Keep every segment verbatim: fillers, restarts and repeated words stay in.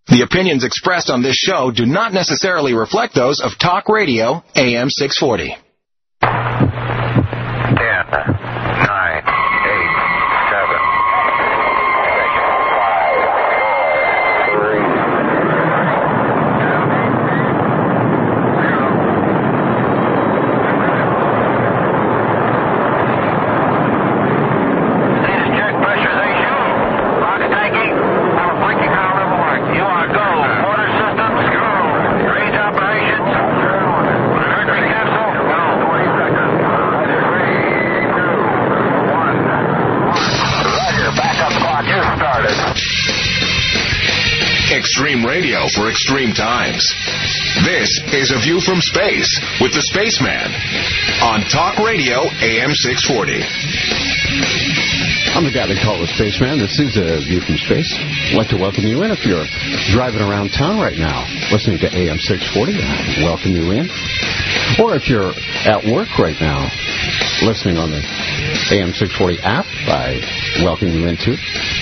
The opinions expressed on this show do not necessarily reflect those of Talk Radio A M six forty. Extreme radio for extreme times. This is A View from Space with the Spaceman on Talk Radio A M six forty. I'm the guy they call the Spaceman. This is A View from Space. I'd like to welcome you in. If you're driving around town right now listening to A M six forty, I welcome you in. Or if you're at work right now listening on the A M six forty app, I welcome you in too.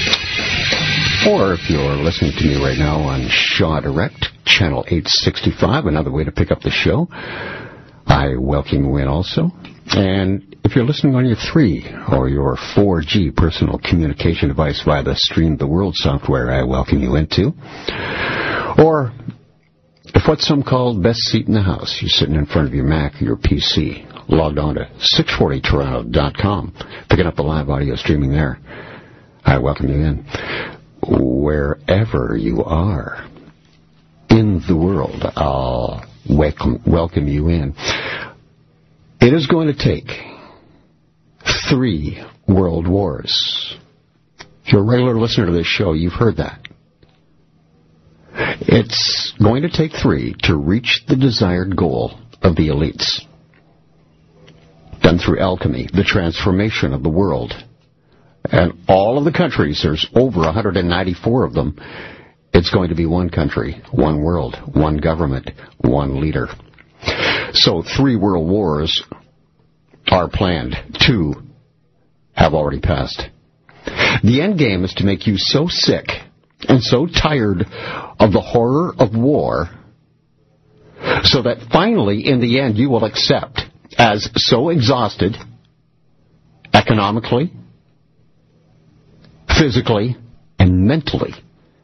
Or if you're listening to me right now on Shaw Direct, channel eight sixty-five, another way to pick up the show, I welcome you in also. And if you're listening on your three or your four G personal communication device via the Stream the World software, I welcome you in too. Or if what's some called best seat in the house, you're sitting in front of your Mac or your P C, logged on to six forty toronto dot com, picking up the live audio streaming there, I welcome you in. Wherever you are in the world, I'll welcome, welcome you in. It is going to take three world wars. If you're a regular listener to this show, you've heard that. It's going to take three to reach the desired goal of the elites. Done through alchemy, the transformation of the world. And all of the countries, there's over one hundred ninety-four of them, it's going to be one country, one world, one government, one leader. So three world wars are planned. Two have already passed. The end game is to make you so sick and so tired of the horror of war so that finally, in the end, you will accept as so exhausted economically, physically, and mentally,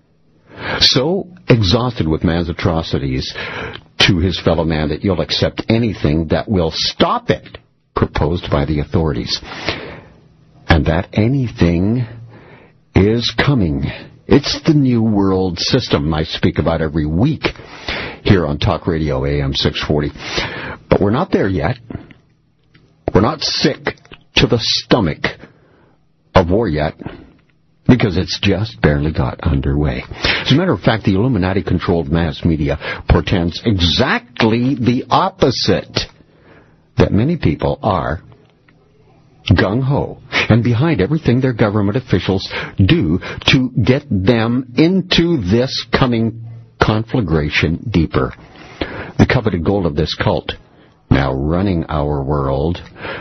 so exhausted with man's atrocities to his fellow man that you'll accept anything that will stop it proposed by the authorities. And that anything is coming. It's the New World System I speak about every week here on Talk Radio A M six forty. But we're not there yet. We're not sick to the stomach of war yet, because it's just barely got underway. As a matter of fact, the Illuminati-controlled mass media portends exactly the opposite, that many people are gung-ho and behind everything their government officials do to get them into this coming conflagration deeper. The coveted goal of this cult, now running our world,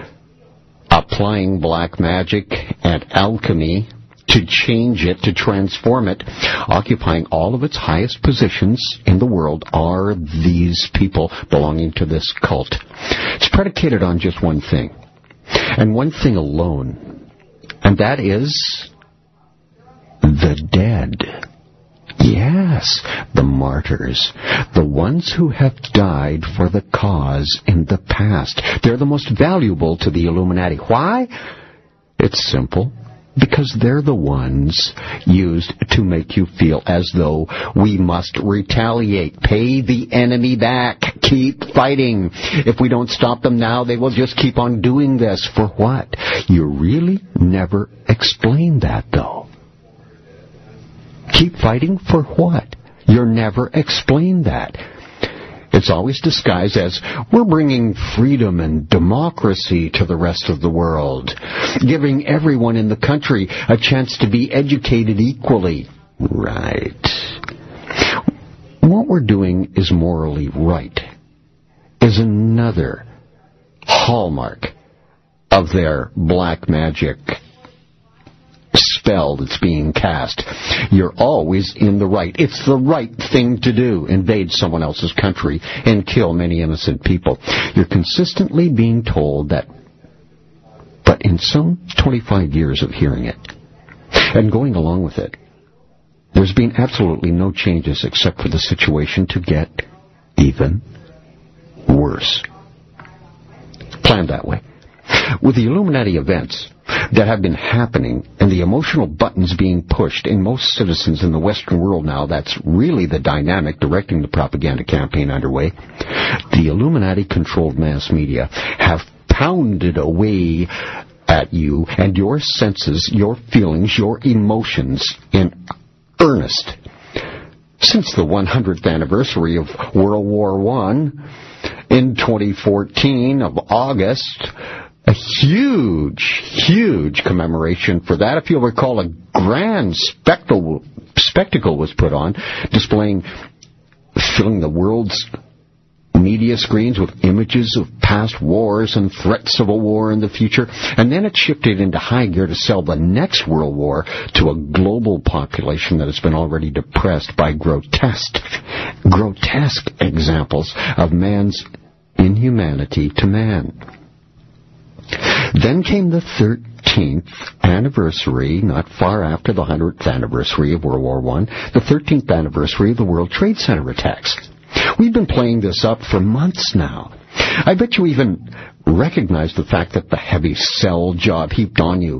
applying black magic and alchemy to change it, to transform it, occupying all of its highest positions in the world, are these people belonging to this cult. It's predicated on just one thing, and one thing alone, and that is the dead. Yes, the martyrs, the ones who have died for the cause in the past. They're the most valuable to the Illuminati. Why? It's simple. Because they're the ones used to make you feel as though we must retaliate, pay the enemy back, keep fighting. If we don't stop them now, they will just keep on doing this. For what? You really never explain that, though. Keep fighting for what? You're never explained that. It's always disguised as, we're bringing freedom and democracy to the rest of the world, giving everyone in the country a chance to be educated equally. Right. What we're doing is morally right, is another hallmark of their black magic spell that's being cast. You're always in the right. It's the right thing to do. Invade someone else's country and kill many innocent people. You're consistently being told that. But in some twenty-five years of hearing it and going along with it, there's been absolutely no changes except for the situation to get even worse. Planned that way. With the Illuminati events that have been happening and the emotional buttons being pushed in most citizens in the Western world now, that's really the dynamic directing the propaganda campaign underway. The Illuminati-controlled mass media have pounded away at you and your senses, your feelings, your emotions in earnest. Since the one hundredth anniversary of World War One in twenty fourteen of August, a huge, huge commemoration for that. If you'll recall, a grand spectacle, spectacle was put on, displaying, filling the world's media screens with images of past wars and threats of a war in the future. And then it shifted into high gear to sell the next world war to a global population that has been already depressed by grotesque, grotesque examples of man's inhumanity to man. Then came the thirteenth anniversary, not far after the one hundredth anniversary of World War One, the thirteenth anniversary of the World Trade Center attacks. We've been playing this up for months now. I bet you even recognize the fact that the heavy sell job heaped on you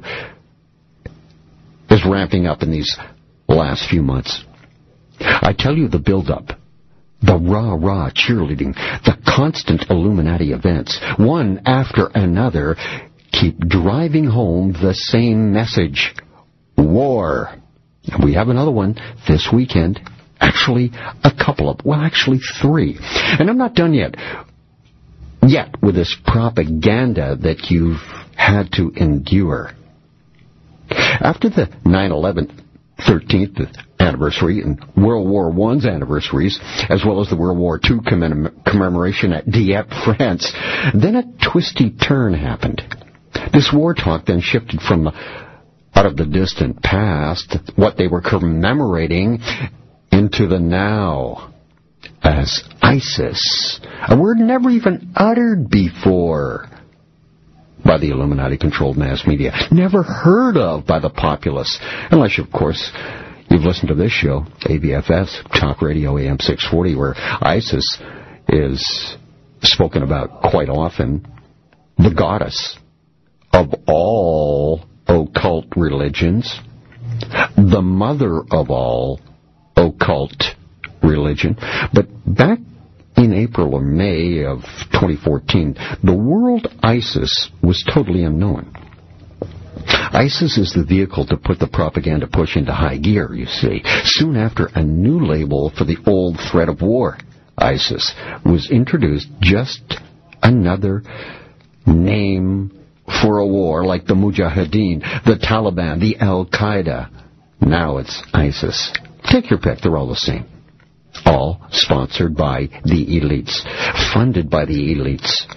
is ramping up in these last few months. I tell you, the build-up, the rah-rah cheerleading, the constant Illuminati events, one after another, keep driving home the same message. War. We have another one this weekend. Actually, a couple of, well, actually three. And I'm not done yet. Yet with this propaganda that you've had to endure. After the nine eleven thirteenth anniversary and World War One's anniversaries, as well as the World War Two commem- commemoration at Dieppe, France, then a twisty turn happened. This war talk then shifted from the, out of the distant past, what they were commemorating, into the now as ISIS, a word never even uttered before by the Illuminati-controlled mass media, never heard of by the populace, unless, of course, you've listened to this show, A B F S, Talk Radio A M six forty, where ISIS is spoken about quite often, the goddess of all occult religions, the mother of all occult religion. But back in April or May of twenty fourteen, the word ISIS was totally unknown. ISIS is the vehicle to put the propaganda push into high gear, you see. Soon after, a new label for the old threat of war, ISIS, was introduced, just another name for a war like the Mujahideen, the Taliban, the Al-Qaeda. Now it's ISIS. Take your pick, they're all the same. All sponsored by the elites, funded by the elites.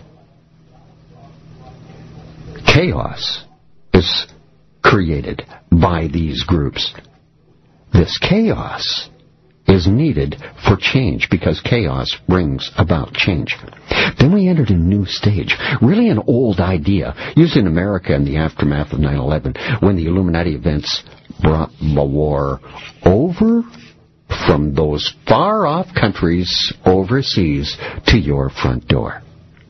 Chaos is created by these groups. This chaos is needed for change because chaos brings about change. Then we entered a new stage, really an old idea, used in America in the aftermath of nine eleven, when the Illuminati events brought the war over from those far-off countries overseas to your front door.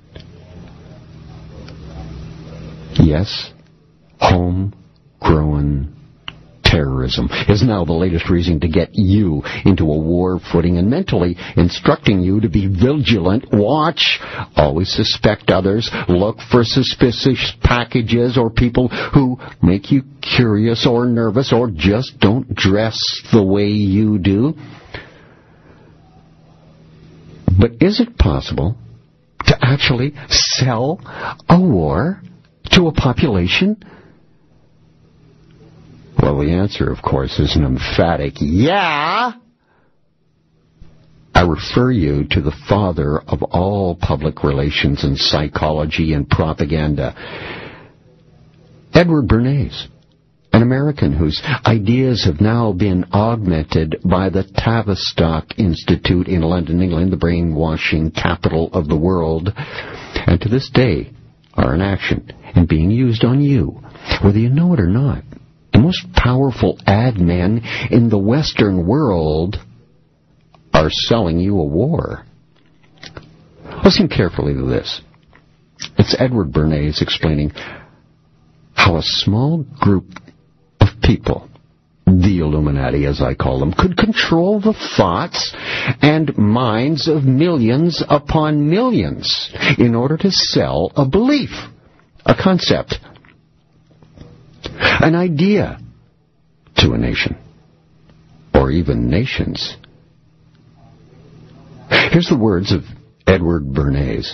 Yes, homegrown terrorism is now the latest reason to get you into a war footing and mentally instructing you to be vigilant, watch, always suspect others, look for suspicious packages or people who make you curious or nervous or just don't dress the way you do. But is it possible to actually sell a war to a population? Well, the answer, of course, is an emphatic yeah. I refer you to the father of all public relations and psychology and propaganda, Edward Bernays. an American whose ideas have now been augmented by the Tavistock Institute in London, England, the brainwashing capital of the world, and to this day are in action and being used on you, whether you know it or not. The most powerful ad men in the Western world are selling you a war. Listen carefully to this. It's Edward Bernays explaining how a small group of people, the Illuminati as I call them, could control the thoughts and minds of millions upon millions in order to sell a belief, a concept, an idea to a nation, or even nations. Here's the words of Edward Bernays.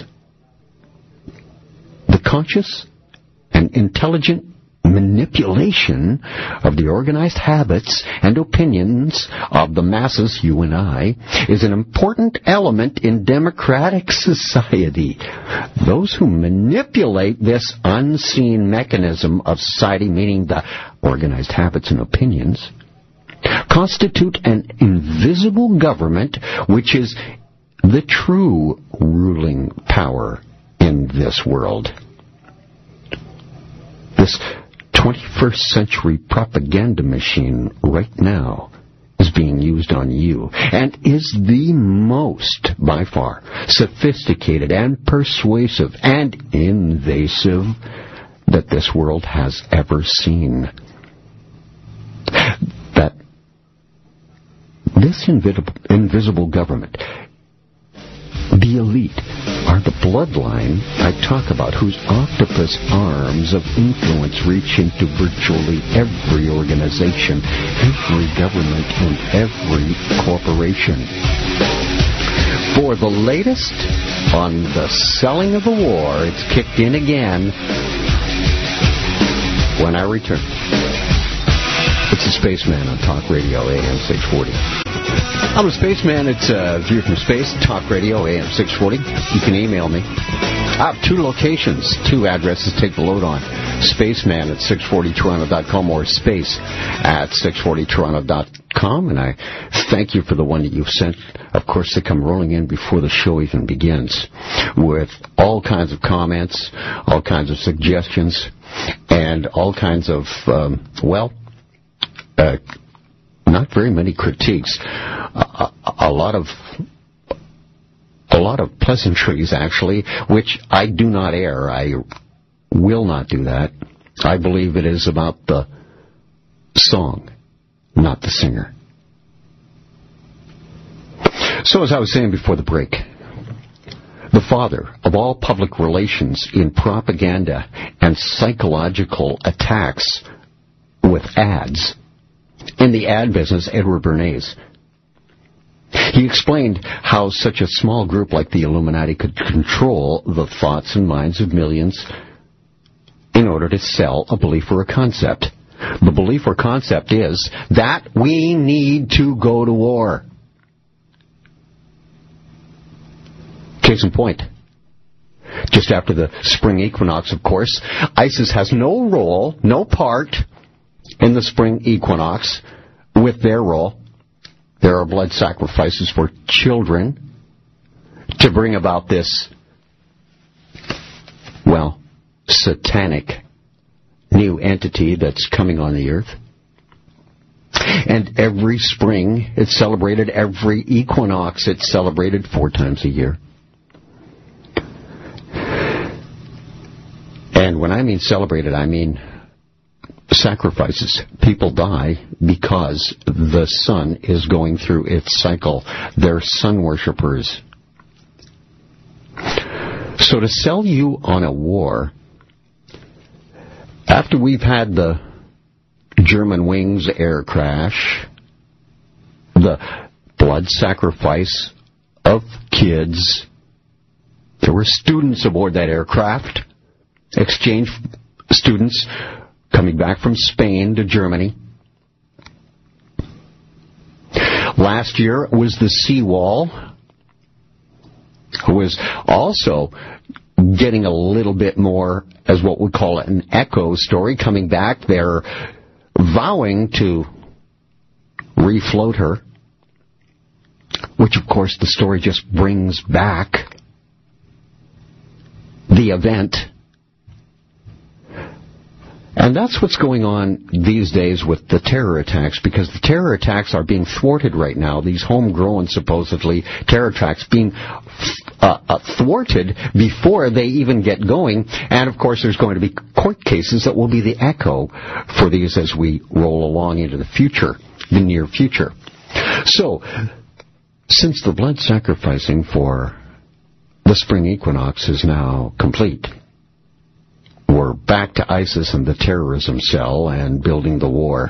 The conscious and intelligent manipulation of the organized habits and opinions of the masses, you and I, is an important element in democratic society. Those who manipulate this unseen mechanism of society, meaning the organized habits and opinions, constitute an invisible government which is the true ruling power in this world. This twenty-first century propaganda machine right now is being used on you and is the most, by far, sophisticated and persuasive and invasive that this world has ever seen. That this invisible, invisible government, the elite, are the bloodline I talk about, whose octopus arms of influence reach into virtually every organization, every government, and every corporation. For the latest on the selling of the war, it's kicked in again when I return. It's the Spaceman on Talk Radio A M six forty. I'm the Spaceman. It's a View from Space, Talk Radio A M six forty. You can email me. I have two locations, two addresses to take the load on. Spaceman at six forty toronto dot com or space at six forty toronto dot com. And I thank you for the one that you've sent. Of course, they come rolling in before the show even begins with all kinds of comments, all kinds of suggestions, and all kinds of, um, well, uh, not very many critiques. A, a lot of a lot of pleasantries, actually, which I do not air. I will not do that. I believe it is about the song, not the singer. So, as I was saying before the break, the father of all public relations in propaganda and psychological attacks with ads, in the ad business, Edward Bernays, he explained how such a small group like the Illuminati could control the thoughts and minds of millions in order to sell a belief or a concept. The belief or concept is that we need to go to war. Case in point, just after the spring equinox, of course, ISIS has no role, no part in the spring equinox with their role. There are blood sacrifices for children to bring about this, well, satanic new entity that's coming on the earth. And every spring it's celebrated, every equinox it's celebrated four times a year. And when I mean celebrated, I mean sacrifices. People die because the sun is going through its cycle. They're sun worshippers. So to sell you on a war, after we've had the German Wings air crash, the blood sacrifice of kids, there were students aboard that aircraft, exchange students coming back from Spain to Germany. Last year was the seawall, who was also getting a little bit more, as what we call it, an echo story, coming back. They're vowing to refloat her, which of course the story just brings back the event. And that's what's going on these days with the terror attacks, because the terror attacks are being thwarted right now. These homegrown, supposedly, terror attacks being uh, uh, thwarted before they even get going. And, of course, there's going to be court cases that will be the echo for these as we roll along into the future, the near future. So, since the blood sacrificing for the spring equinox is now complete, we're back to ISIS and the terrorism cell and building the war.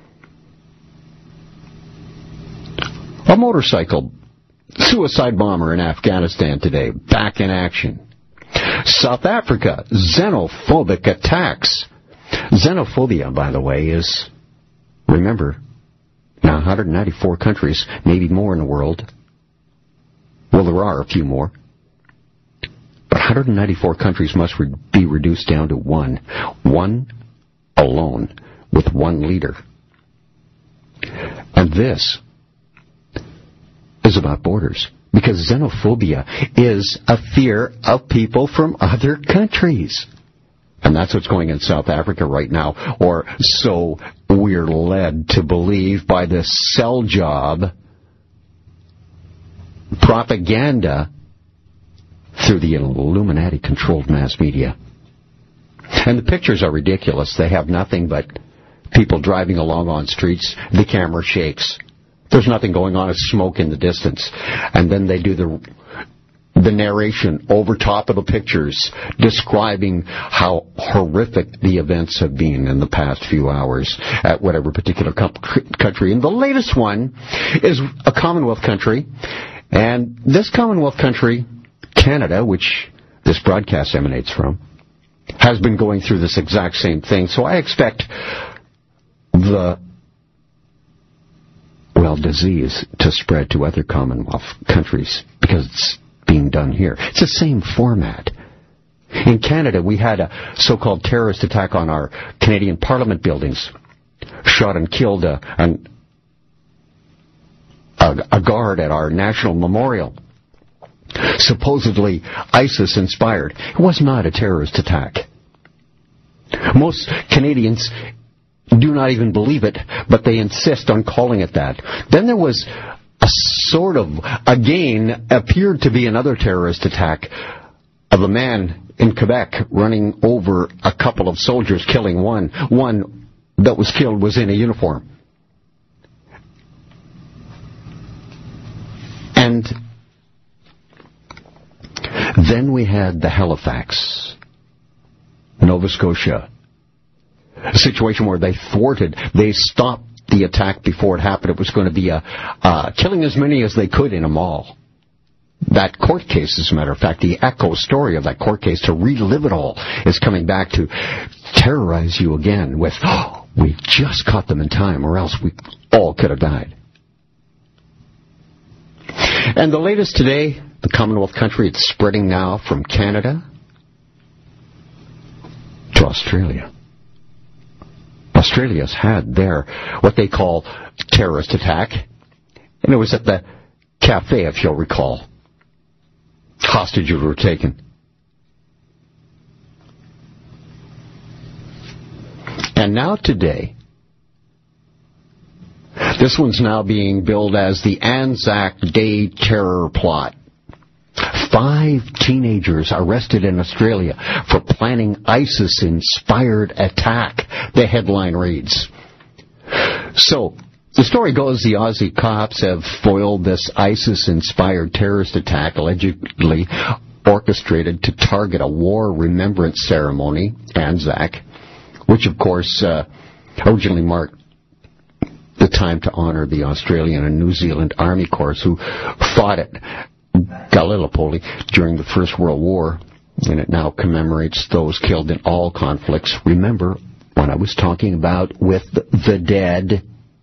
A motorcycle suicide bomber in Afghanistan today, back in action. South Africa, xenophobic attacks. Xenophobia, by the way, is, remember, now one hundred ninety-four countries, maybe more in the world. Well, there are a few more. But one hundred ninety-four countries must re- be reduced down to one. One alone, with one leader. And this is about borders. Because xenophobia is a fear of people from other countries. And that's what's going in South Africa right now. Or so we're led to believe by the cell job propaganda through the Illuminati-controlled mass media. And the pictures are ridiculous. They have nothing but people driving along on streets. The camera shakes. There's nothing going on. It's smoke in the distance. And then they do the the narration over top of the pictures, describing how horrific the events have been in the past few hours at whatever particular country. And the latest one is a Commonwealth country. And this Commonwealth country, Canada, which this broadcast emanates from, has been going through this exact same thing. So I expect the, well, disease to spread to other Commonwealth countries because it's being done here. It's the same format. In Canada, we had a so-called terrorist attack on our Canadian Parliament buildings. Shot and killed a, an, a, a guard at our National Memorial. Supposedly ISIS-inspired. It was not a terrorist attack. Most Canadians do not even believe it, but they insist on calling it that. Then there was a sort of, again, appeared to be another terrorist attack of a man in Quebec running over a couple of soldiers, killing one. One that was killed was in a uniform. And then we had the Halifax, Nova Scotia, a situation where they thwarted, they stopped the attack before it happened. It was going to be a uh, killing as many as they could in a mall. That court case, as a matter of fact, the echo story of that court case, to relive it all, is coming back to terrorize you again with, oh, we just caught them in time, or else we all could have died. And the latest today, the Commonwealth country, it's spreading now from Canada to Australia. Australia's had their, what they call, terrorist attack. And it was at the cafe, if you'll recall. Hostages were taken. And now today, this one's now being billed as the Anzac Day terror plot. Five teenagers arrested in Australia for planning ISIS-inspired attack, the headline reads. So, the story goes the Aussie cops have foiled this ISIS-inspired terrorist attack allegedly orchestrated to target a war remembrance ceremony, Anzac, which of course uh, originally marked the time to honor the Australian and New Zealand Army Corps who fought at Gallipoli during the First World War, and it now commemorates those killed in all conflicts. Remember what I was talking about with the dead?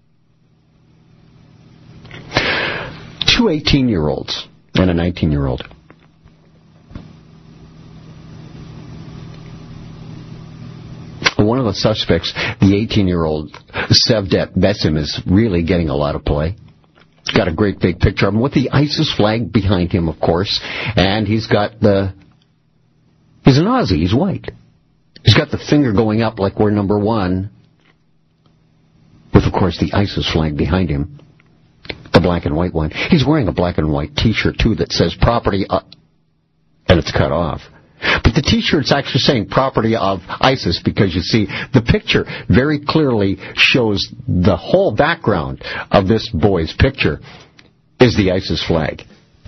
Two eighteen-year-olds and a nineteen-year-old. one of the suspects, the eighteen-year-old Sevdet Besim, is really getting a lot of play. Got a great big picture of him with the ISIS flag behind him, of course, and he's got the... He's an Aussie. He's white. He's got the finger going up like we're number one, with, of course, the ISIS flag behind him. The black and white one. He's wearing a black and white T-shirt, too, that says property, uh, and it's cut off. But the T-shirt's actually saying property of ISIS because, you see, the picture very clearly shows the whole background of this boy's picture is the ISIS flag.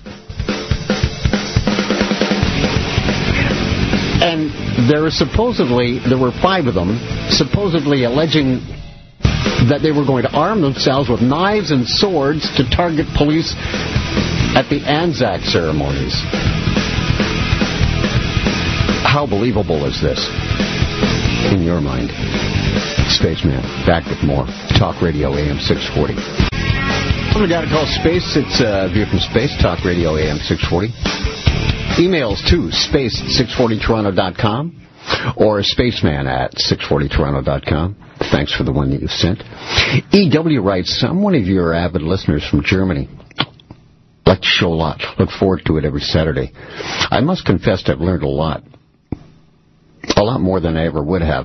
And there was supposedly, there were five of them, supposedly alleging that they were going to arm themselves with knives and swords to target police at the Anzac ceremonies. How believable is this, in your mind? Spaceman, back with more. Talk Radio A M six forty. We got a call Space. It's a View from Space. Talk Radio A M six forty. Emails to space six forty toronto dot com or spaceman at six forty toronto dot com. Thanks for the one that you sent. E W writes, I'm one of your avid listeners from Germany. Like the show a lot. Look forward to it every Saturday. I must confess I've learned a lot. A lot more than I ever would have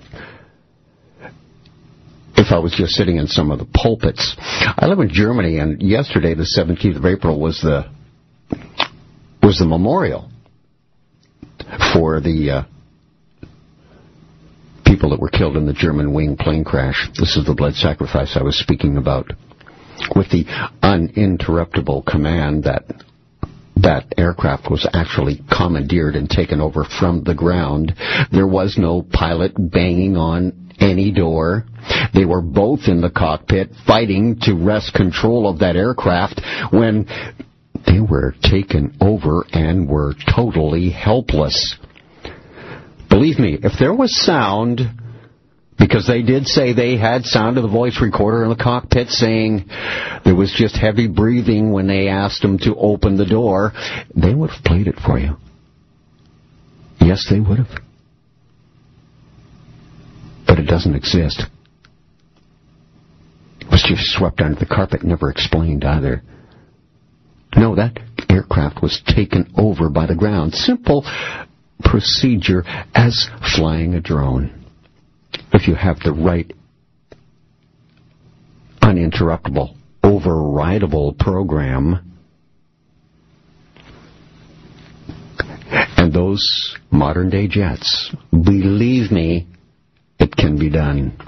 if I was just sitting in some of the pulpits. I live in Germany, and yesterday, the seventeenth of April, was the was the memorial for the uh, people that were killed in the German wing plane crash. This is the blood sacrifice I was speaking about, with the uninterruptible command that that aircraft was actually commandeered and taken over from the ground. There was no pilot banging on any door. They were both in the cockpit fighting to wrest control of that aircraft when they were taken over and were totally helpless. Believe me, if there was sound, because they did say they had sound of the voice recorder in the cockpit saying there was just heavy breathing when they asked them to open the door, they would have played it for you. Yes, they would have. But it doesn't exist. It was just swept under the carpet, never explained either. No, that aircraft was taken over by the ground. Simple procedure as flying a drone. If you have the right uninterruptible, overrideable program, and those modern-day jets, believe me, it can be done.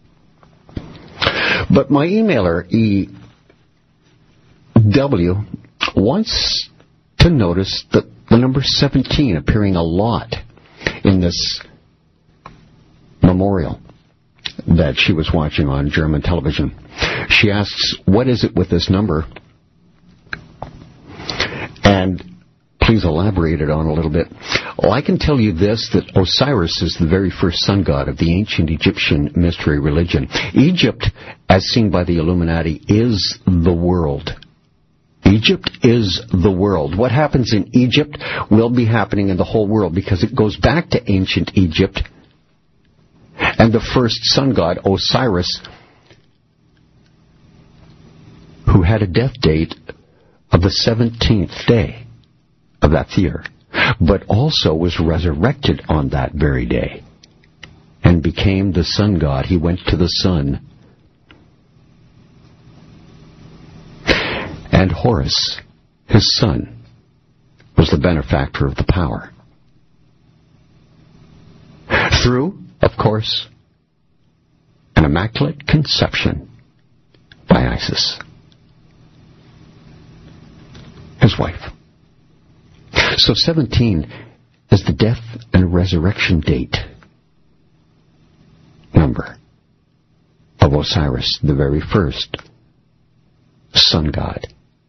But my emailer, E W, wants to notice the, the number seventeen appearing a lot in this memorial that she was watching on German television. She asks, what is it with this number? And please elaborate it on a little bit. Well, I can tell you this, that Osiris is the very first sun god of the ancient Egyptian mystery religion. Egypt, as seen by the Illuminati, is the world. Egypt is the world. What happens in Egypt will be happening in the whole world because it goes back to ancient Egypt. And the first sun god, Osiris, who had a death date of the seventeenth day of that year, but also was resurrected on that very day and became the sun god. He went to the sun. And Horus, his son, was the benefactor of the power. Through, of course, an immaculate conception by Isis, his wife. So seventeen is the death and resurrection date number of Osiris, the very first sun god.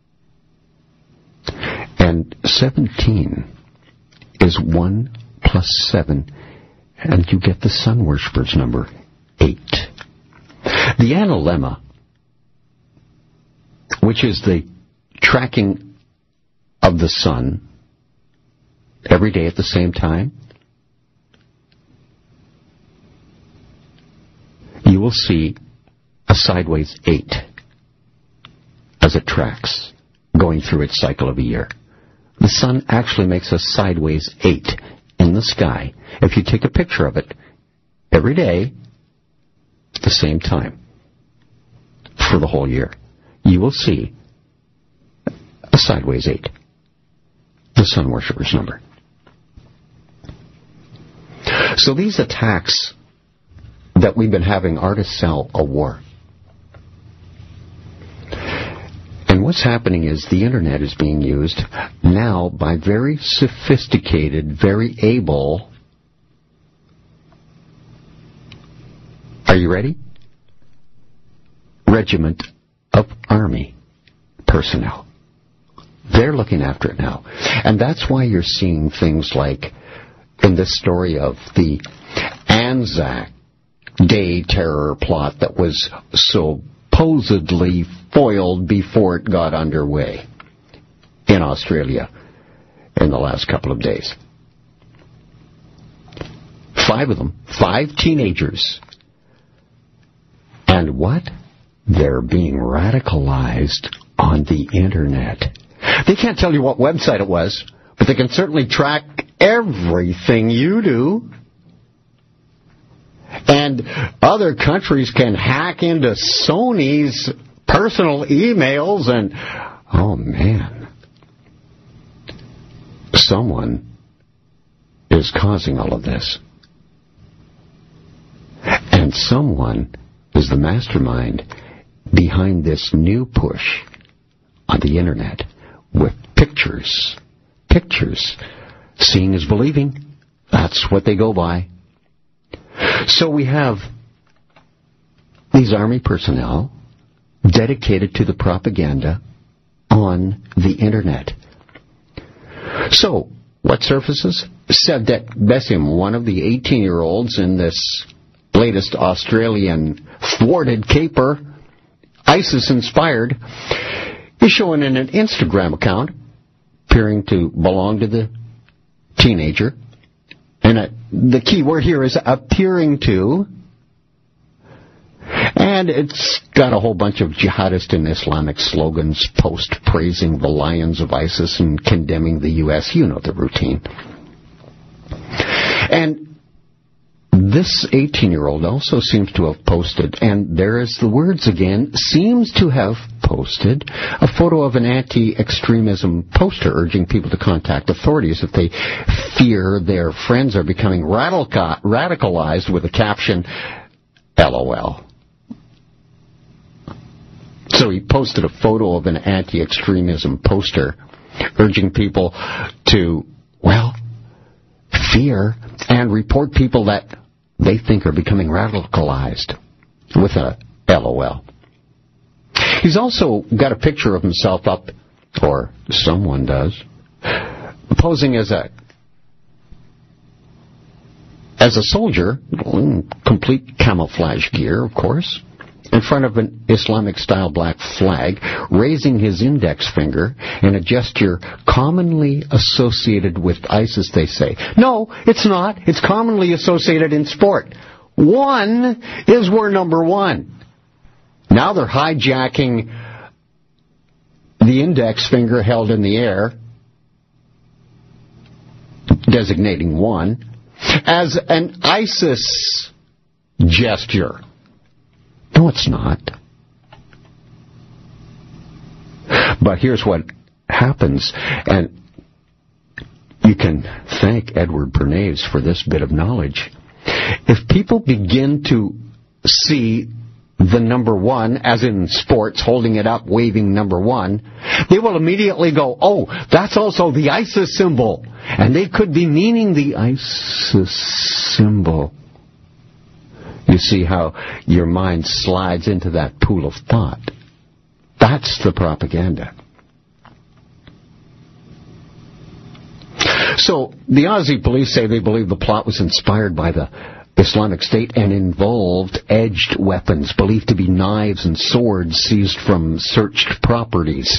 And seventeen is one plus seven, and you get the sun worshippers number, eight. The analemma, which is the tracking of the sun every day at the same time, will see a sideways eight as it tracks, going through its cycle of a year. The sun actually makes a sideways eight in the sky if you take a picture of it every day at the same time for the whole year. You will see a sideways eight, the sun worshippers' number. So these attacks that we've been having are to sell a war. And what's happening is the internet is being used now by very sophisticated, very able, are you ready? Regiment of Army personnel. They're looking after it now. And that's why you're seeing things like in this story of the Anzac Day terror plot that was supposedly foiled before it got underway in Australia in the last couple of days. Five of them, five teenagers. And what? They're being radicalized on the internet. They can't tell you what website it was, but they can certainly track everything you do. And other countries can hack into Sony's personal emails and, oh man, someone is causing all of this. And someone is the mastermind behind this new push on the internet with pictures. Pictures. Seeing is believing. That's what they go by. So we have these army personnel dedicated to the propaganda on the internet. So, what surfaces? Sevdet Besim, one of the eighteen-year-olds in this latest Australian thwarted caper, ISIS-inspired, is showing in an Instagram account appearing to belong to the teenager. And uh, the key word here is appearing to. And it's got a whole bunch of jihadist and Islamic slogans post praising the lions of ISIS and condemning the U S. You know the routine. And this eighteen-year-old also seems to have posted, and there is the words again, seems to have posted a photo of an anti-extremism poster urging people to contact authorities if they fear their friends are becoming radical- radicalized with the caption, LOL. So he posted a photo of an anti-extremism poster urging people to, well, fear and report people that they think are becoming radicalized with a LOL. He's also got a picture of himself up, or someone does, posing as a as a soldier, in complete camouflage gear, of course, in front of an Islamic-style black flag, raising his index finger in a gesture commonly associated with ISIS, they say. No, it's not. It's commonly associated in sport. One is we're number one. Now they're hijacking the index finger held in the air, designating one, as an ISIS gesture. No, it's not. But here's what happens, and you can thank Edward Bernays for this bit of knowledge. If people begin to see the number one, as in sports, holding it up, waving number one, they will immediately go, oh, that's also the ISIS symbol. And they could be meaning the ISIS symbol. You see how your mind slides into that pool of thought. That's the propaganda. So, the Aussie police say they believe the plot was inspired by the Islamic State and involved edged weapons, believed to be knives and swords seized from searched properties.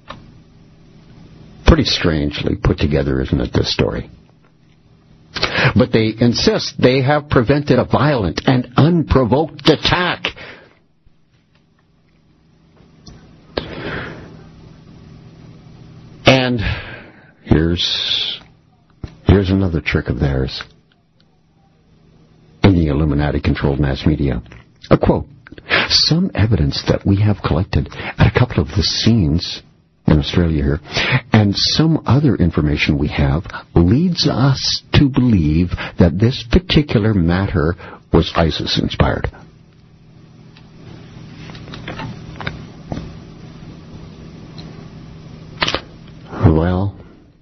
Pretty strangely put together, isn't it, this story? But they insist they have prevented a violent and unprovoked attack. And here's, here's another trick of theirs in the Illuminati-controlled mass media. A quote, "Some evidence that we have collected at a couple of the scenes in Australia here, and some other information we have, leads us to believe that this particular matter was ISIS-inspired." Well,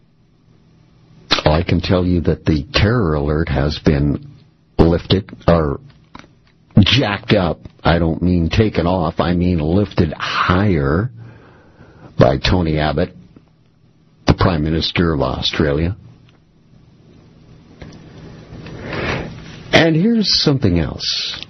I can tell you that the terror alert has been lifted, or jacked up. I don't mean taken off, I mean lifted higher by Tony Abbott, the Prime Minister of Australia. And here's something else.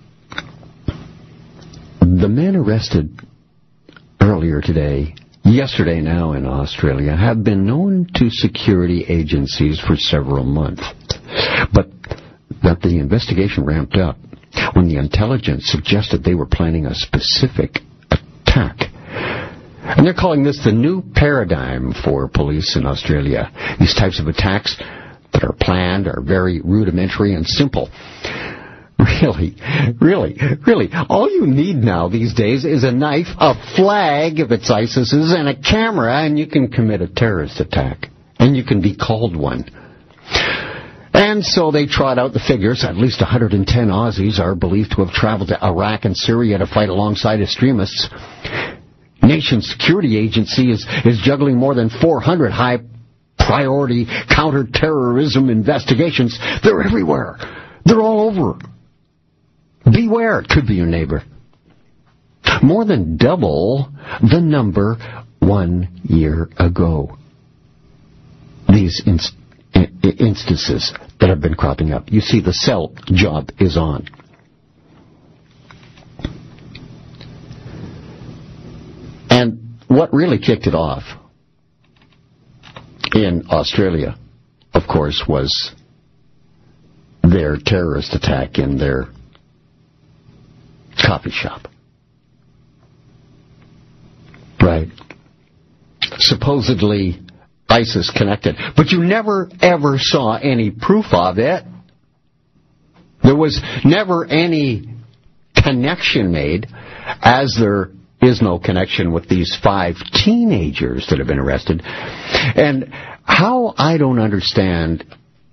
The men arrested earlier today, yesterday now in Australia, have been known to security agencies for several months. But that the investigation ramped up when the intelligence suggested they were planning a specific attack. And they're calling this the new paradigm for police in Australia. These types of attacks that are planned are very rudimentary and simple. Really, really, really, all you need now these days is a knife, a flag if it's ISIS's, and a camera, and you can commit a terrorist attack. And you can be called one. And so they trot out the figures. At least one hundred ten Aussies are believed to have traveled to Iraq and Syria to fight alongside extremists. Nation's security agency is, is juggling more than four hundred high-priority counter-terrorism investigations. They're everywhere. They're all over. Beware, it could be your neighbor. More than double the number one year ago. These inst- instances that have been cropping up. You see, the cell job is on. And what really kicked it off in Australia, of course, was their terrorist attack in their coffee shop. Right. Supposedly ISIS connected. But you never, ever saw any proof of it. There was never any connection made, as there is no connection with these five teenagers that have been arrested. And how I don't understand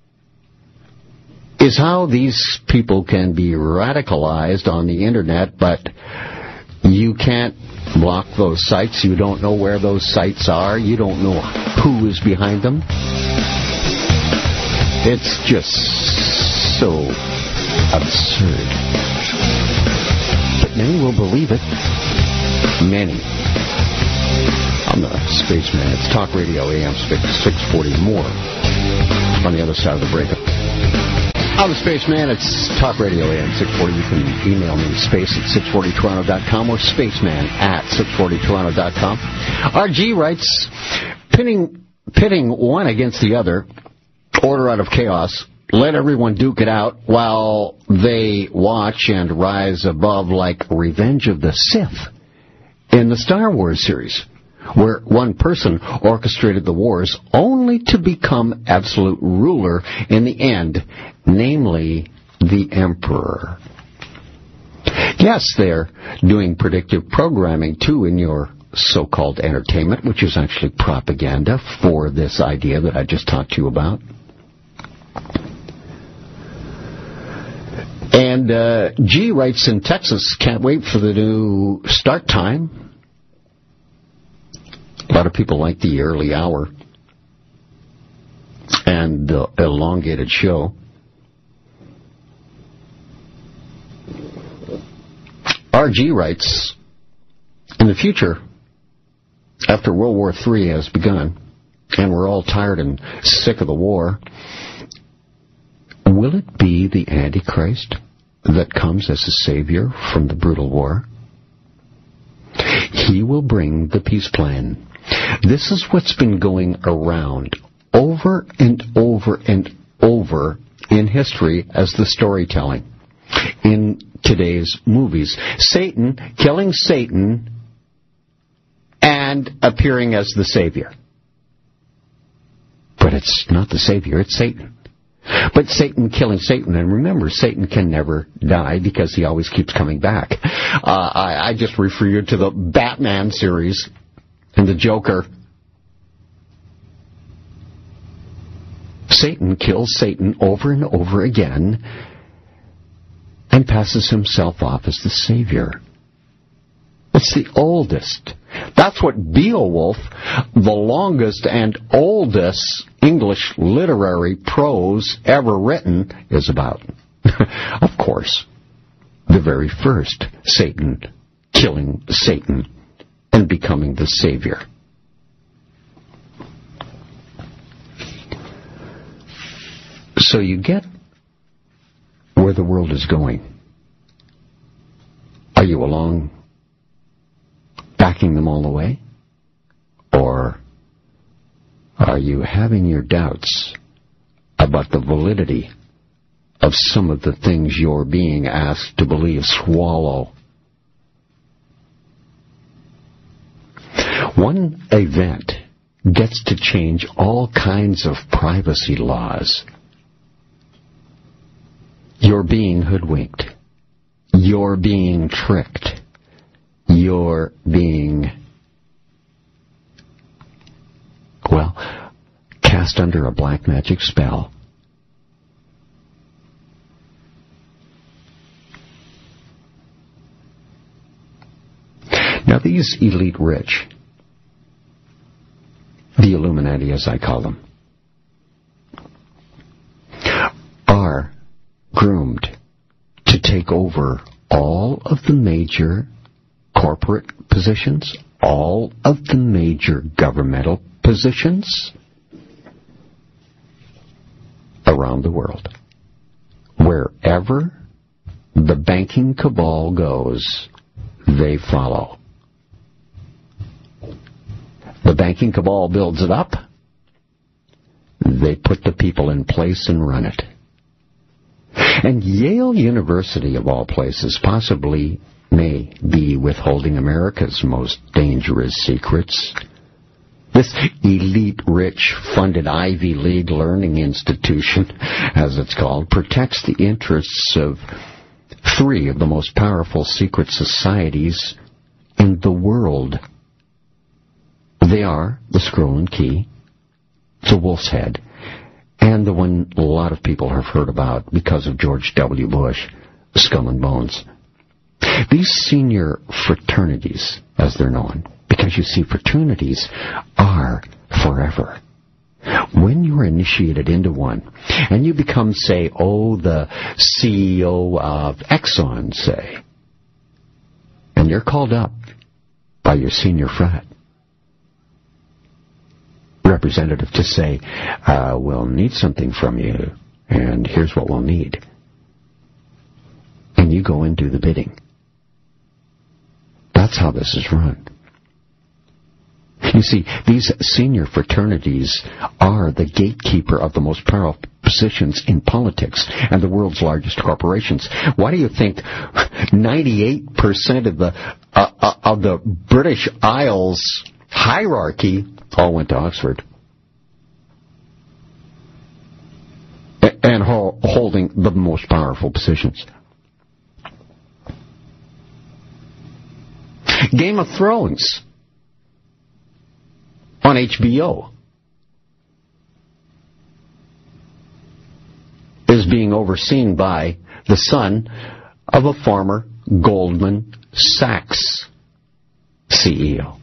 is how these people can be radicalized on the internet, but you can't block those sites. You don't know where those sites are. You don't know who is behind them. It's just so absurd. But many will believe it. Many. I'm the Spaceman. It's Talk Radio A M six forty. More on the other side of the breakup. I'm the Spaceman. It's Talk Radio A M six forty. You can email me, space at six forty toronto dot com or spaceman at six forty toronto dot com. R G writes, pitting, pitting one against the other, order out of chaos, let everyone duke it out while they watch and rise above like Revenge of the Sith in the Star Wars series, where one person orchestrated the wars only to become absolute ruler in the end, namely the Emperor. Yes, they're doing predictive programming, too, in your so-called entertainment, which is actually propaganda for this idea that I just talked to you about. And uh, G writes in Texas, can't wait for the new start time. A lot of people like the early hour and the elongated show. R G writes, in the future, after World War Three has begun, and we're all tired and sick of the war, will it be the Antichrist that comes as a savior from the brutal war? He will bring the peace plan. This is what's been going around over and over and over in history as the storytelling. In today's movies, Satan killing Satan and appearing as the Savior. But it's not the Savior, it's Satan. But Satan killing Satan, and remember, Satan can never die because he always keeps coming back. Uh, I, I just refer you to the Batman series and the Joker. Satan kills Satan over and over again and passes himself off as the Savior. It's the oldest. That's what Beowulf, the longest and oldest English literary prose ever written, is about. Of course, the very first Satan killing Satan and becoming the Savior. So you get where the world is going. Are you along backing them all the way? Or are you having your doubts about the validity of some of the things you're being asked to believe, swallow? One event gets to change all kinds of privacy laws. You're being hoodwinked. You're being tricked. You're being, well, cast under a black magic spell. Now these elite rich, the Illuminati as I call them, are groomed to take over all of the major corporate positions, all of the major governmental positions around the world. Wherever the banking cabal goes, they follow. The banking cabal builds it up. They put the people in place and run it. And Yale University, of all places, possibly may be withholding America's most dangerous secrets. This elite, rich, funded Ivy League learning institution, as it's called, protects the interests of three of the most powerful secret societies in the world. They are the Scroll and Key, the Wolf's Head, and the one a lot of people have heard about because of George W. Bush, Skull and Bones. These senior fraternities, as they're known, because you see, fraternities are forever. When you're initiated into one, and you become, say, oh, the C E O of Exxon, say, and you're called up by your senior frat representative to say, uh, we'll need something from you, and here's what we'll need. And you go and do the bidding. That's how this is run. You see, these senior fraternities are the gatekeeper of the most powerful positions in politics and the world's largest corporations. Why do you think ninety-eight percent of the uh, uh, of the British Isles hierarchy all went to Oxford and ho- holding the most powerful positions? Game of Thrones on H B O is being overseen by the son of a former Goldman Sachs C E O.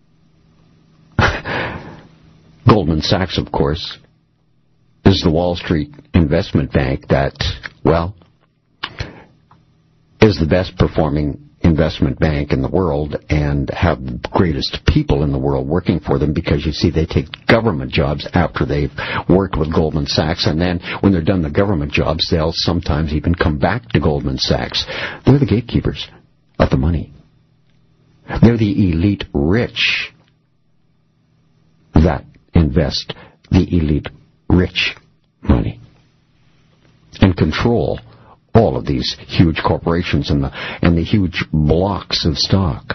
Goldman Sachs, of course, is the Wall Street investment bank that, well, is the best performing investment bank in the world and have the greatest people in the world working for them, because you see, they take government jobs after they've worked with Goldman Sachs, and then when they're done the government jobs, they'll sometimes even come back to Goldman Sachs. They're the gatekeepers of the money. They're the elite rich that invest the elite rich money. and control all of these huge corporations and the, and the huge blocks of stock.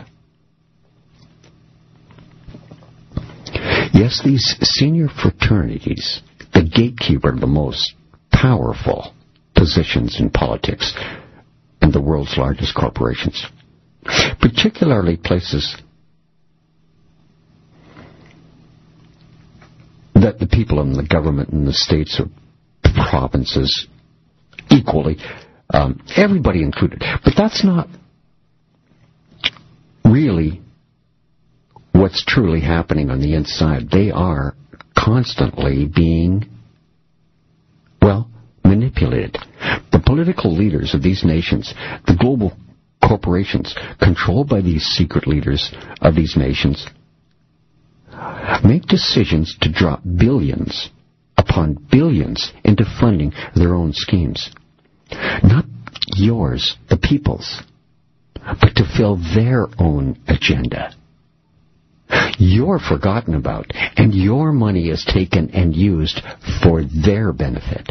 Yes, these senior fraternities, the gatekeeper of the most powerful positions in politics and the world's largest corporations, particularly places that the people in the government and the states or provinces equally, um, everybody included. But that's not really what's truly happening on the inside. They are constantly being, well, manipulated. The political leaders of these nations, the global corporations controlled by these secret leaders of these nations, make decisions to drop billions upon billions into funding their own schemes. Not yours, the people's, but to fill their own agenda. You're forgotten about, and your money is taken and used for their benefit.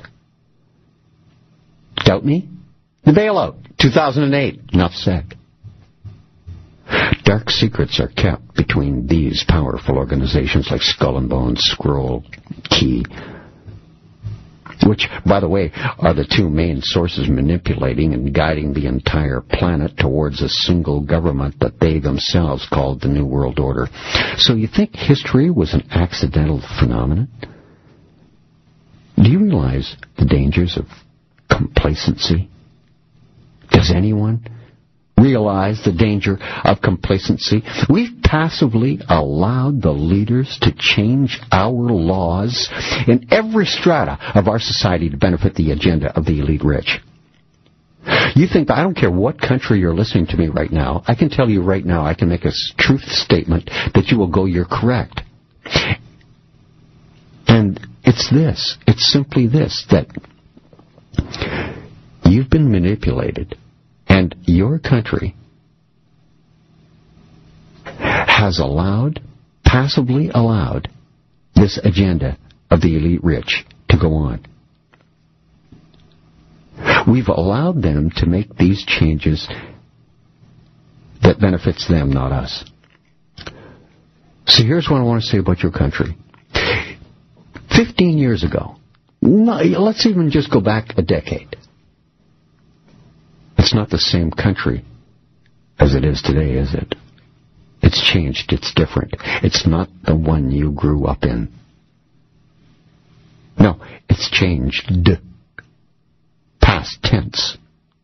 Doubt me? The bailout, two thousand eight, enough said. Dark secrets are kept between these powerful organizations like Skull and Bones, Scroll, Key, which, by the way, are the two main sources manipulating and guiding the entire planet towards a single government that they themselves called the New World Order. So you think history was an accidental phenomenon? Do you realize the dangers of complacency? Does anyone realize the danger of complacency? We've passively allowed the leaders to change our laws in every strata of our society to benefit the agenda of the elite rich. You think, I don't care what country you're listening to me right now, I can tell you right now, I can make a truth statement that you will go, you're correct. And it's this, it's simply this, that you've been manipulated. And your country has allowed, passively allowed, this agenda of the elite rich to go on. We've allowed them to make these changes that benefits them, not us. So here's what I want to say about your country. Fifteen years ago, no, let's even just go back a decade. It's not the same country as it is today, is it? It's changed. It's different. It's not the one you grew up in. No, it's changed. Past tense.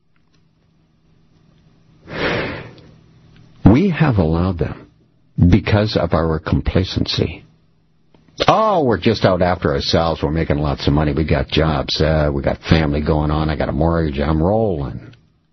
We have allowed them because of our complacency. Oh, we're just out after ourselves. We're making lots of money. We got jobs. Uh, we got family going on. I got a mortgage. I'm rolling.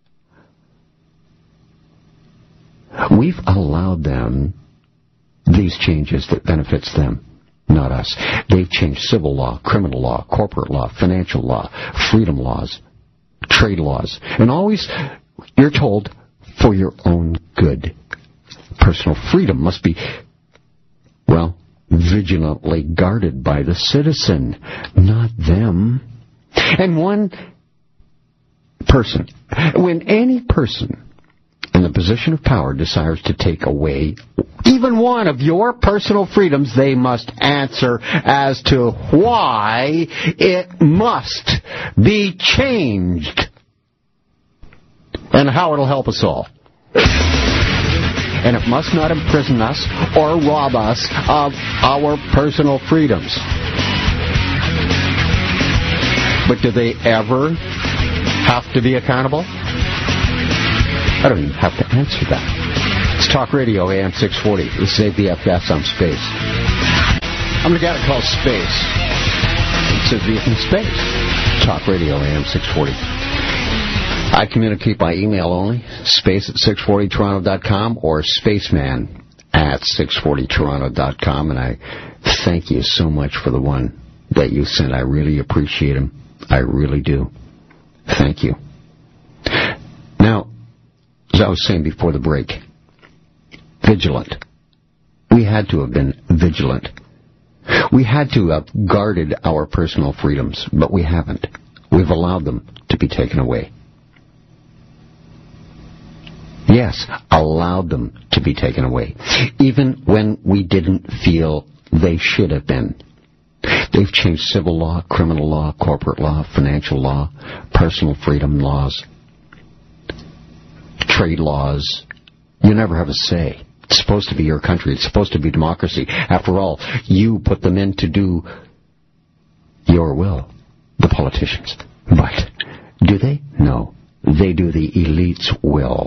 We've allowed them these changes that benefits them, not us. They've changed civil law, criminal law, corporate law, financial law, freedom laws, trade laws. And always, you're told, for your own good. Personal freedom must be, well, vigilantly guarded by the citizen, not them. And one person, when any person in the position of power desires to take away even one of your personal freedoms, they must answer as to why it must be changed and how it'll help us all. And it must not imprison us or rob us of our personal freedoms. But do they ever have to be accountable? I don't even have to answer that. It's Talk Radio, A M six forty. This is A B F S on Space. I'm going to get it called Space. It says be in space. Talk Radio, A M six forty. I communicate by email only, space at six forty toronto dot com or spaceman at six forty toronto dot com. And I thank you so much for the one that you sent. I really appreciate them. I really do. Thank you. Now, as I was saying before the break, vigilant. We had to have been vigilant. We had to have guarded our personal freedoms, but we haven't. We've allowed them to be taken away. Yes, allowed them to be taken away, even when we didn't feel they should have been. They've changed civil law, criminal law, corporate law, financial law, personal freedom laws, trade laws. You never have a say. It's supposed to be your country. It's supposed to be democracy. After all, you put them in to do your will, the politicians. But do they? No. They do the elite's will.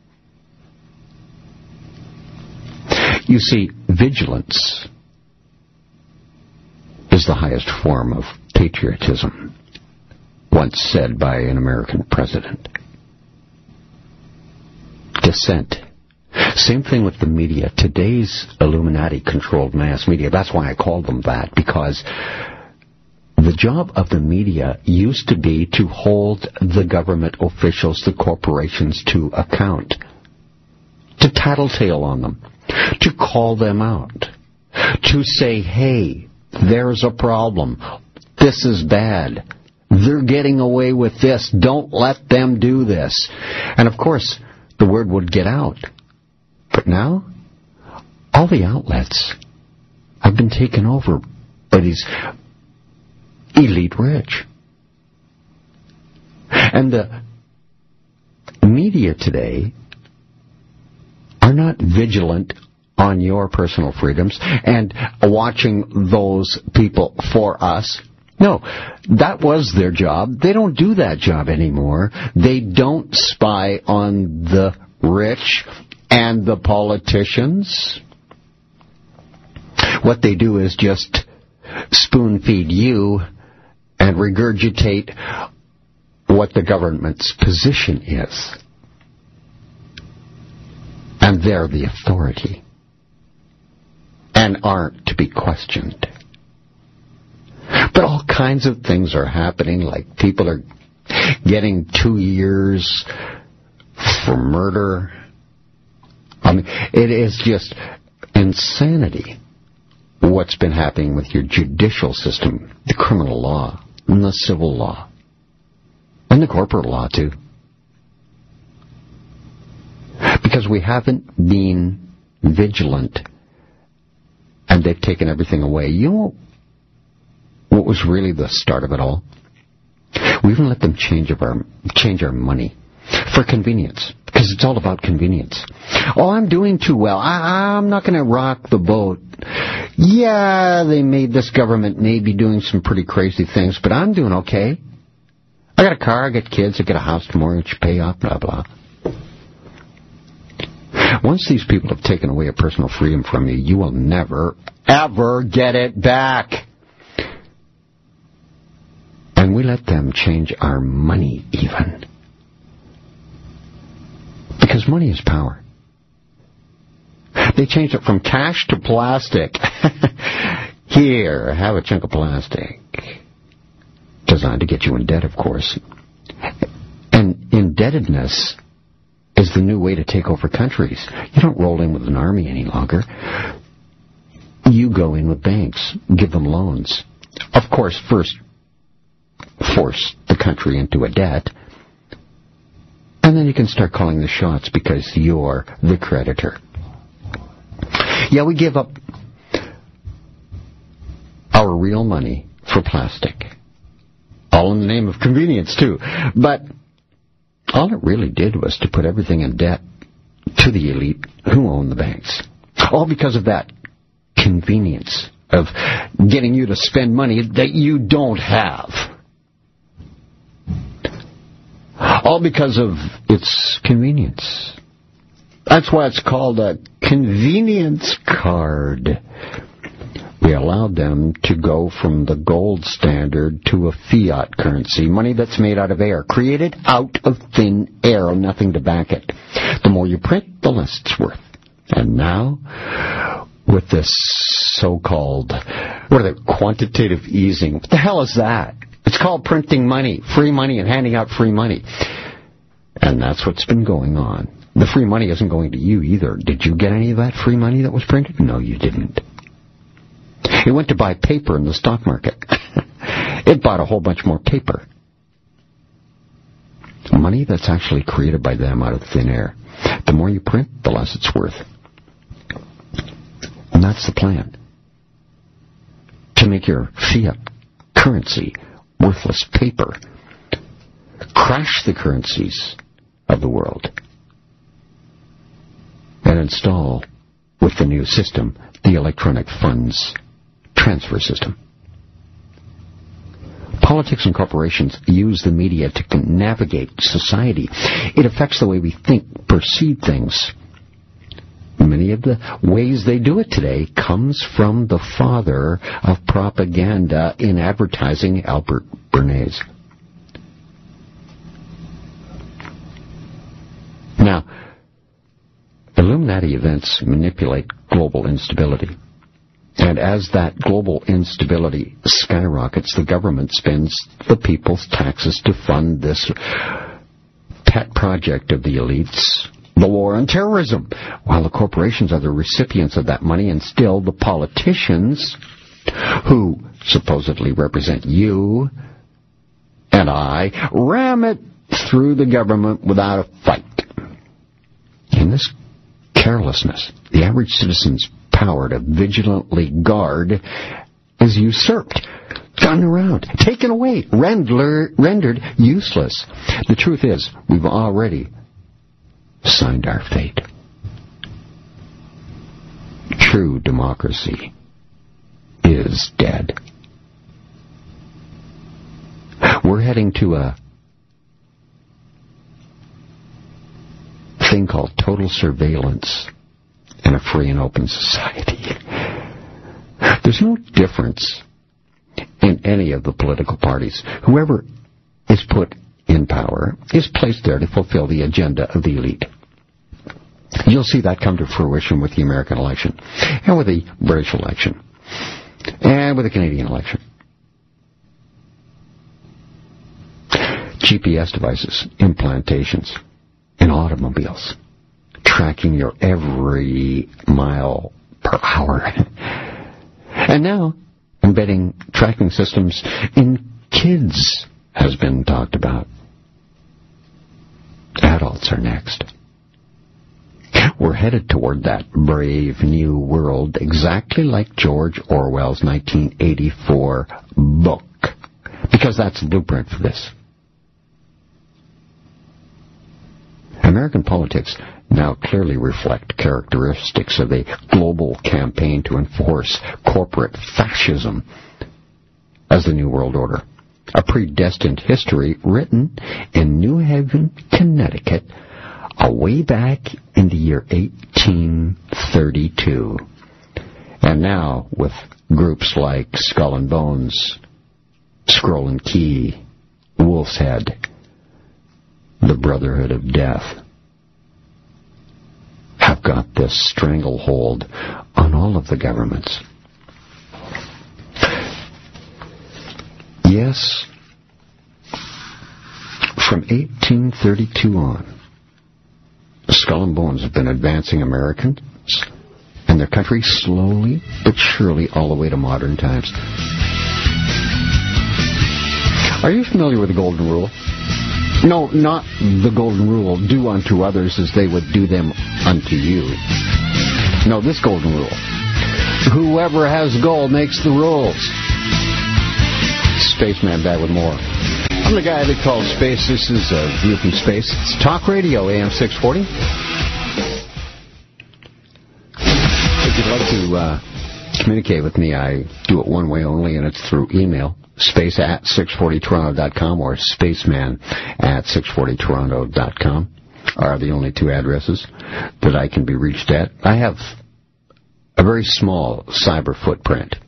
You see, vigilance is the highest form of patriotism, once said by an American president. Dissent. Same thing with the media. Today's Illuminati-controlled mass media, that's why I called them that, because the job of the media used to be to hold the government officials, the corporations, to account, to tattletale on them, to call them out, to say, hey, there's a problem. This is bad. They're getting away with this. Don't let them do this. And of course, the word would get out. But now, all the outlets have been taken over by these elite rich. And the media today are not vigilant on your personal freedoms and watching those people for us. No, that was their job. They don't do that job anymore. They don't spy on the rich and the politicians. What they do is just spoon feed you and regurgitate what the government's position is. And they're the authority and aren't to be questioned. But all kinds of things are happening, like people are getting two years for murder. I mean, it is just insanity what's been happening with your judicial system, the criminal law, and the civil law, and the corporate law, too. Because we haven't been vigilant, and they've taken everything away. You know what was really the start of it all? We even let them change of our change our money for convenience, because it's all about convenience. Oh, I'm doing too well. I, I'm not going to rock the boat. Yeah, they made this government maybe doing some pretty crazy things, but I'm doing okay. I got a car, I got kids, I got a house to mortgage, pay off, blah, blah. Once these people have taken away a personal freedom from you, you will never, ever get it back. And we let them change our money even. Because money is power. They changed it from cash to plastic. Here, have a chunk of plastic. Designed to get you in debt, of course. And indebtedness is the new way to take over countries. You don't roll in with an army any longer. You go in with banks, give them loans. Of course, first force the country into a debt, and then you can start calling the shots because you're the creditor. Yeah, we give up our real money for plastic. All in the name of convenience, too. But all it really did was to put everything in debt to the elite who own the banks. All because of that convenience of getting you to spend money that you don't have. All because of its convenience. That's why it's called a convenience card. We allowed them to go from the gold standard to a fiat currency, money that's made out of air, created out of thin air, nothing to back it. The more you print, the less it's worth. And now, with this so-called, what are they, quantitative easing, what the hell is that? It's called printing money, free money, and handing out free money. And that's what's been going on. The free money isn't going to you either. Did you get any of that free money that was printed? No, you didn't. It went to buy paper in the stock market. It bought a whole bunch more paper. Money that's actually created by them out of thin air. The more you print, the less it's worth. And that's the plan. To make your fiat currency worthless paper. Crash the currencies of the world. And install, with the new system, the electronic funds transfer system. Politics and corporations use the media to navigate society. It affects the way we think, perceive things. Many of the ways they do it today comes from the father of propaganda in advertising, Albert Bernays. Now, Illuminati events manipulate global instability. And as that global instability skyrockets, the government spends the people's taxes to fund this pet project of the elites, the war on terrorism, while the corporations are the recipients of that money, and still the politicians who supposedly represent you and I ram it through the government without a fight. In this carelessness, the average citizen's power to vigilantly guard is usurped, gotten around, taken away, render, rendered useless. The truth is, we've already signed our fate. True democracy is dead. We're heading to a thing called total surveillance in a free and open society. There's no difference in any of the political parties. Whoever is put in power is placed there to fulfill the agenda of the elite. You'll see that come to fruition with the American election, and with the British election, and with the Canadian election. G P S devices, implantations in automobiles, tracking your every mile per hour. And now, embedding tracking systems in kids has been talked about. Adults are next. We're headed toward that brave new world, exactly like George Orwell's nineteen eighty-four book, because that's the blueprint for this. American politics now clearly reflect characteristics of a global campaign to enforce corporate fascism as the New World Order. A predestined history written in New Haven, Connecticut, a way back in the year eighteen thirty-two. And now with groups like Skull and Bones, Scroll and Key, Wolf's Head, the Brotherhood of Death, have got this stranglehold on all of the governments. Yes, from eighteen thirty-two on, Skull and Bones have been advancing Americans and their country slowly but surely all the way to modern times. Are you familiar with the Golden Rule? No, not the Golden Rule, do unto others as they would do them unto you. No, this Golden Rule. Whoever has gold makes the rules. Spaceman back with more. I'm the guy they call Space. This is a View from Space. It's Talk Radio, A M six forty. If you'd like to uh, communicate with me, I do it one way only, and it's through email. Space at six forty toronto dot com or spaceman at six forty toronto dot com are the only two addresses that I can be reached at. I have a very small cyber footprint.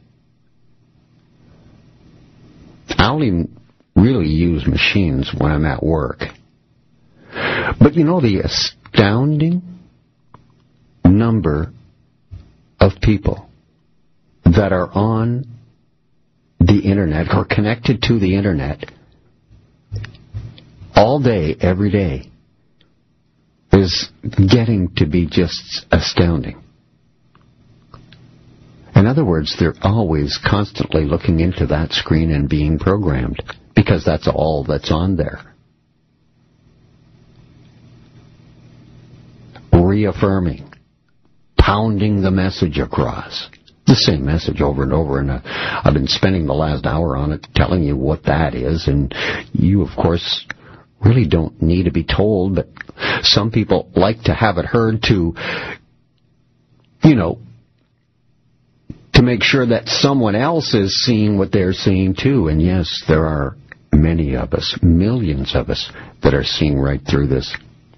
I only really use machines when I'm at work. But you know the astounding number of people that are on the internet or connected to the internet all day, every day, is getting to be just astounding. In other words, they're always constantly looking into that screen and being programmed, because that's all that's on there. reaffirming, pounding the message across. The same message over and over, and uh, I've been spending the last hour on it telling you what that is, and you, of course, really don't need to be told, but some people like to have it heard to, you know, to make sure that someone else is seeing what they're seeing too. And yes, there are many of us, millions of us, that are seeing right through this.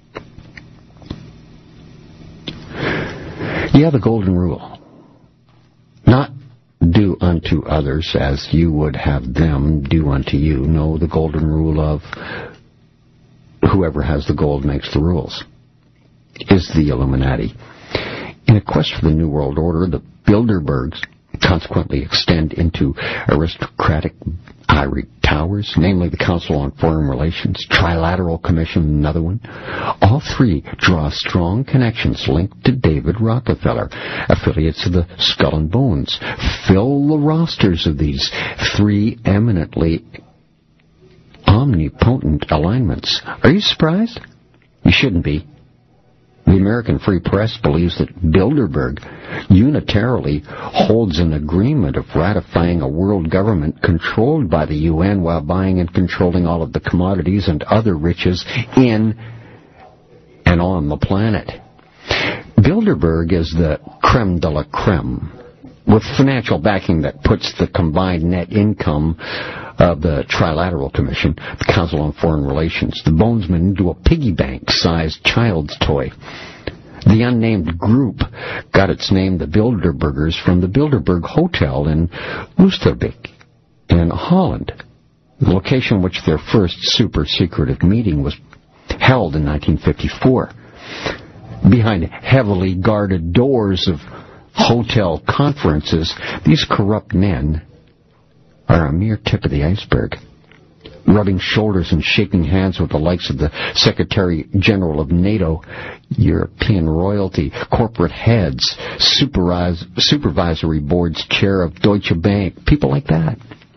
You have the golden rule. Not do unto others as you would have them do unto you. No, the golden rule of whoever has the gold makes the rules is the Illuminati. In a quest for the New World Order, the Bilderbergs consequently extend into aristocratic ivory towers, namely the Council on Foreign Relations, Trilateral Commission, another one. All three draw strong connections linked to David Rockefeller. Affiliates of the Skull and Bones fill the rosters of these three eminently omnipotent alignments. Are you surprised? You shouldn't be. The American Free Press believes that Bilderberg unitarily holds an agreement of ratifying a world government controlled by the U N while buying and controlling all of the commodities and other riches in and on the planet. Bilderberg is the creme de la creme, with financial backing that puts the combined net income of the Trilateral Commission, the Council on Foreign Relations, the Bonesmen into a piggy bank-sized child's toy. The unnamed group got its name, the Bilderbergers, from the Bilderberg Hotel in Oosterbeek in Holland, the location which their first super-secretive meeting was held in nineteen fifty-four. Behind heavily guarded doors of hotel conferences, these corrupt men are a mere tip of the iceberg, rubbing shoulders and shaking hands with the likes of the Secretary General of NATO, European royalty, corporate heads, supervis- supervisory board's chair of Deutsche Bank, people like that.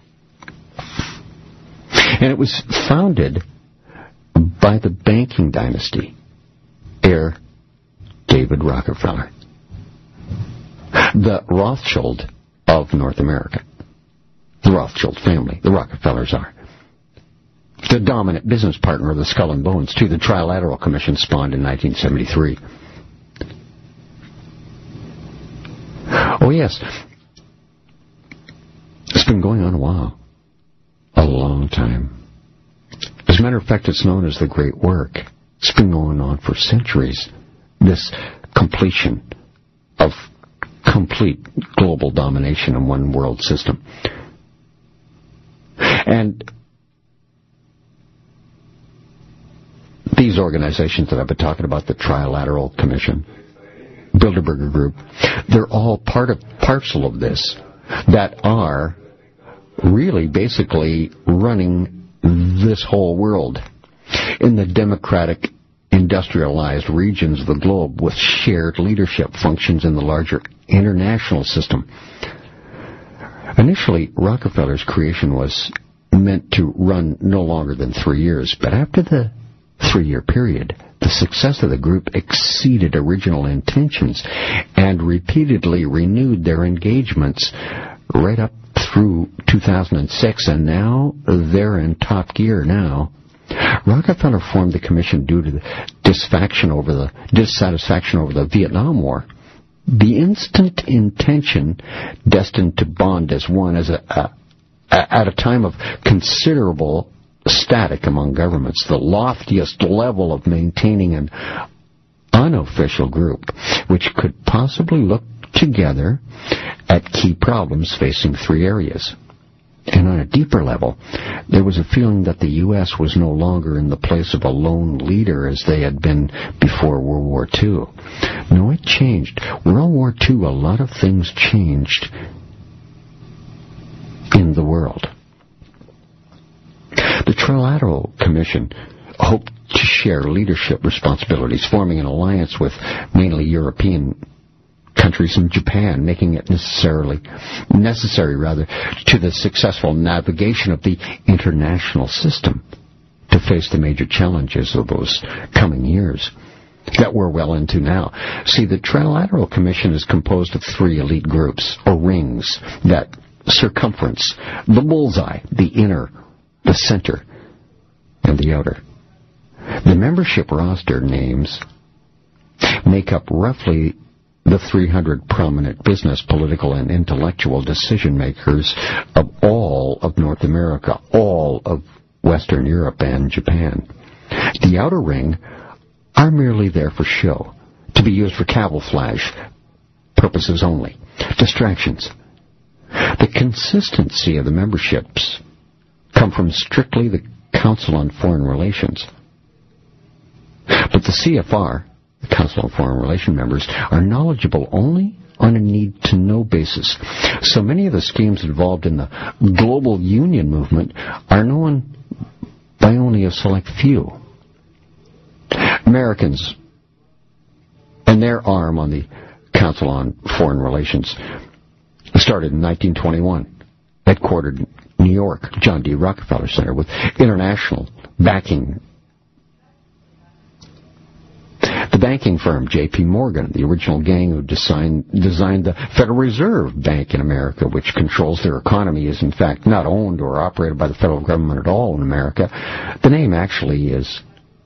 And it was founded by the banking dynasty, heir David Rockefeller, the Rothschild of North America. The Rothschild family, the Rockefellers are. The dominant business partner of the Skull and Bones, too. The Trilateral Commission spawned in nineteen seventy-three. Oh, yes. It's been going on a while. A long time. As a matter of fact, it's known as the Great Work. It's been going on for centuries. This completion of complete global domination in one world system. And these organizations that I've been talking about, the Trilateral Commission, Bilderberger Group, they're all part of parcel of this that are really basically running this whole world in the democratic industrialized regions of the globe with shared leadership functions in the larger international system. Initially, Rockefeller's creation was meant to run no longer than three years, but after the three-year period, the success of the group exceeded original intentions and repeatedly renewed their engagements right up through two thousand six, and now they're in top gear now. Rockefeller formed the commission due to the dissatisfaction over the, dissatisfaction over the Vietnam War. The instant intention destined to bond as one as a, a, at a time of considerable static among governments, the loftiest level of maintaining an unofficial group which could possibly look together at key problems facing three areas. And on a deeper level, there was a feeling that the U S was no longer in the place of a lone leader as they had been before World War Two. No, it changed. World War Two, a lot of things changed in the world. The Trilateral Commission hoped to share leadership responsibilities, forming an alliance with mainly European countries and Japan, making it necessarily necessary rather to the successful navigation of the international system to face the major challenges of those coming years. that we're well into now. See, the Trilateral Commission is composed of three elite groups, or rings, that circumference, the bullseye, the inner, the center, and the outer. The membership roster names make up roughly the three hundred prominent business, political, and intellectual decision-makers of all of North America, all of Western Europe and Japan. The outer ring are merely there for show, to be used for camouflage purposes only, distractions. The consistency of the memberships come from strictly the Council on Foreign Relations. But the C F R, the Council on Foreign Relations members, are knowledgeable only on a need-to-know basis. So many of the schemes involved in the global union movement are known by only a select few. Americans and their arm on the Council on Foreign Relations started in nineteen twenty-one, headquartered in New York, John D. Rockefeller Center, with international backing. The banking firm J P Morgan, the original gang who designed, designed the Federal Reserve Bank in America, which controls their economy, is in fact not owned or operated by the federal government at all in America. The name actually is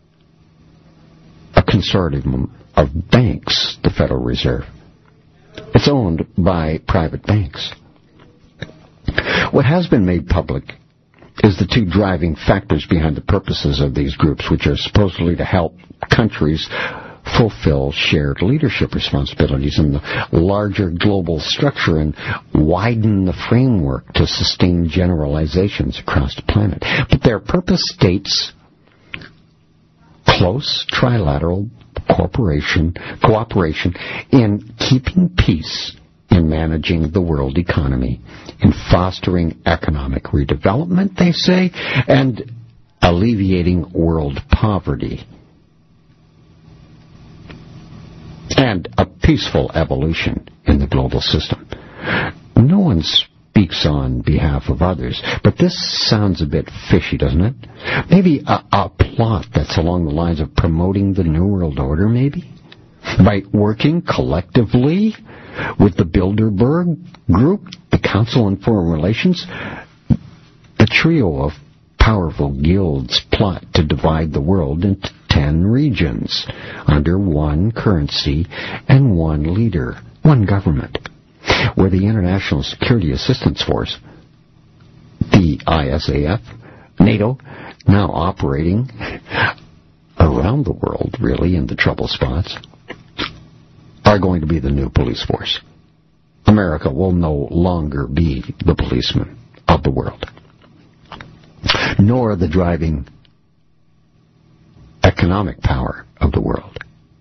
a consortium of banks, the Federal Reserve. It's owned by private banks. What has been made public is the two driving factors behind the purposes of these groups, which are supposedly to help countries fulfill shared leadership responsibilities in the larger global structure and widen the framework to sustain generalizations across the planet. But their purpose states close trilateral cooperation, cooperation in keeping peace, in managing the world economy, in fostering economic redevelopment, they say, and alleviating world poverty, and a peaceful evolution in the global system. No one speaks on behalf of others, but this sounds a bit fishy, doesn't it? Maybe a, a plot that's along the lines of promoting the New World Order, maybe? By working collectively with the Bilderberg Group, the Council on Foreign Relations, a trio of powerful guilds plot to divide the world into ten regions under one currency and one leader, one government, where the International Security Assistance Force, the I S A F, NATO, now operating around the world, really, in the trouble spots, are going to be the new police force. America will no longer be the policeman of the world, nor the driving economic power of the world.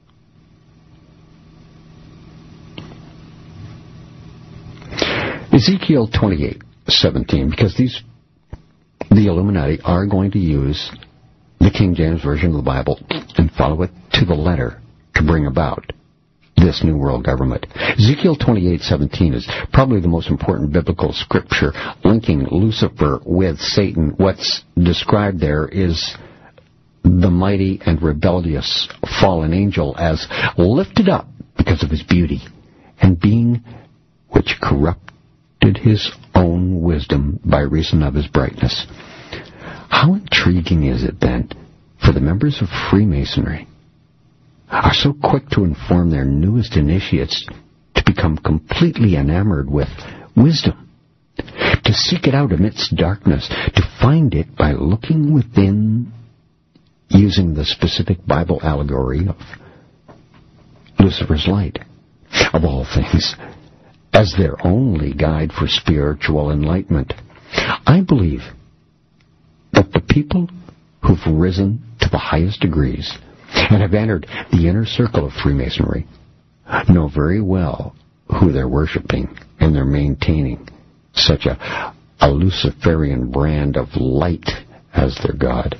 Ezekiel twenty-eight seventeen, because these, the Illuminati, are going to use the King James Version of the Bible and follow it to the letter to bring about this new world government. Ezekiel twenty-eight seventeen is probably the most important biblical scripture linking Lucifer with Satan. What's described there is the mighty and rebellious fallen angel as lifted up because of his beauty and being which corrupted his own wisdom by reason of his brightness. How intriguing is it, then, for the members of Freemasonry are so quick to inform their newest initiates to become completely enamored with wisdom, to seek it out amidst darkness, to find it by looking within, using the specific Bible allegory of Lucifer's light, of all things, as their only guide for spiritual enlightenment. I believe that the people who've risen to the highest degrees and have entered the inner circle of Freemasonry know very well who they're worshiping, and they're maintaining such a, a Luciferian brand of light as their God.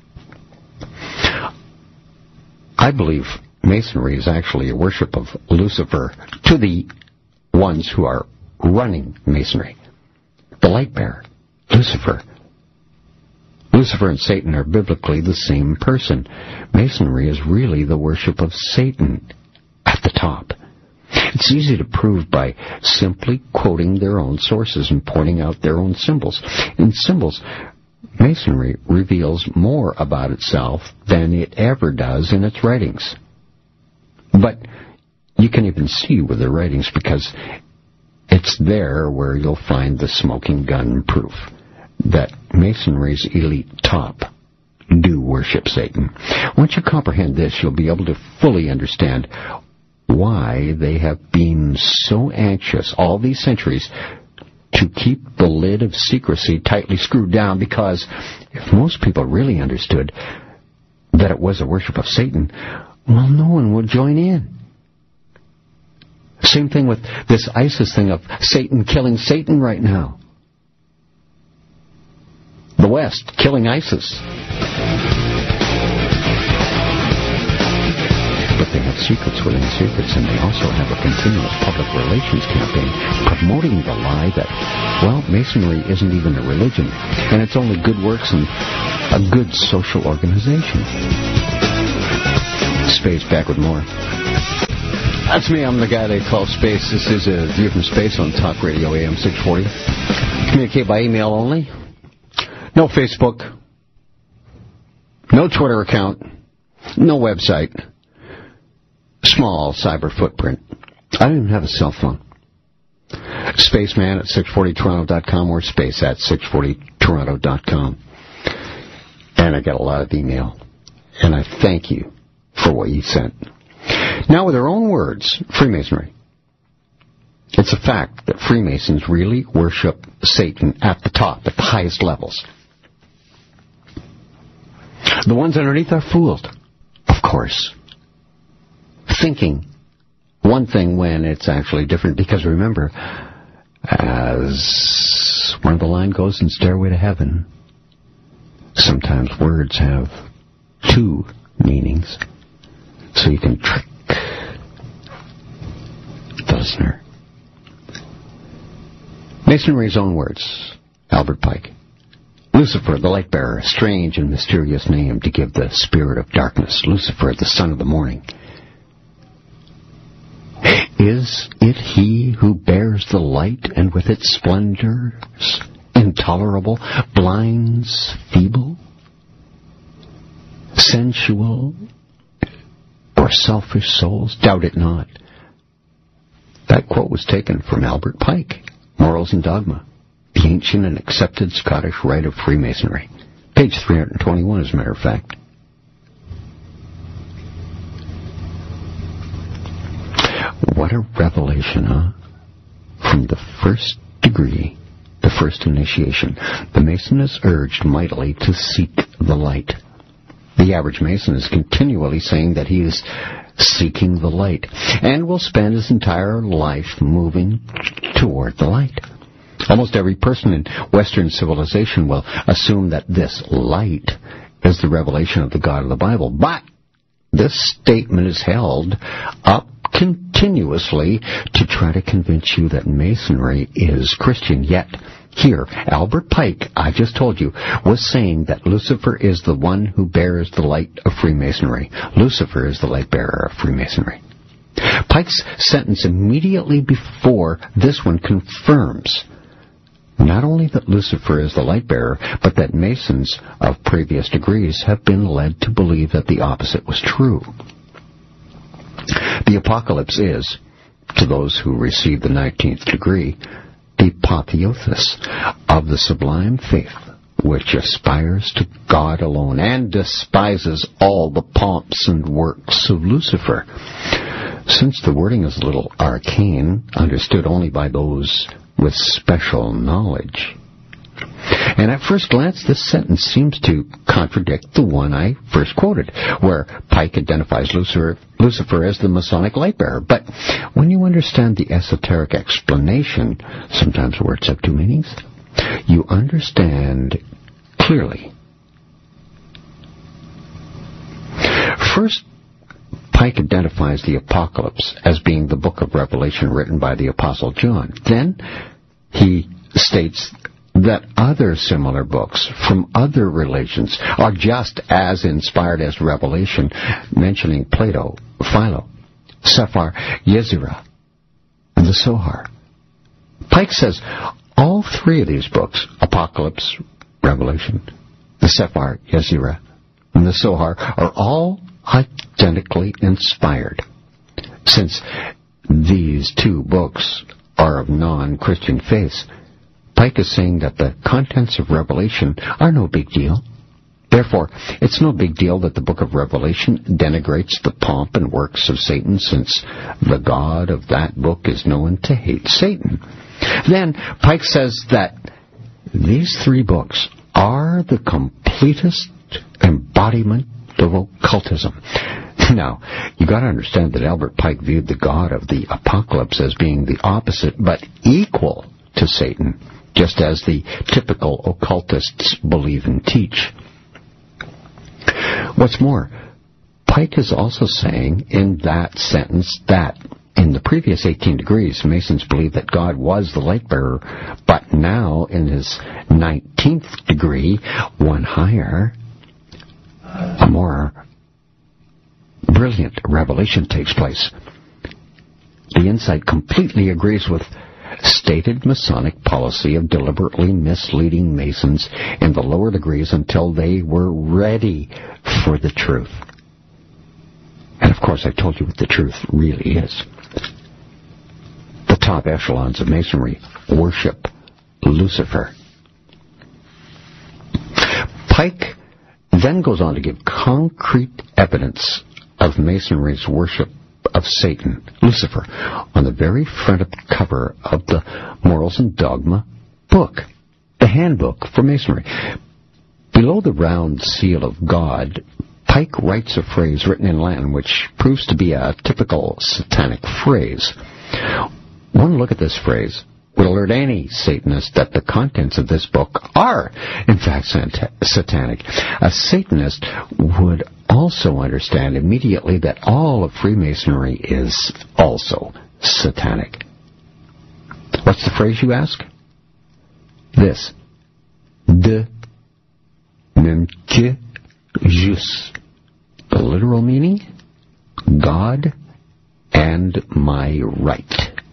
I believe Masonry is actually a worship of Lucifer to the ones who are running Masonry. The light bearer, Lucifer, Lucifer and Satan are biblically the same person. Masonry is really the worship of Satan at the top. It's easy to prove by simply quoting their own sources and pointing out their own symbols. In symbols, Masonry reveals more about itself than it ever does in its writings. But you can even see with their writings because it's there where you'll find the smoking gun proof that Masonry's elite top do worship Satan. Once you comprehend this, you'll be able to fully understand why they have been so anxious all these centuries to keep the lid of secrecy tightly screwed down, because if most people really understood that it was a worship of Satan, well, no one would join in. Same thing with this ISIS thing of Satan killing Satan right now. The West killing ISIS. But they have secrets within secrets, and they also have a continuous public relations campaign promoting the lie that, well, Masonry isn't even a religion, and it's only good works and a good social organization. Space, back with more. That's me. I'm the guy they call Space. This is a View from Space on Talk Radio A M six forty. Communicate by email only. No Facebook. No Twitter account. No website. Small cyber footprint. I don't even have a cell phone. Spaceman at six forty toronto dot com or space at six forty toronto dot com. And I got a lot of email. And I thank you for what you sent. Now, with their own words, Freemasonry. It's a fact that Freemasons really worship Satan at the top, at the highest levels. The ones underneath are fooled, of course, thinking one thing when it's actually different. Because remember, as one of the line goes in Stairway to Heaven, sometimes words have two meanings, so you can trick the listener. Masonry's own words, Albert Pike. Lucifer, the light bearer, a strange and mysterious name to give the spirit of darkness. Lucifer, the son of the morning. Is it he who bears the light, and with its splendors intolerable, blinds feeble, sensual, or selfish souls? Doubt it not. That quote was taken from Albert Pike, Morals and Dogma, the ancient and accepted Scottish rite of Freemasonry. Page three hundred twenty-one, as a matter of fact. What a revelation, huh? From the first degree, the first initiation, the Mason is urged mightily to seek the light. The average Mason is continually saying that he is seeking the light, and will spend his entire life moving toward the light. Almost every person in Western civilization will assume that this light is the revelation of the God of the Bible. But this statement is held up continuously to try to convince you that Masonry is Christian. Yet, here, Albert Pike, I just told you, was saying that Lucifer is the one who bears the light of Freemasonry. Lucifer is the light bearer of Freemasonry. Pike's sentence immediately before this one confirms not only that Lucifer is the light bearer, but that Masons of previous degrees have been led to believe that the opposite was true. The apocalypse is, to those who receive the nineteenth degree, the apotheosis of the sublime faith which aspires to God alone and despises all the pomps and works of Lucifer. Since the wording is a little arcane, understood only by those with special knowledge. And at first glance, this sentence seems to contradict the one I first quoted, where Pike identifies Lucifer, Lucifer as the Masonic light bearer. But when you understand the esoteric explanation, sometimes words have two meanings, you understand clearly. First, Pike identifies the Apocalypse as being the book of Revelation written by the Apostle John. Then he states that other similar books from other religions are just as inspired as Revelation, mentioning Plato, Philo, Sefer Yetzirah, and the Zohar. Pike says all three of these books, Apocalypse, Revelation, the Sefer Yetzirah, and the Zohar, are all identically inspired. Since these two books are of non-Christian faiths, Pike is saying that the contents of Revelation are no big deal. Therefore, it's no big deal that the book of Revelation denigrates the pomp and works of Satan, since the God of that book is known to hate Satan. Then, Pike says that these three books are the completest embodiment of occultism. Now, you got to understand that Albert Pike viewed the God of the Apocalypse as being the opposite, but equal to Satan, just as the typical occultists believe and teach. What's more, Pike is also saying in that sentence that in the previous eighteen degrees, Masons believed that God was the light bearer, but now in his nineteenth degree, one higher, a more brilliant revelation takes place. The insight completely agrees with stated Masonic policy of deliberately misleading Masons in the lower degrees until they were ready for the truth. And of course, I told you what the truth really is. The top echelons of Masonry worship Lucifer. Pike then goes on to give concrete evidence of Masonry's worship of Satan, Lucifer, on the very front of the cover of the Morals and Dogma book, the handbook for Masonry. Below the round seal of God, Pike writes a phrase written in Latin which proves to be a typical satanic phrase. One look at this phrase would alert any Satanist that the contents of this book are, in fact, satanic. A Satanist would also understand immediately that all of Freemasonry is also satanic. What's the phrase, you ask? This. De memque jus. The literal meaning? God and my right.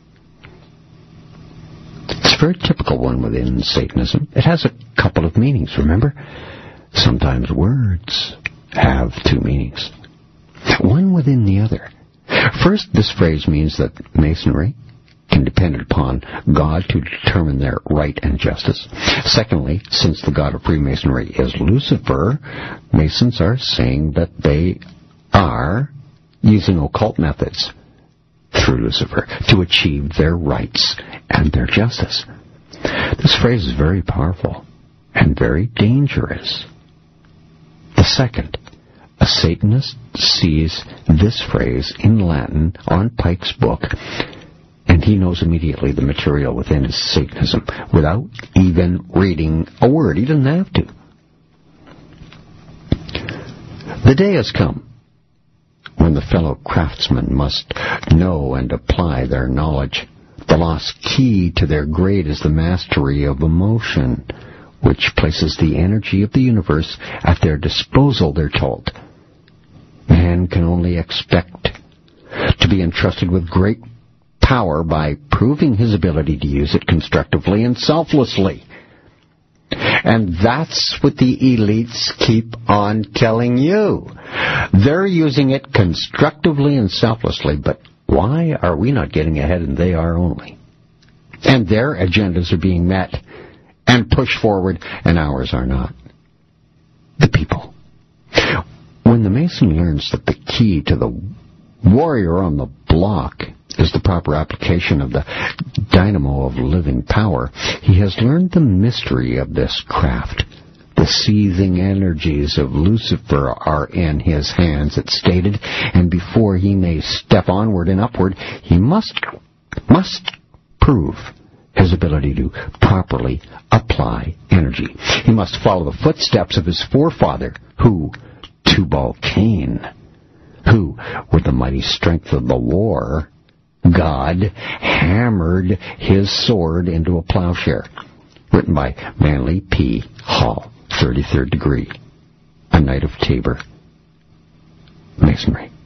It's a very typical one within Satanism. It has a couple of meanings, remember? Sometimes words have two meanings, one within the other. First, this phrase means that Masonry can depend upon God to determine their right and justice. Secondly, since the God of Freemasonry is Lucifer, Masons are saying that they are using occult methods through Lucifer to achieve their rights and their justice. This phrase is very powerful and very dangerous. The second, a Satanist sees this phrase in Latin on Pike's book, and he knows immediately the material within his Satanism without even reading a word. He doesn't have to. The day has come when the fellow craftsmen must know and apply their knowledge. The lost key to their grade is the mastery of emotion, which places the energy of the universe at their disposal, they're told. Man can only expect to be entrusted with great power by proving his ability to use it constructively and selflessly. And that's what the elites keep on telling you. They're using it constructively and selflessly, but why are we not getting ahead and they are only? And their agendas are being met and pushed forward, and ours are not. The people. When the Mason learns that the key to the warrior on the block is the proper application of the dynamo of living power, he has learned the mystery of this craft. The seething energies of Lucifer are in his hands, it's stated, and before he may step onward and upward, he must, must prove his ability to properly apply energy. He must follow the footsteps of his forefather, who, Tubal-Cain, who, with the mighty strength of the war, God hammered his sword into a plowshare. written by Manly P. Hall, thirty-third degree, A Knight of Tabor, Masonry.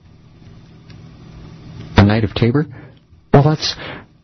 A Knight of Tabor? Well, that's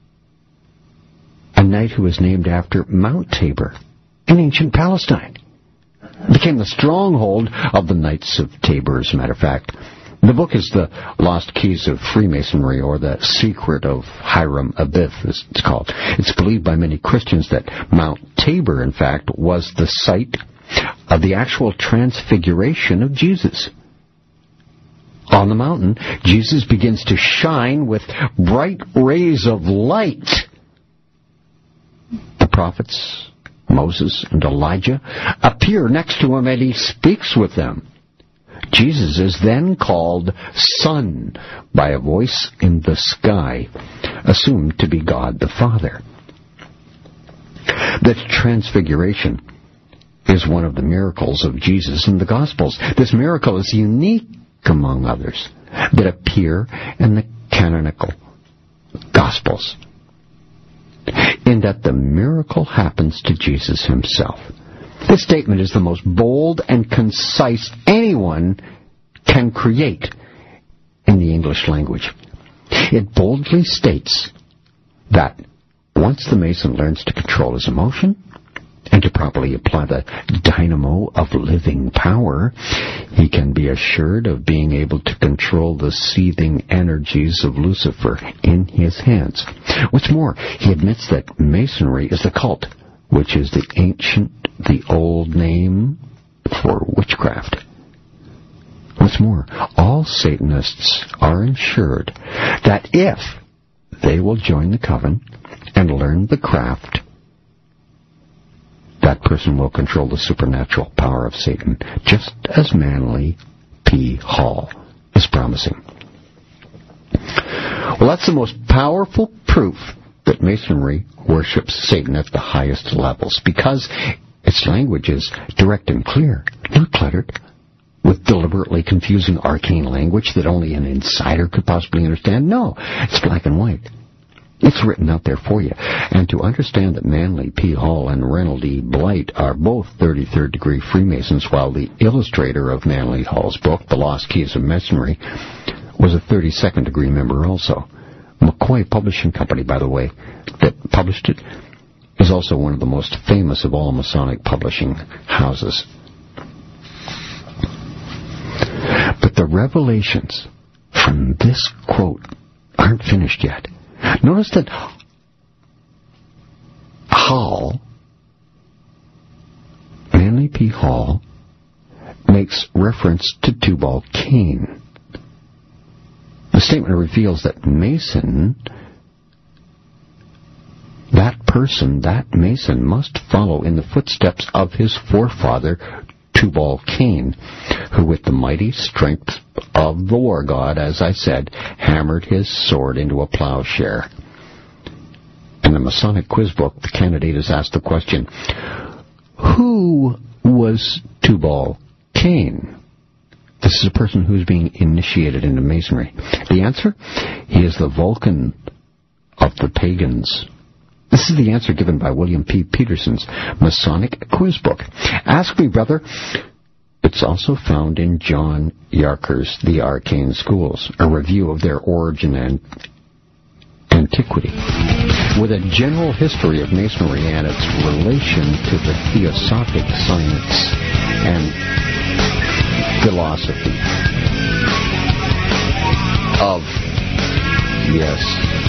a knight who was named after Mount Tabor in ancient Palestine. It became the stronghold of the Knights of Tabor, as a matter of fact. The book is The Lost Keys of Freemasonry, or The Secret of Hiram Abiff, as it's called. It's believed by many Christians that Mount Tabor, in fact, was the site of the actual transfiguration of Jesus. On the mountain, Jesus begins to shine with bright rays of light. The prophets, Moses and Elijah, appear next to him, and he speaks with them. Jesus is then called Son by a voice in the sky, assumed to be God the Father. The Transfiguration is one of the miracles of Jesus in the Gospels. This miracle is unique among others that appear in the canonical Gospels, in that the miracle happens to Jesus himself. This statement is the most bold and concise anyone can create in the English language. It boldly states that once the Mason learns to control his emotion and to properly apply the dynamo of living power, he can be assured of being able to control the seething energies of Lucifer in his hands. What's more, he admits that Masonry is a cult, which is the ancient, the old name for witchcraft. What's more, all Satanists are assured that if they will join the coven and learn the craft, that person will control the supernatural power of Satan, just as Manly P. Hall is promising. Well, that's the most powerful proof that Masonry worships Satan at the highest levels, because its language is direct and clear, not cluttered with deliberately confusing arcane language that only an insider could possibly understand. No, it's black and white. It's written out there for you. And to understand that Manly P. Hall and Reynold E. Blight are both thirty-third degree Freemasons, while the illustrator of Manly Hall's book, The Lost Keys of Masonry, was a thirty-second degree member also. McCoy Publishing Company, by the way, that published it, is also one of the most famous of all Masonic publishing houses. But the revelations from this quote aren't finished yet. Notice that Hall, Manly P. Hall, makes reference to Tubal Cain. The statement reveals that Mason, that person, that Mason, must follow in the footsteps of his forefather, Tubal Cain, who with the mighty strength of the war god, as I said, hammered his sword into a plowshare. In the Masonic quiz book, the candidate is asked the question, who was Tubal Cain? This is a person who's being initiated into Masonry. The answer? He is the Vulcan of the pagans. This is the answer given by William P. Peterson's Masonic quiz book. Ask me, brother. It's also found in John Yarker's The Arcane Schools, a review of their origin and antiquity, with a general history of Masonry and its relation to the Theosophic science and philosophy of, yes,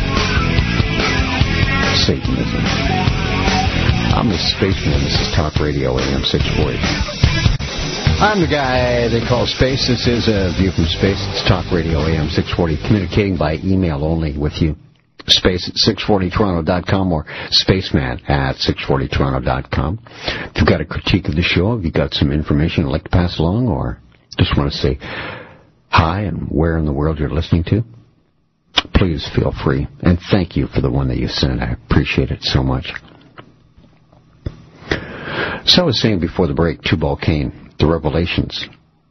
Satanism. I'm the Spaceman. This is Talk Radio A M six forty. I'm the guy they call Space. This is A View from Space. It's Talk Radio A M six forty, communicating by email only with you. Space at six forty toronto dot com or spaceman at six forty toronto dot com. If you've got a critique of the show, if you've got some information you'd like to pass along, or just want to say hi and where in the world you're listening to, please feel free. And thank you for the one that you sent. I appreciate it so much. So I was saying before the break, Tubal Cain, the Revelations.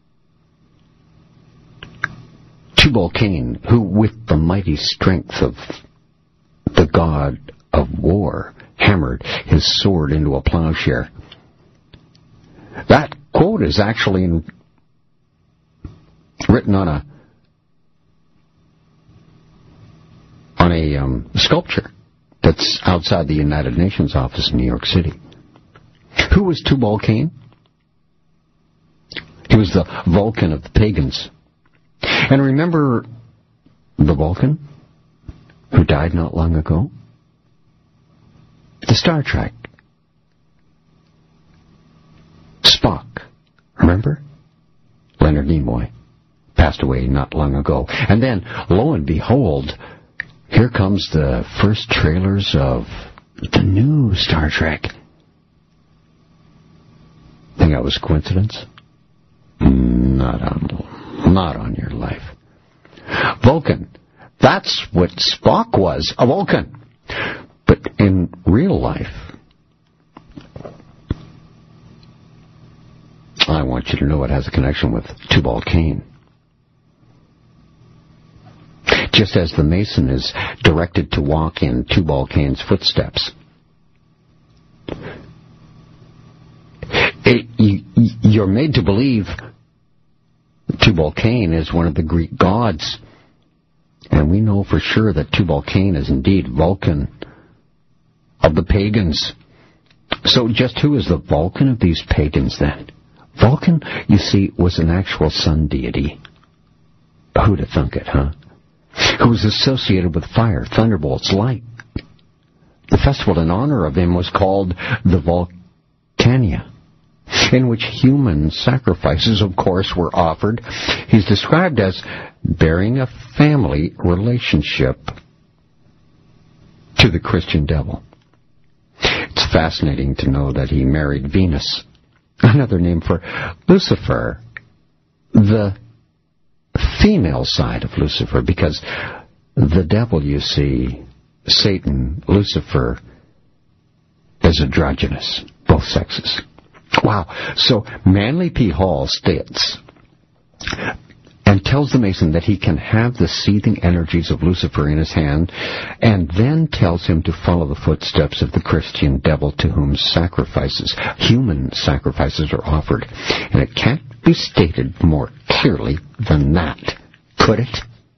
Tubal Cain, who with the mighty strength of the god of war hammered his sword into a plowshare. That quote is actually in, written on a on a um, sculpture that's outside the United Nations office in New York City. Who was Tubal-Cain? He was the Vulcan of the pagans. And remember the Vulcan who died not long ago? The Star Trek. Spock. Remember? Leonard Nimoy passed away not long ago. And then, lo and behold, here comes the first trailers of the new Star Trek. Think that was coincidence? Not on, not on your life. Vulcan. That's what Spock was, a Vulcan. But in real life, I want you to know it has a connection with Tubal-Cain. Just as the Mason is directed to walk in Tubal-Cain's footsteps. It, you, you're made to believe Tubal-Cain is one of the Greek gods. And we know for sure that Tubal-Cain is indeed Vulcan of the pagans. So just who is the Vulcan of these pagans then? Vulcan, you see, was an actual sun deity. Who'd have thunk it, huh? Who was associated with fire, thunderbolts, light. The festival in honor of him was called the Vulcania, in which human sacrifices, of course, were offered. He's described as bearing a family relationship to the Christian devil. It's fascinating to know that he married Venus, another name for Lucifer, the female side of Lucifer, because the devil, you see, Satan, Lucifer, is androgynous, both sexes. Wow. So Manly P. Hall states and tells the Mason that he can have the seething energies of Lucifer in his hand, and then tells him to follow the footsteps of the Christian devil to whom sacrifices, human sacrifices, are offered. And it can't be stated more clearly than that, could it?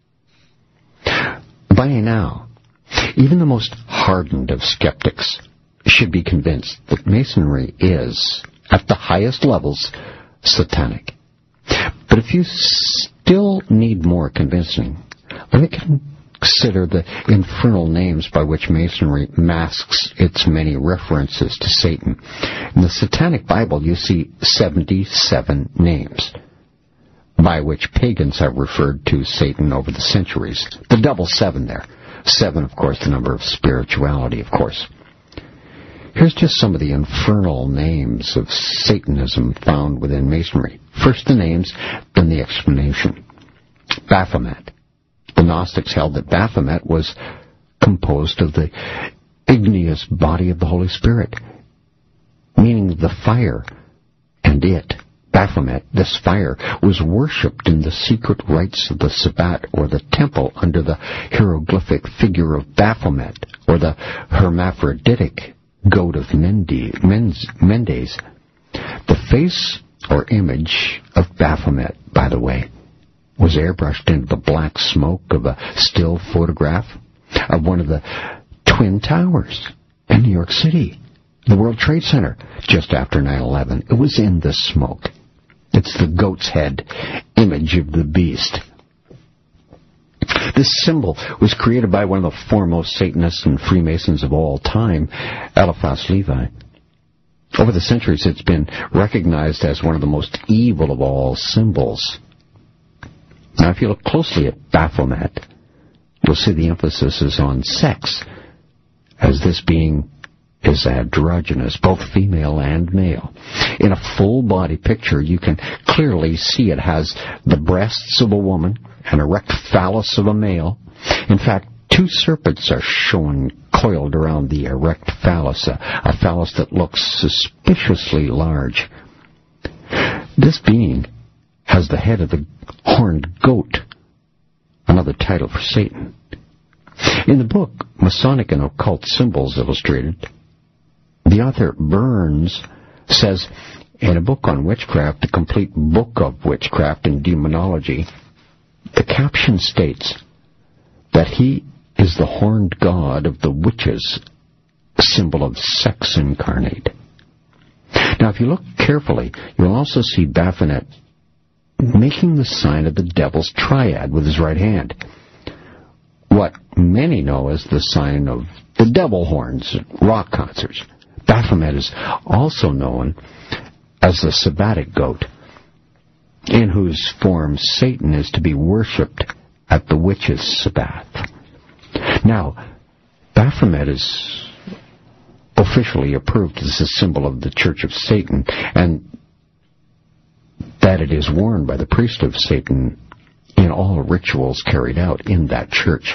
By now, even the most hardened of skeptics should be convinced that Masonry is, at the highest levels, satanic. But if you still need more convincing, let me consider the infernal names by which Masonry masks its many references to Satan. In the Satanic Bible, you see seventy-seven names by which pagans have referred to Satan over the centuries. The double seven there. Seven, of course, the number of spirituality, of course. Here's just some of the infernal names of Satanism found within Masonry. First the names, then the explanation. Baphomet. The Gnostics held that Baphomet was composed of the igneous body of the Holy Spirit, meaning the fire and it. Baphomet, this fire, was worshipped in the secret rites of the Sabbat or the temple under the hieroglyphic figure of Baphomet, or the hermaphroditic goat of Mendes. The face or image of Baphomet, by the way, was airbrushed into the black smoke of a still photograph of one of the Twin Towers in New York City, the World Trade Center, just after nine eleven. It was in the smoke. It's the goat's head image of the beast. This symbol was created by one of the foremost Satanists and Freemasons of all time, Eliphas Levi. Over the centuries, it's been recognized as one of the most evil of all symbols. Now, if you look closely at Baphomet, you'll see the emphasis is on sex, as this being is androgynous, both female and male. In a full-body picture, you can clearly see it has the breasts of a woman, an erect phallus of a male. In fact, two serpents are shown coiled around the erect phallus, a, a phallus that looks suspiciously large. This being has the head of the horned goat, another title for Satan. In the book, Masonic and Occult Symbols Illustrated, The author Burns says, in a book on witchcraft, The Complete Book of Witchcraft and Demonology, the caption states that he is the horned god of the witches, symbol of sex incarnate. Now, if you look carefully, you'll also see Baphomet making the sign of the devil's triad with his right hand, what many know as the sign of the devil horns at rock concerts. Baphomet is also known as the Sabbatic goat, in whose form Satan is to be worshipped at the witches' Sabbath. Now, Baphomet is officially approved as a symbol of the Church of Satan, and that it is worn by the priest of Satan in all rituals carried out in that church.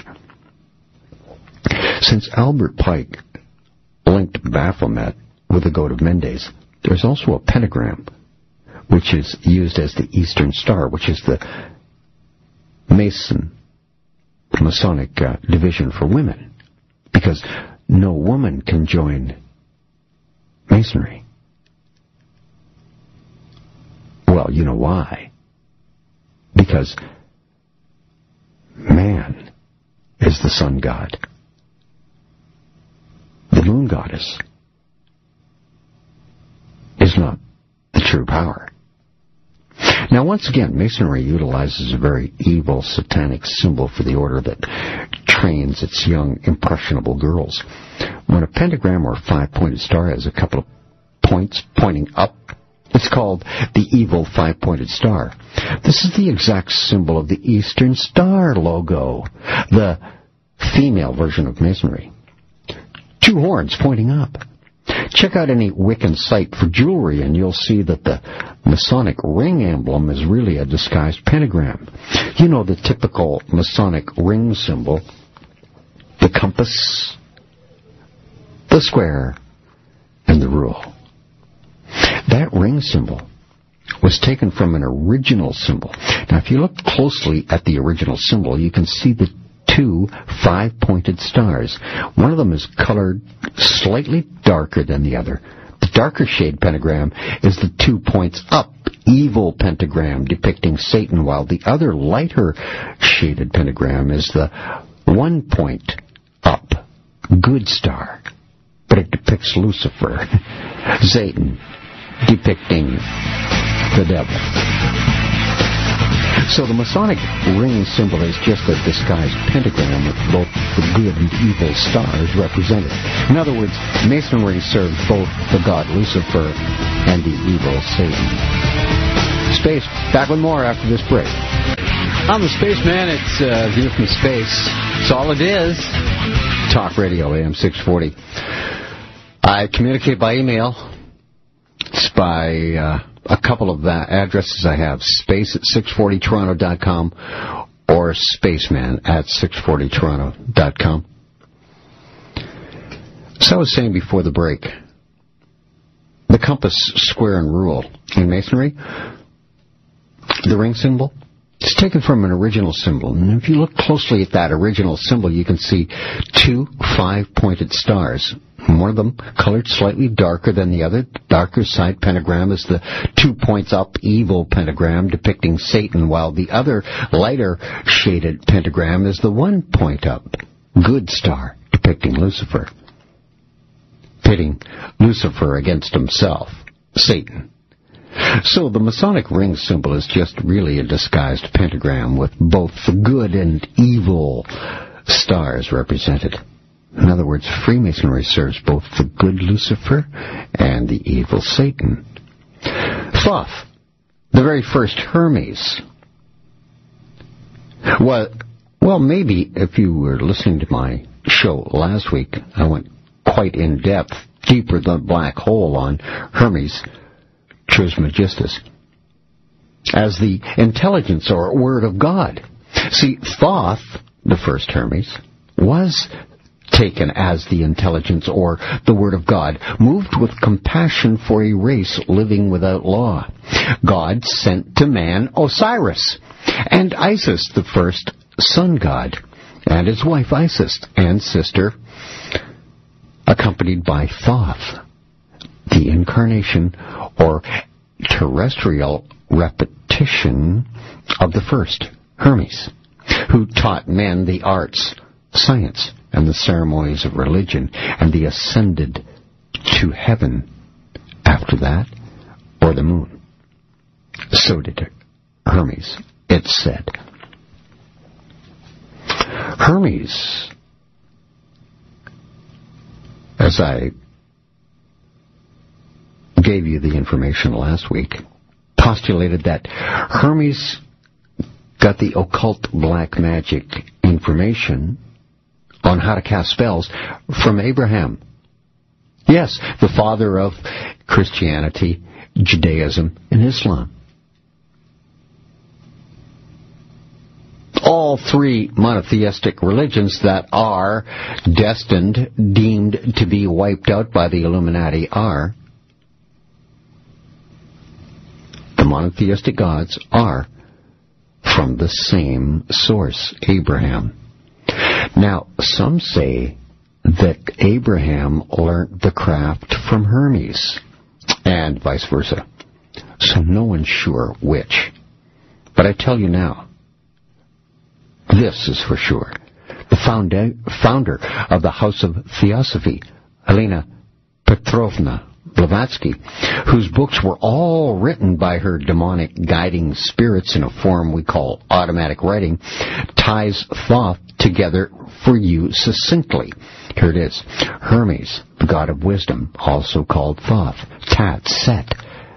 Since Albert Pike linked Baphomet with the goat of Mendes, there's also a pentagram, which is used as the Eastern Star, which is the Mason, Masonic uh, division for women, because no woman can join Masonry. Well, you know why. Because man is the sun god. The moon goddess is not the true power. Now, once again, Masonry utilizes a very evil, satanic symbol for the order that trains its young, impressionable girls. When a pentagram or five-pointed star has a couple of points pointing up, it's called the evil five-pointed star. This is the exact symbol of the Eastern Star logo, the female version of Masonry. Two horns pointing up. Check out any Wiccan site for jewelry, and you'll see that the Masonic ring emblem is really a disguised pentagram. You know, the typical Masonic ring symbol, the compass, the square, and the rule. That ring symbol was taken from an original symbol. Now, if you look closely at the original symbol, you can see the two five-pointed stars. One of them is colored slightly darker than the other. The darker shade pentagram is the two points up, evil pentagram depicting Satan, while the other lighter shaded pentagram is the one point up, good star. But it depicts Lucifer, Satan, depicting the devil. So the Masonic ring symbol is just a disguised pentagram with both the good and evil stars represented. In other words, Masonry serves both the god Lucifer and the evil Satan. Space, back with more after this break. I'm the Spaceman. It's uh, View from Space. That's all it is. Talk Radio, A M six forty. I communicate by email. It's by uh, a couple of uh, addresses I have. Space at six forty toronto dot com or spaceman at six forty toronto dot com. So I was saying before the break, the compass, square, and rule in Masonry, the ring symbol, it's taken from an original symbol. And if you look closely at that original symbol, you can see two five-pointed stars. One of them colored slightly darker than the other. The darker side pentagram is the two points up evil pentagram depicting Satan, while the other lighter shaded pentagram is the one point up good star depicting Lucifer, pitting Lucifer against himself, Satan. So the Masonic ring symbol is just really a disguised pentagram with both the good and evil stars represented. In other words, Freemasonry serves both the good Lucifer and the evil Satan. Thoth, the very first Hermes. Well, well, maybe if you were listening to my show last week, I went quite in depth, deeper than a black hole on Hermes Trismegistus as the intelligence or word of God. See, Thoth, the first Hermes, was taken as the intelligence or the word of God, moved with compassion for a race living without law. God sent to man Osiris and Isis, the first sun god, and his wife Isis and sister, accompanied by Thoth, the incarnation or terrestrial repetition of the first, Hermes, who taught men the arts, science, and the ceremonies of religion, and he ascended to heaven after that, or the moon. So did Hermes, it's said. Hermes, as I gave you the information last week, postulated that Hermes got the occult black magic information on how to cast spells from Abraham. Yes, the father of Christianity, Judaism, and Islam. All three monotheistic religions that are destined, deemed to be wiped out by the Illuminati are, the monotheistic gods are from the same source, Abraham. Now, some say that Abraham learnt the craft from Hermes, and vice versa. So no one's sure which. But I tell you now, this is for sure. The founder, founder of the House of Theosophy, Helena Petrovna Blavatsky, whose books were all written by her demonic guiding spirits in a form we call automatic writing, ties Thoth together for you succinctly. Here it is. Hermes, the god of wisdom, also called Thoth, Tat, Set,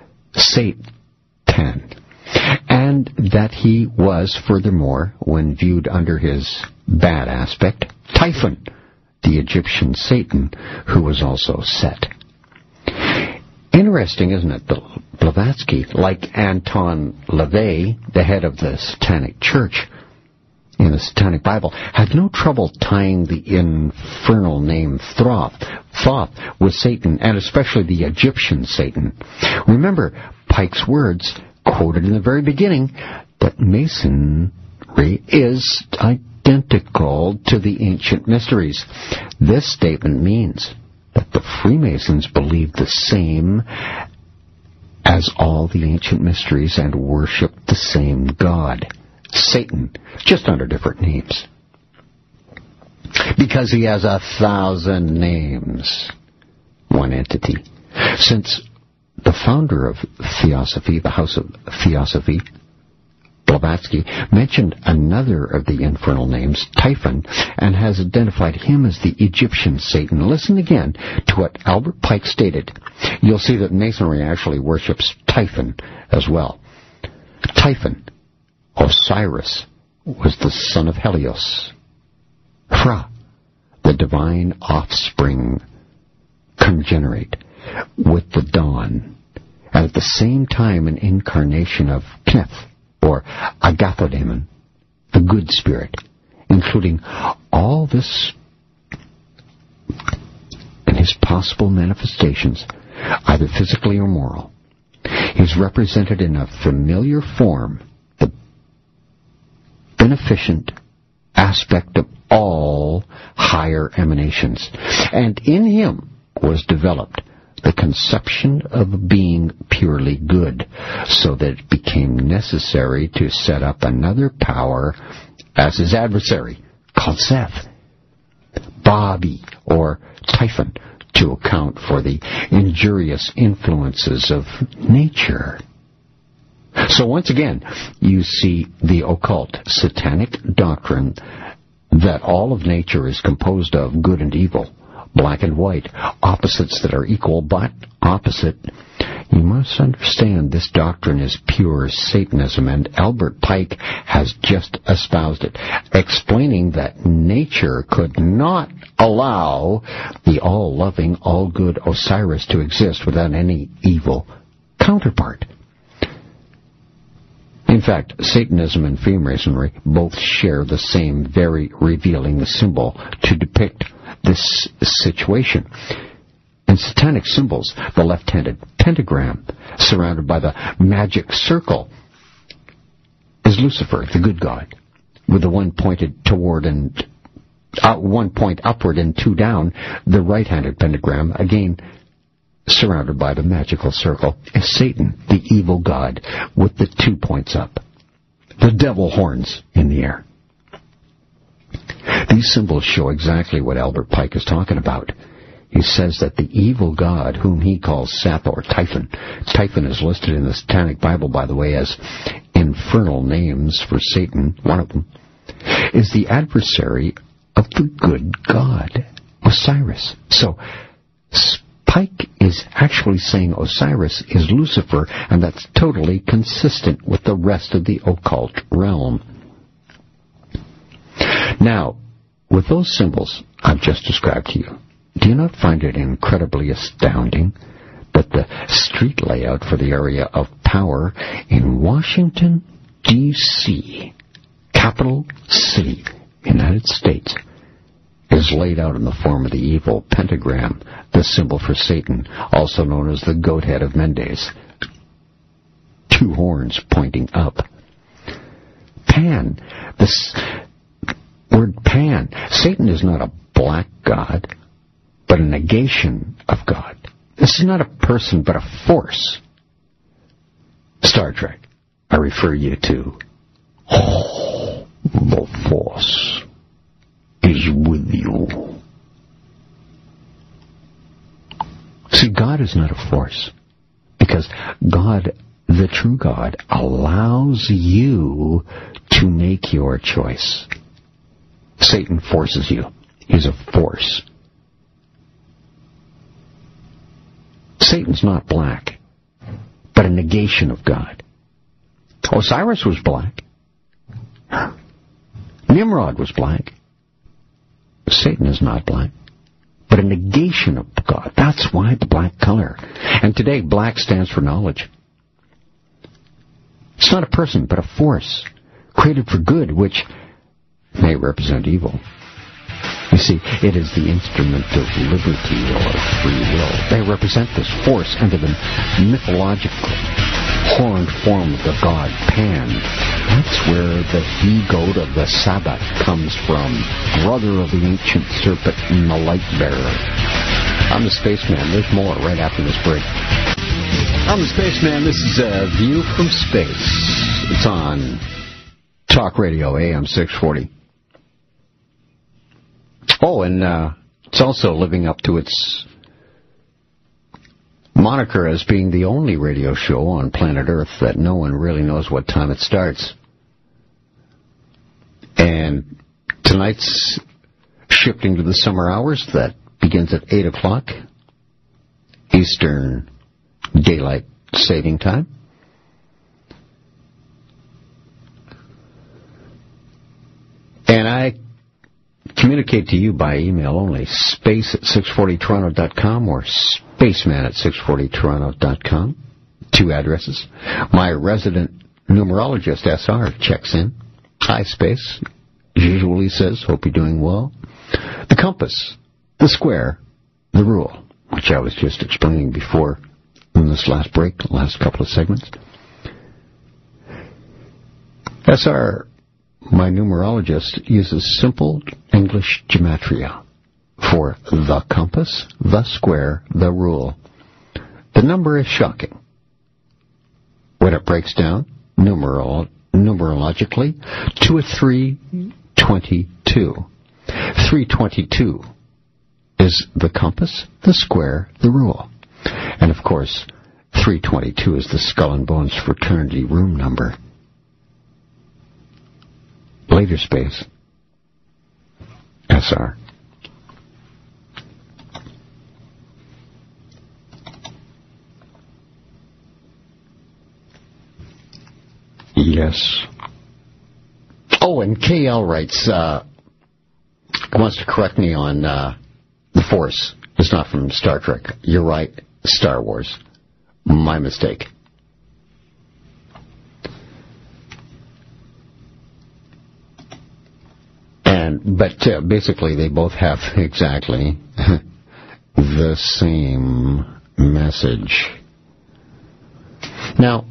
Satan, and that he was, furthermore, when viewed under his bad aspect, Typhon, the Egyptian Satan, who was also Set. Interesting, isn't it? Blavatsky, like Anton LaVey, the head of the Satanic Church in the Satanic Bible, had no trouble tying the infernal name Thoth, Thoth with Satan, and especially the Egyptian Satan. Remember Pike's words, quoted in the very beginning, that Masonry is identical to the ancient mysteries. This statement means that the Freemasons believed the same as all the ancient mysteries and worshipped the same God, Satan, just under different names. Because he has a thousand names, one entity. Since the founder of Theosophy, the House of Theosophy, Blavatsky, mentioned another of the infernal names, Typhon, and has identified him as the Egyptian Satan. Listen again to what Albert Pike stated. You'll see that Masonry actually worships Typhon as well. Typhon, Osiris, was the son of Helios. Phra, the divine offspring, congenerate with the dawn, and at the same time an incarnation of Kneph, or Agathodemon, the good spirit, including all this and his possible manifestations, either physically or moral. He is represented in a familiar form, the beneficent aspect of all higher emanations, and in him was developed the conception of being purely good, so that it became necessary to set up another power as his adversary, called Seth, Bobby, or Typhon, to account for the injurious influences of nature. So once again, you see the occult satanic doctrine that all of nature is composed of good and evil, black and white, opposites that are equal but opposite. You must understand this doctrine is pure Satanism, and Albert Pike has just espoused it, explaining that nature could not allow the all-loving, all-good Osiris to exist without any evil counterpart. In fact, Satanism and Freemasonry both share the same very revealing symbol to depict this situation. In satanic symbols, the left-handed pentagram, surrounded by the magic circle, is Lucifer, the good god, with the one pointed toward and uh, one point upward and two down. The right-handed pentagram, again, surrounded by the magical circle, is Satan, the evil god, with the two points up, the devil horns in the air. These symbols show exactly what Albert Pike is talking about. He says that the evil god, whom he calls Seth or Typhon, Typhon is listed in the Satanic Bible, by the way, as infernal names for Satan, one of them, is the adversary of the good god, Osiris. So, Pike is actually saying Osiris is Lucifer, and that's totally consistent with the rest of the occult realm. Now, with those symbols I've just described to you, do you not find it incredibly astounding that the street layout for the area of power in Washington, D C, capital city, United States, is laid out in the form of the evil pentagram, the symbol for Satan, also known as the goat head of Mendes, two horns pointing up. Pan, this word Pan, Satan is not a black god, but a negation of God. This is not a person, but a force. Star Trek, I refer you to. Oh, the Force is with you. See, God is not a force, because God, the true God, allows you to make your choice. Satan forces you. He's a force. Satan's not black, but a negation of God. Osiris was black. Nimrod was black. Satan is not black, but a negation of God. That's why the black color. And today, black stands for knowledge. It's not a person, but a force created for good, which may represent evil. You see, it is the instrument of liberty or free will. They represent this force under the mythological horned form of the god Pan. That's where the he-goat of the Sabbath comes from, brother of the ancient serpent and the light bearer. I'm the Spaceman. There's more right after this break. I'm the Spaceman. This is a View from Space. It's on Talk Radio A M six forty. Oh, and uh, it's also living up to its moniker as being the only radio show on planet Earth that no one really knows what time it starts. And tonight's shifting to the summer hours. That begins at eight o'clock Eastern Daylight Saving Time. And I communicate to you by email only, space at six forty toronto dot com or spaceman at six forty toronto dot com. Two addresses. My resident numerologist, S R, checks in. Hi, Space. Usually says, hope you're doing well. The compass, the square, the rule, which I was just explaining before in this last break, the last couple of segments. S R, my numerologist, uses simple English gematria for the compass, the square, the rule. The number is shocking. When it breaks down numeral, numerologically to a three twenty-two. three twenty-two is the compass, the square, the rule. And of course, three twenty-two is the Skull and Bones fraternity room number. Later, Space. S R. Yes. Oh, and K L writes, uh, wants to correct me on uh, the Force. It's not from Star Trek. You're right, Star Wars. My mistake. And but uh, basically, they both have exactly the same message. Now,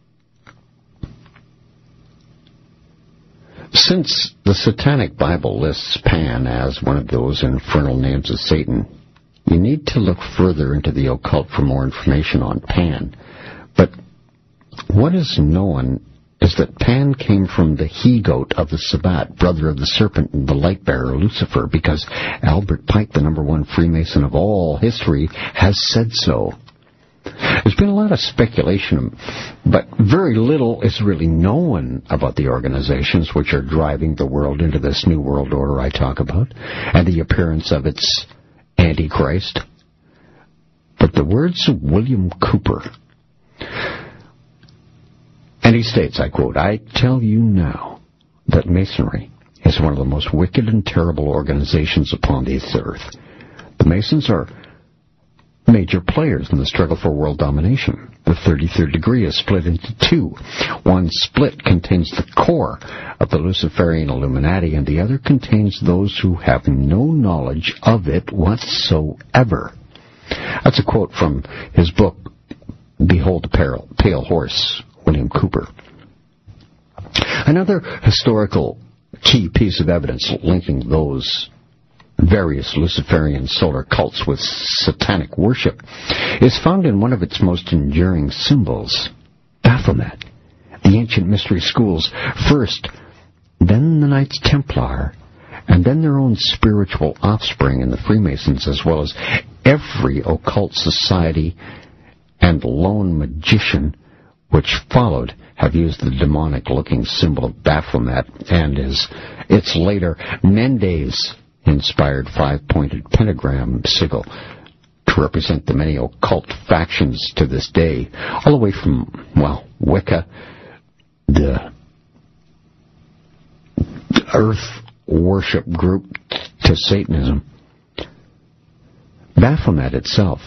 since the Satanic Bible lists Pan as one of those infernal names of Satan, You need to look further into the occult for more information on Pan. But what is known is that Pan came from the he-goat of the Sabbat, brother of the serpent and the light-bearer Lucifer, because Albert Pike, the number one Freemason of all history, has said so. There's been a lot of speculation, but very little is really known about the organizations which are driving the world into this new world order I talk about, and the appearance of its Antichrist. But the words of William Cooper, and he states, I quote, "I tell you now that Masonry is one of the most wicked and terrible organizations upon this earth. The Masons are major players in the struggle for world domination. The thirty-third degree is split into two. One split contains the core of the Luciferian Illuminati, and the other contains those who have no knowledge of it whatsoever." That's a quote from his book, Behold the Pale, Pale Horse, William Cooper. Another historical key piece of evidence linking those various Luciferian solar cults with satanic worship is found in one of its most enduring symbols, Baphomet. The ancient mystery schools first, then the Knights Templar, and then their own spiritual offspring in the Freemasons, as well as every occult society and lone magician which followed, have used the demonic-looking symbol of Baphomet and his, its later Mendes-inspired five-pointed pentagram sigil to represent the many occult factions to this day, all the way from, well, Wicca, the Earth worship group, to Satanism. Baphomet itself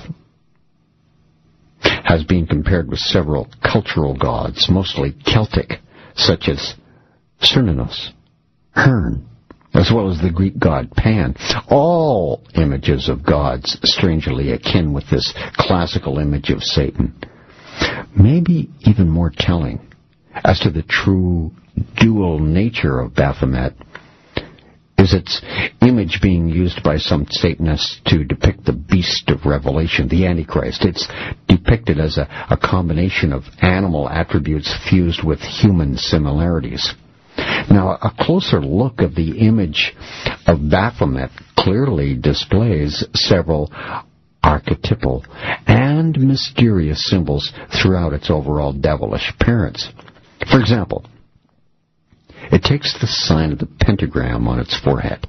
has been compared with several cultural gods, mostly Celtic, such as Cernunnos, Herne, as well as the Greek god Pan, all images of gods strangely akin with this classical image of Satan. Maybe even more telling as to the true dual nature of Baphomet is its image being used by some Satanists to depict the beast of Revelation, the Antichrist. It's depicted as a, a combination of animal attributes fused with human similarities. Now, a closer look of the image of Baphomet clearly displays several archetypal and mysterious symbols throughout its overall devilish appearance. For example, it takes the sign of the pentagram on its forehead,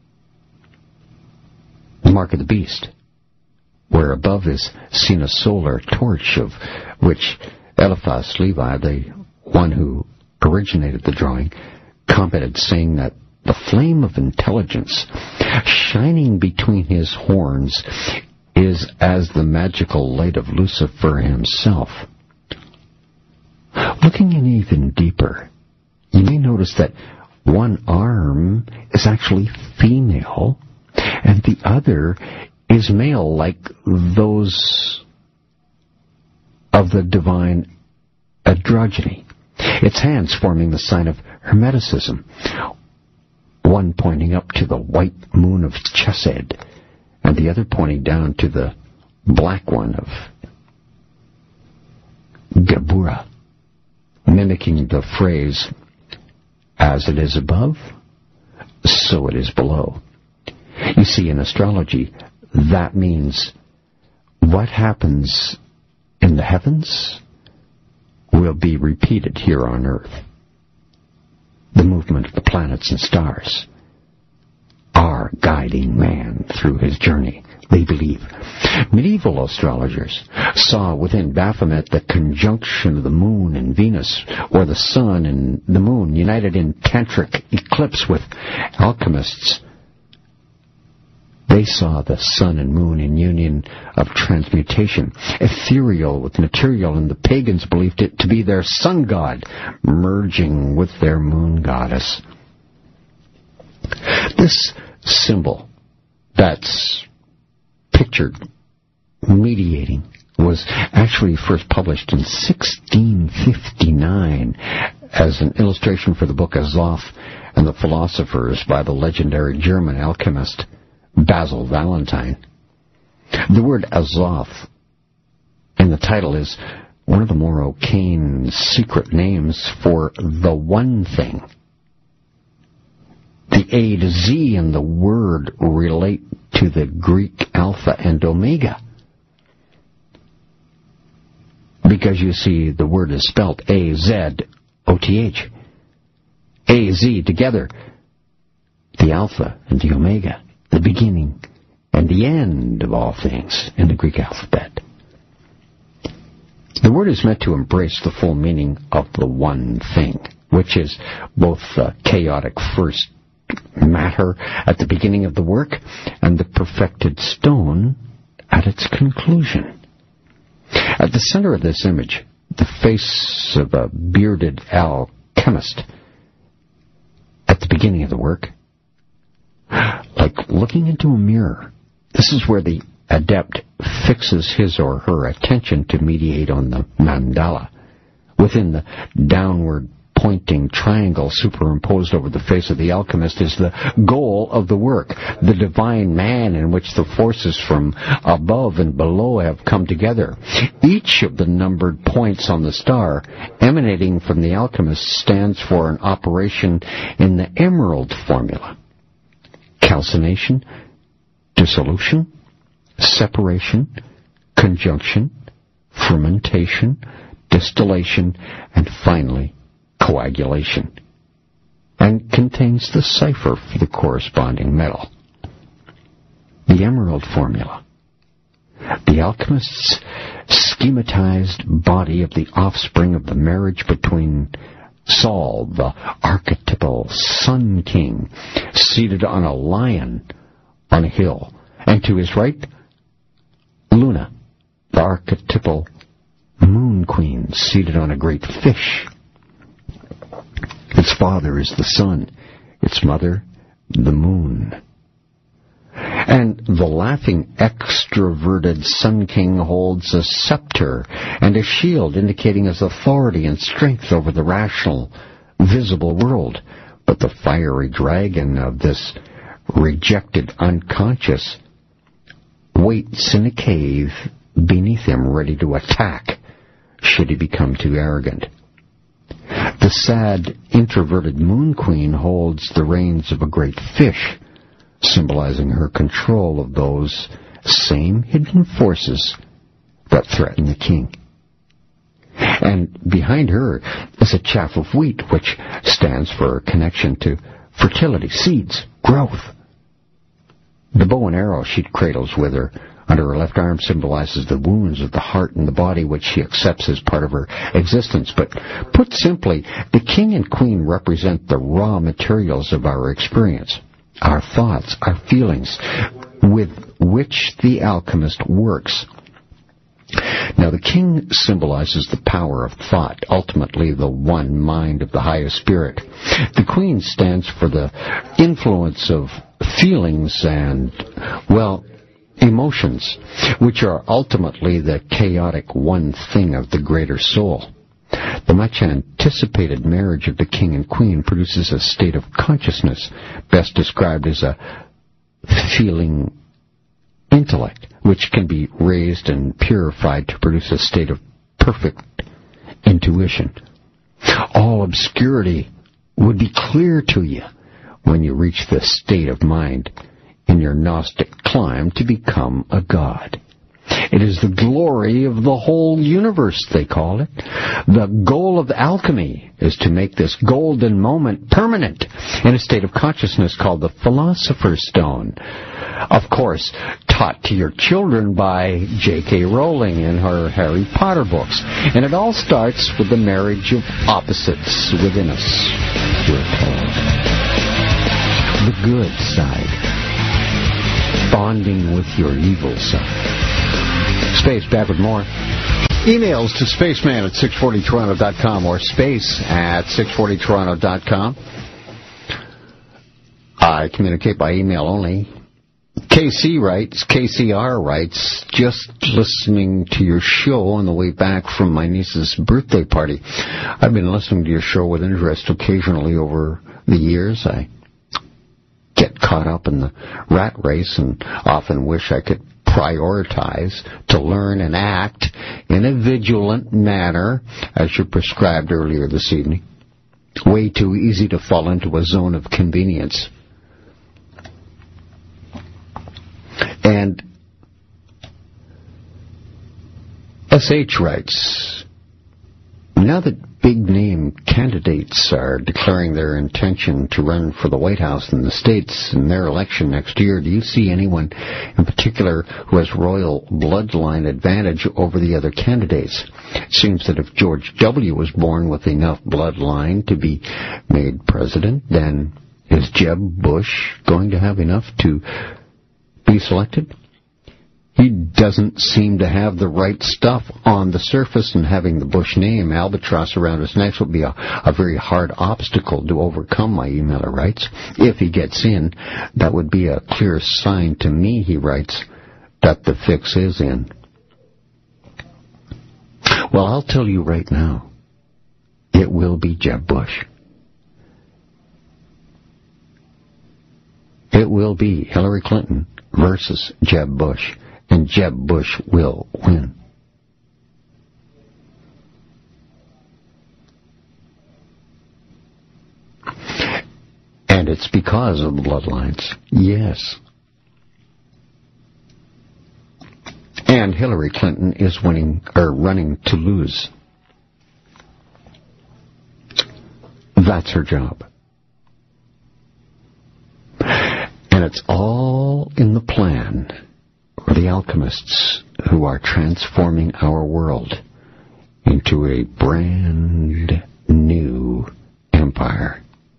the mark of the beast, where above is seen a solar torch, of which Eliphas Levi, the one who originated the drawing, commented, saying that the flame of intelligence shining between his horns is as the magical light of Lucifer himself. Looking in even deeper, you may notice that one arm is actually female and the other is male, like those of the divine androgyny. Its hands forming the sign of Hermeticism, one pointing up to the white moon of Chesed, and the other pointing down to the black one of Geburah, mimicking the phrase, "As it is above, so it is below." You see, in astrology, that means what happens in the heavens will be repeated here on Earth. The movement of the planets and stars are guiding man through his journey, they believe. Medieval astrologers saw within Baphomet the conjunction of the moon and Venus, or the sun and the moon united in tantric eclipse. With alchemists, they saw the sun and moon in union of transmutation, ethereal with material, and the pagans believed it to be their sun god merging with their moon goddess. This symbol that's pictured mediating was actually first published in sixteen fifty-nine as an illustration for the book Azoth and the Philosophers by the legendary German alchemist Basil Valentine. The word Azoth in the title is one of the more arcane secret names for the one thing. The A to Z in the word relate to the Greek Alpha and Omega. Because you see, the word is spelled A Z O T H. A, Z together. The Alpha and the Omega. The beginning and the end of all things in the Greek alphabet. The word is meant to embrace the full meaning of the one thing, which is both the chaotic first matter at the beginning of the work and the perfected stone at its conclusion. At the center of this image, the face of a bearded alchemist at the beginning of the work, like looking into a mirror. This is where the adept fixes his or her attention to mediate on the mandala. Within the downward pointing triangle superimposed over the face of the alchemist is the goal of the work, the divine man in which the forces from above and below have come together. Each of the numbered points on the star emanating from the alchemist stands for an operation in the emerald formula. Calcination, dissolution, separation, conjunction, fermentation, distillation, and finally, coagulation, and contains the cipher for the corresponding metal. The emerald formula. The alchemist's schematized body of the offspring of the marriage between Sol, the archetypal Sun King, seated on a lion on a hill, and to his right, Luna, the archetypal Moon Queen, seated on a great fish. Its father is the sun, its mother, the moon. And the laughing, extroverted Sun King holds a scepter and a shield indicating his authority and strength over the rational, visible world. But the fiery dragon of this rejected unconscious waits in a cave beneath him, ready to attack should he become too arrogant. The sad, introverted Moon Queen holds the reins of a great fish, symbolizing her control of those same hidden forces that threaten the king. And behind her is a chaff of wheat, which stands for a connection to fertility, seeds, growth. The bow and arrow she cradles with her under her left arm symbolizes the wounds of the heart and the body, which she accepts as part of her existence. But put simply, the king and queen represent the raw materials of our experience, our thoughts, our feelings, with which the alchemist works. Now, the king symbolizes the power of thought, ultimately the one mind of the highest spirit. The queen stands for the influence of feelings and, well, emotions, which are ultimately the chaotic one thing of the greater soul. The much anticipated marriage of the king and queen produces a state of consciousness, best described as a feeling intellect, which can be raised and purified to produce a state of perfect intuition. All obscurity would be clear to you when you reach this state of mind in your Gnostic climb to become a god. It is the glory of the whole universe, they call it. The goal of alchemy is to make this golden moment permanent in a state of consciousness called the Philosopher's Stone. Of course, taught to your children by J K Rowling in her Harry Potter books. And it all starts with the marriage of opposites within us, we're told. The good side bonding with your evil side. Space, back with more. Emails to spaceman at six forty toronto dot com or space at six forty toronto dot com. I communicate by email only. K C writes, K C R writes, just listening to your show on the way back from my niece's birthday party. I've been listening to your show with interest occasionally over the years. I get caught up in the rat race and often wish I could prioritize, to learn and act in a vigilant manner, as you prescribed earlier this evening. Way too easy to fall into a zone of convenience. And S H writes, now that big-name candidates are declaring their intention to run for the White House in the States in their election next year, do you see anyone in particular who has royal bloodline advantage over the other candidates? It seems that if George W. was born with enough bloodline to be made president, then is Jeb Bush going to have enough to be selected? He doesn't seem to have the right stuff on the surface, and having the Bush name, albatross, around his neck will be a, a very hard obstacle to overcome, my emailer writes. If he gets in, that would be a clear sign to me, he writes, that the fix is in. Well, I'll tell you right now, it will be Jeb Bush. It will be Hillary Clinton versus Jeb Bush. And Jeb Bush will win. And it's because of the bloodlines. Yes. And Hillary Clinton is winning or running to lose. That's her job. And it's all in the plan. The alchemists who are transforming our world into a brand new empire.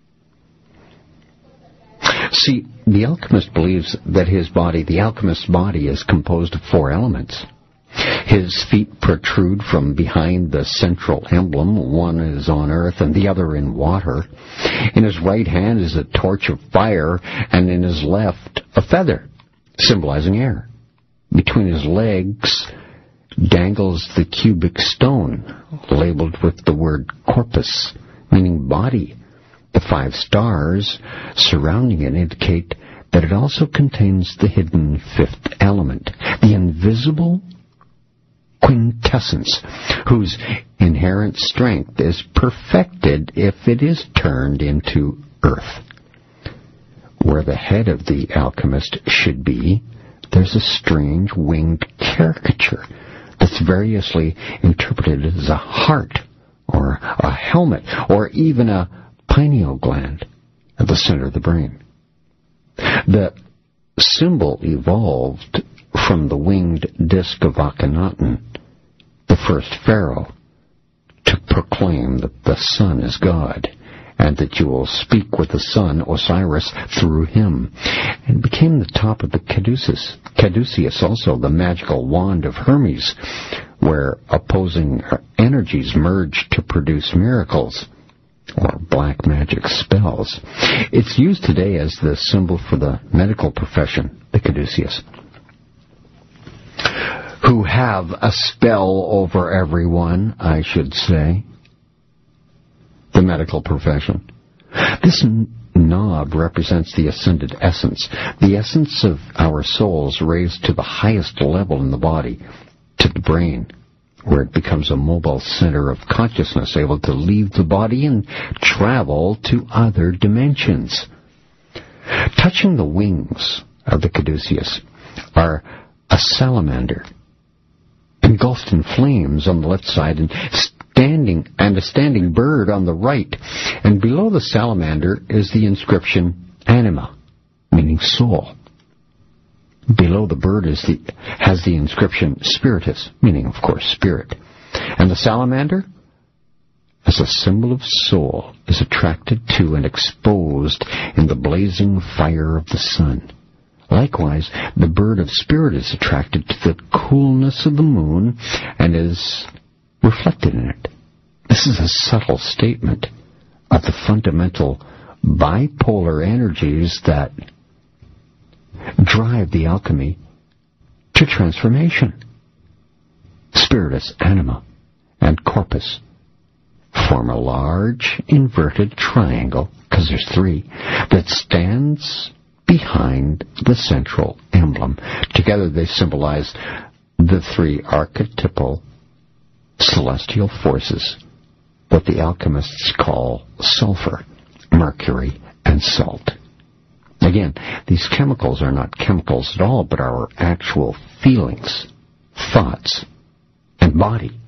See, the alchemist believes that his body, the alchemist's body, is composed of four elements. His feet protrude from behind the central emblem. One is on earth and the other in water. In his right hand is a torch of fire, and in his left a feather, symbolizing air. Between his legs dangles the cubic stone, labeled with the word corpus, meaning body. The five stars surrounding it indicate that it also contains the hidden fifth element, the invisible quintessence, whose inherent strength is perfected if it is turned into earth. Where the head of the alchemist should be, there's a strange winged caricature that's variously interpreted as a heart, or a helmet, or even a pineal gland at the center of the brain. The symbol evolved from the winged disc of Akhenaten, the first pharaoh, to proclaim that the sun is God, and that you will speak with the sun, Osiris, through him, and became the top of the caduceus. Caduceus, also the magical wand of Hermes, where opposing energies merge to produce miracles, or black magic spells. It's used today as the symbol for the medical profession, the caduceus, who have a spell over everyone, I should say. The medical profession. This knob represents the ascended essence, the essence of our souls raised to the highest level in the body, to the brain, where it becomes a mobile center of consciousness, able to leave the body and travel to other dimensions. Touching the wings of the caduceus are a salamander, engulfed in flames on the left side, and standing and a standing bird on the right, and below the salamander is the inscription anima, meaning soul. Below the bird is the has the inscription spiritus, meaning, of course, spirit. And the salamander, as a symbol of soul, is attracted to and exposed in the blazing fire of the sun. Likewise, the bird of spirit is attracted to the coolness of the moon and is reflected in it. This is a subtle statement of the fundamental bipolar energies that drive the alchemy to transformation. Spiritus, anima, and corpus form a large inverted triangle, because there's three, that stands behind the central emblem. Together they symbolize the three archetypal celestial forces, what the alchemists call sulfur, mercury, and salt. Again, these chemicals are not chemicals at all, but our actual feelings, thoughts, and body.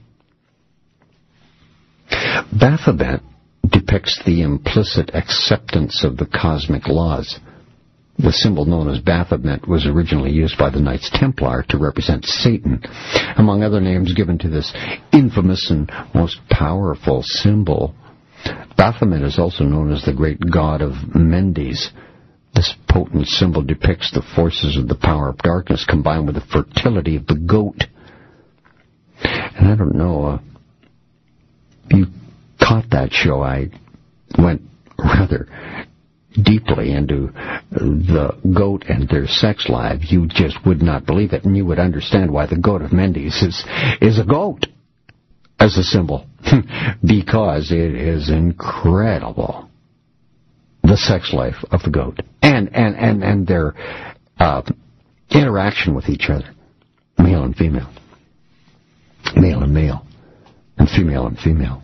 Baphomet depicts the implicit acceptance of the cosmic laws. The symbol known as Baphomet was originally used by the Knights Templar to represent Satan, among other names given to this infamous and most powerful symbol. Baphomet is also known as the great god of Mendes. This potent symbol depicts the forces of the power of darkness combined with the fertility of the goat. And I don't know, uh, you caught that show. I went rather deeply into the goat and their sex life. You just would not believe it, and you would understand why the goat of Mendes is, is a goat as a symbol, because it is incredible, the sex life of the goat, and, and, and, and their uh, interaction with each other, male and female, male and male, and female and female.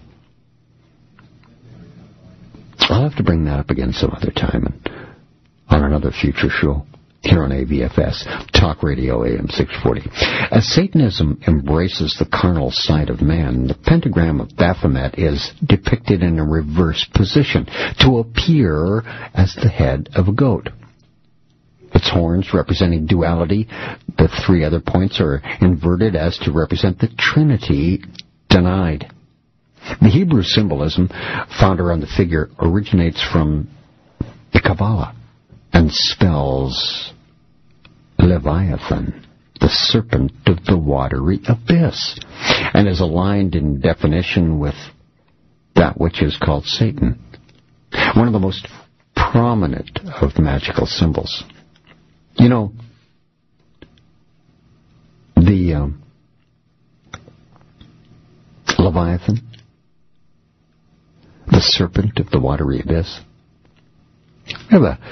I'll have to bring that up again some other time and on another future show here on A V F S, Talk Radio A M six forty. As Satanism embraces the carnal side of man, the pentagram of Baphomet is depicted in a reverse position to appear as the head of a goat. Its horns representing duality, the three other points are inverted as to represent the Trinity denied. The Hebrew symbolism found around the figure originates from the Kabbalah and spells Leviathan, the serpent of the watery abyss, and is aligned in definition with that which is called Satan, one of the most prominent of magical symbols. You know, the um, Leviathan, the serpent of the watery abyss. I have a,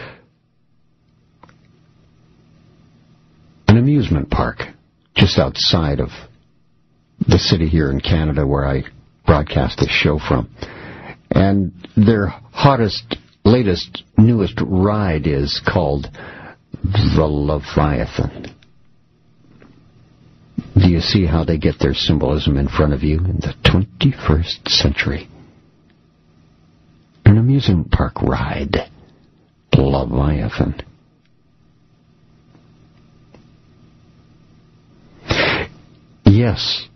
an amusement park just outside of the city here in Canada where I broadcast this show from. And their hottest, latest, newest ride is called the Leviathan. Do you see how they get their symbolism in front of you in the twenty-first century? An amusement park ride, Leviathan. Yes,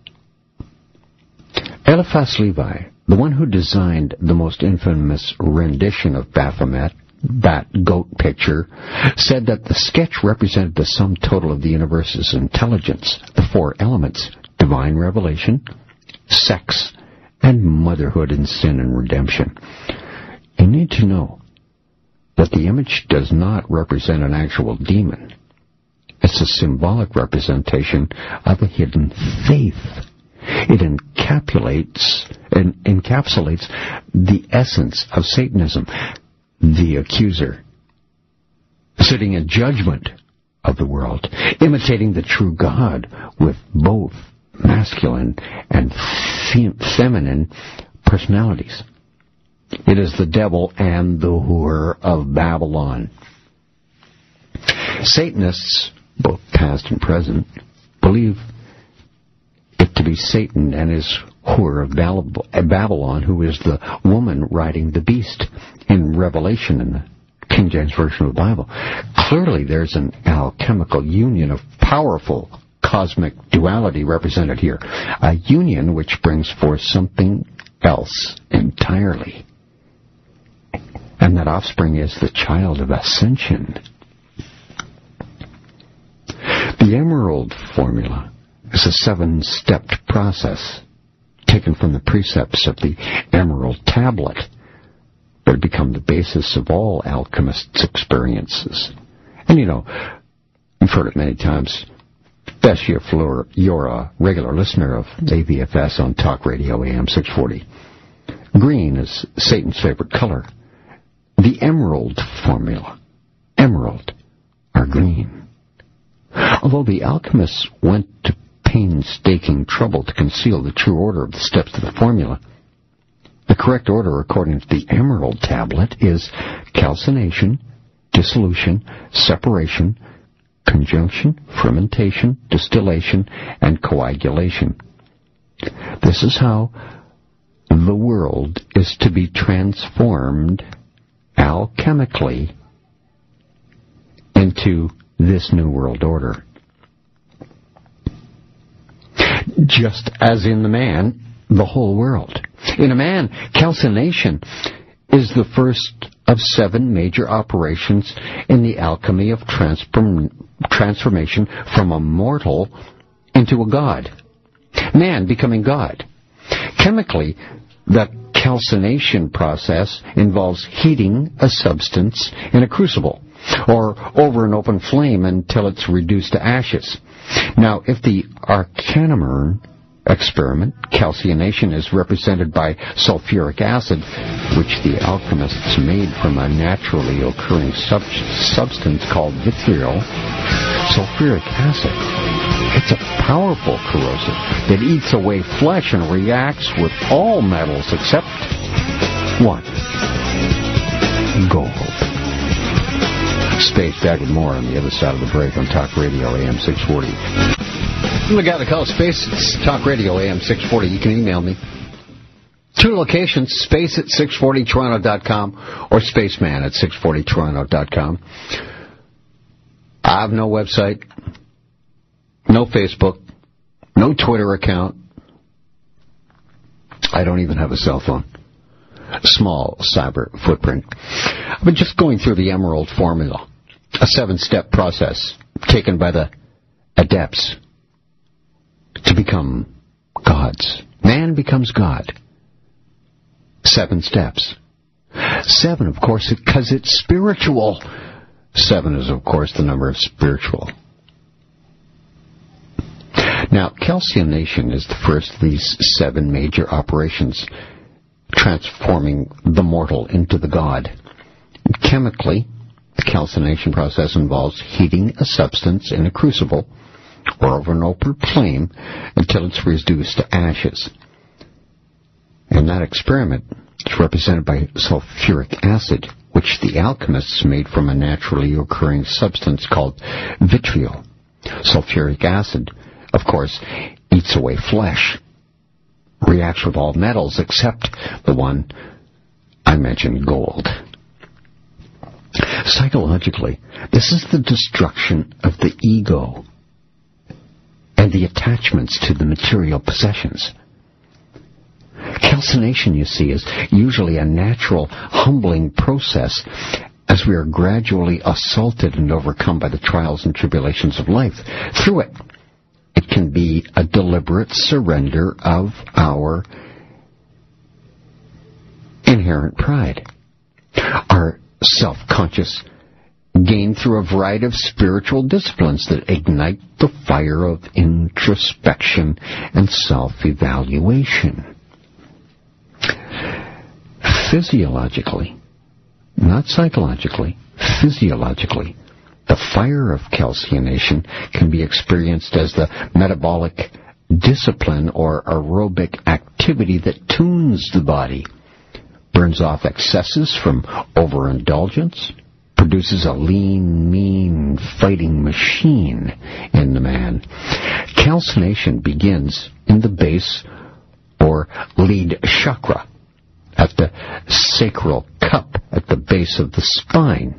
Eliphas Levi, the one who designed the most infamous rendition of Baphomet, that goat picture, said that the sketch represented the sum total of the universe's intelligence, the four elements, divine revelation, sex, and motherhood and sin and redemption. You need to know that the image does not represent an actual demon. It's a symbolic representation of a hidden faith. It encapsulates, and encapsulates the essence of Satanism, the accuser, sitting in judgment of the world, imitating the true God with both masculine and fem- feminine personalities. It is the devil and the whore of Babylon. Satanists, both past and present, believe it to be Satan and his whore of Babylon, who is the woman riding the beast in Revelation in the King James Version of the Bible. Clearly there's an alchemical union of powerful cosmic duality represented here, a union which brings forth something else entirely. And that offspring is the child of ascension. The Emerald Formula is a seven-stepped process taken from the precepts of the Emerald Tablet that have become the basis of all alchemists' experiences. And you know, you've heard it many times. Best if you're a regular listener of A V F S on Talk Radio A M six forty. Green is Satan's favorite color. The Emerald Formula. Emerald are green. Although the alchemists went to painstaking trouble to conceal the true order of the steps to the formula, the correct order, according to the Emerald Tablet, is calcination, dissolution, separation, conjunction, fermentation, distillation, and coagulation. This is how the world is to be transformed alchemically into this new world order. Just as in the man, the whole world. In a man, calcination is the first of seven major operations in the alchemy of transform, transformation from a mortal into a god. Man becoming God. Chemically, the calcination process involves heating a substance in a crucible or over an open flame until it's reduced to ashes. Now, if the Arcanumern experiment, calcination is represented by sulfuric acid, which the alchemists made from a naturally occurring sub- substance called vitriol. Sulfuric acid, it's a powerful corrosive that eats away flesh and reacts with all metals except one, gold. Space, back with more on the other side of the break on Talk Radio A M six forty. We got to call Space. It's Talk Radio A M six forty. You can email me. Two locations, space at six forty toronto dot com or spaceman at six forty toronto dot com. I have no website, no Facebook, no Twitter account. I don't even have a cell phone. Small cyber footprint. I've been just going through the Emerald Formula, a seven-step process taken by the adepts to become gods. Man becomes God. Seven steps. Seven, of course, because it's spiritual. Seven is, of course, the number of spiritual. Now, calcination is the first of these seven major operations, transforming the mortal into the god. Chemically, the calcination process involves heating a substance in a crucible or over an open flame until it's reduced to ashes. And that experiment is represented by sulfuric acid, which the alchemists made from a naturally occurring substance called vitriol. Sulfuric acid, of course, eats away flesh, reacts with all metals except the one I mentioned, gold. Psychologically, this is the destruction of the ego and the attachments to the material possessions. Calcination, you see, is usually a natural, humbling process as we are gradually assaulted and overcome by the trials and tribulations of life. Through it, it can be a deliberate surrender of our inherent pride, our self-conscious gained through a variety of spiritual disciplines that ignite the fire of introspection and self-evaluation. Physiologically, not psychologically, physiologically, the fire of calcination can be experienced as the metabolic discipline or aerobic activity that tunes the body, burns off excesses from overindulgence, produces a lean, mean fighting machine in the man. Calcination begins in the base or lead chakra, at the sacral cup at the base of the spine.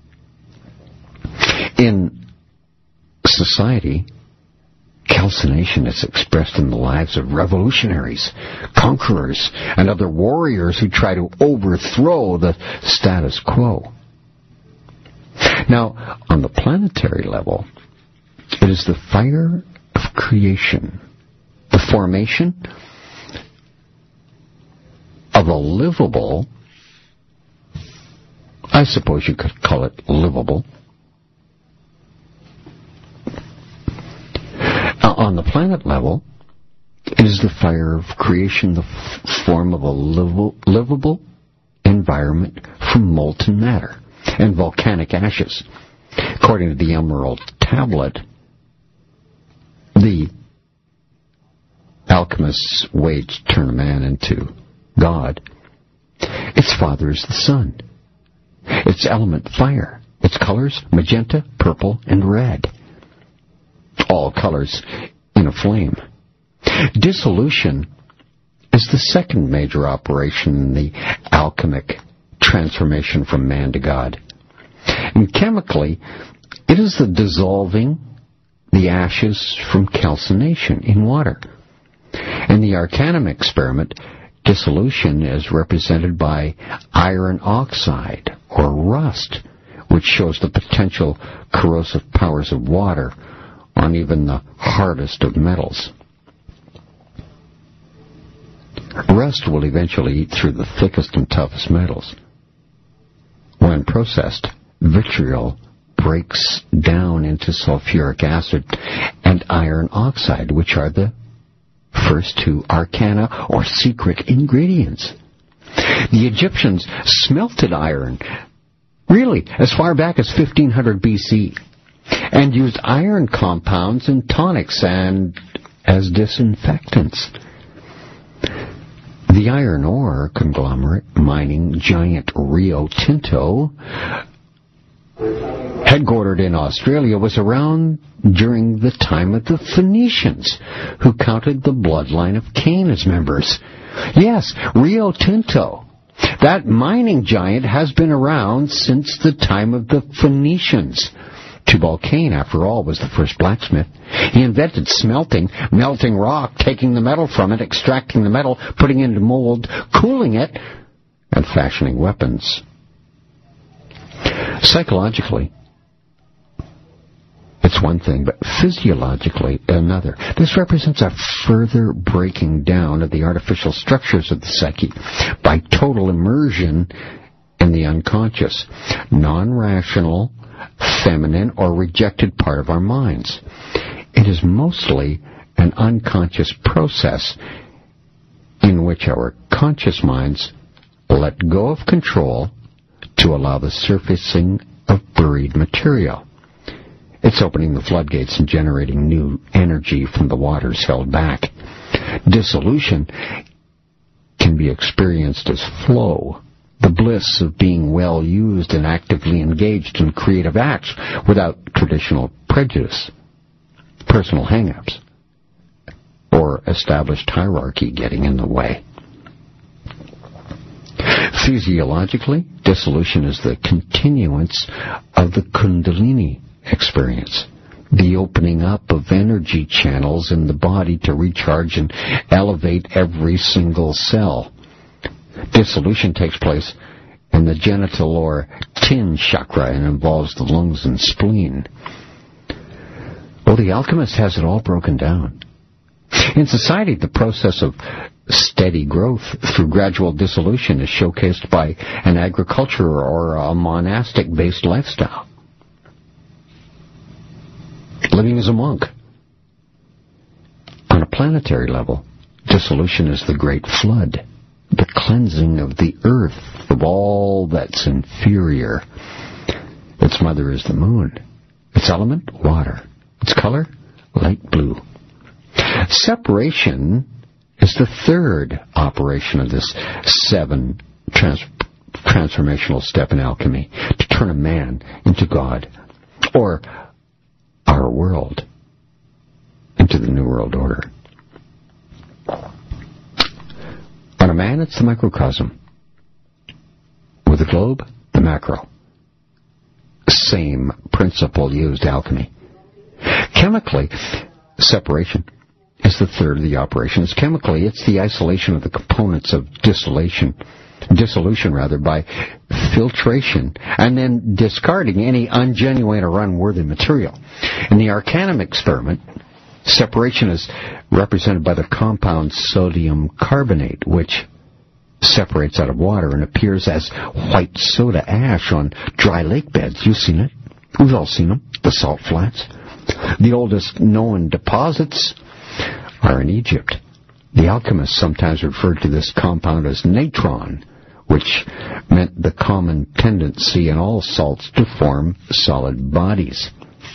In society, calcination is expressed in the lives of revolutionaries, conquerors, and other warriors who try to overthrow the status quo. Now, on the planetary level, it is the fire of creation, the formation of a livable, I suppose you could call it livable. Uh, on the planet level, it is the fire of creation, the f- form of a livable, livable environment from molten matter and volcanic ashes. According to the Emerald Tablet, the alchemist's way to turn a man into God. Its father is the sun. Its element, fire. Its colors, magenta, purple, and red. All colors in a flame. Dissolution is the second major operation in the alchemic transformation from man to God. And chemically, it is the dissolving the ashes from calcination in water. In the Arcanum experiment, dissolution is represented by iron oxide, or rust, which shows the potential corrosive powers of water on even the hardest of metals. Rust will eventually eat through the thickest and toughest metals. When processed, vitriol breaks down into sulfuric acid and iron oxide, which are the first two arcana or secret ingredients. The Egyptians smelted iron, really, as far back as fifteen hundred B C, and used iron compounds in tonics and as disinfectants. The iron ore conglomerate mining giant Rio Tinto, headquartered in Australia, was around during the time of the Phoenicians, who counted the bloodline of Cain as members. Yes, Rio Tinto. That mining giant has been around since the time of the Phoenicians. Tubal Cain, after all, was the first blacksmith. He invented smelting, melting rock, taking the metal from it, extracting the metal, putting it into mold, cooling it, and fashioning weapons. Psychologically, it's one thing, but physiologically another. This represents a further breaking down of the artificial structures of the psyche by total immersion in the unconscious, non-rational, feminine, or rejected part of our minds. It is mostly an unconscious process in which our conscious minds let go of control to allow the surfacing of buried material. It's opening the floodgates and generating new energy from the waters held back. Dissolution can be experienced as flow, the bliss of being well used and actively engaged in creative acts without traditional prejudice, personal hang-ups, or established hierarchy getting in the way. Physiologically, dissolution is the continuance of the Kundalini experience, the opening up of energy channels in the body to recharge and elevate every single cell. Dissolution takes place in the genital or tin chakra and involves the lungs and spleen. Well, the alchemist has it all broken down. In society, the process of steady growth through gradual dissolution is showcased by an agriculture or a monastic-based lifestyle. Living as a monk. On a planetary level, dissolution is the great flood, the cleansing of the earth of all that's inferior. Its mother is the moon. Its element, water. Its color, light blue. Separation is the third operation of this seven trans- transformational step in alchemy, to turn a man into God, or our world into the New World Order. On a man, it's the microcosm. With a globe, the macro. Same principle used, alchemy. Chemically, separation is the third of the operations. Chemically, it's the isolation of the components of dissolution, dissolution rather, by filtration, and then discarding any ungenuine or unworthy material. In the Arcanum experiment, separation is represented by the compound sodium carbonate, which separates out of water and appears as white soda ash on dry lake beds. You've seen it. We've all seen them, the salt flats. The oldest known deposits are in Egypt. The alchemists sometimes referred to this compound as natron, which meant the common tendency in all salts to form solid bodies.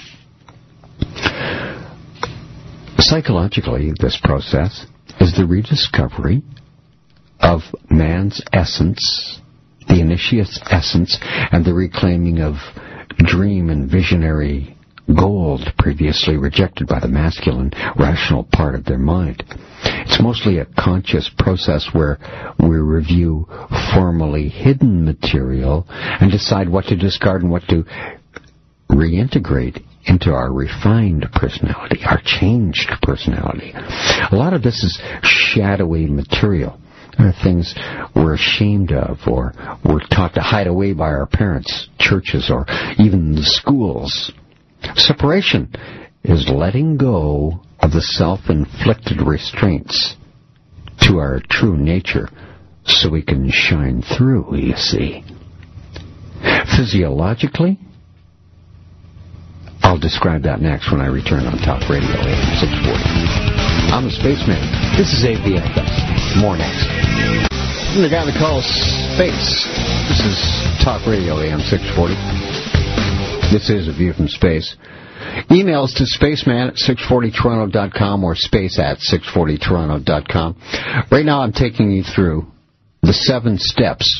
Psychologically, this process is the rediscovery of man's essence, the initiate's essence, and the reclaiming of dream and visionary gold previously rejected by the masculine, rational part of their mind. It's mostly a conscious process where we review formerly hidden material and decide what to discard and what to reintegrate into our refined personality, our changed personality. A lot of this is shadowy material. There are things we're ashamed of or we're taught to hide away by our parents, churches, or even the schools. Separation is letting go of the self-inflicted restraints to our true nature so we can shine through, you see. Physiologically, I'll describe that next when I return on Talk Radio A M six forty. I'm the Spaceman. This is A V F S. More next. I'm the guy that calls space. This is Talk Radio A M six forty. This is A View from Space. Emails to spaceman at six forty toronto dot com or space at six forty toronto dot com. Right now I'm taking you through the seven steps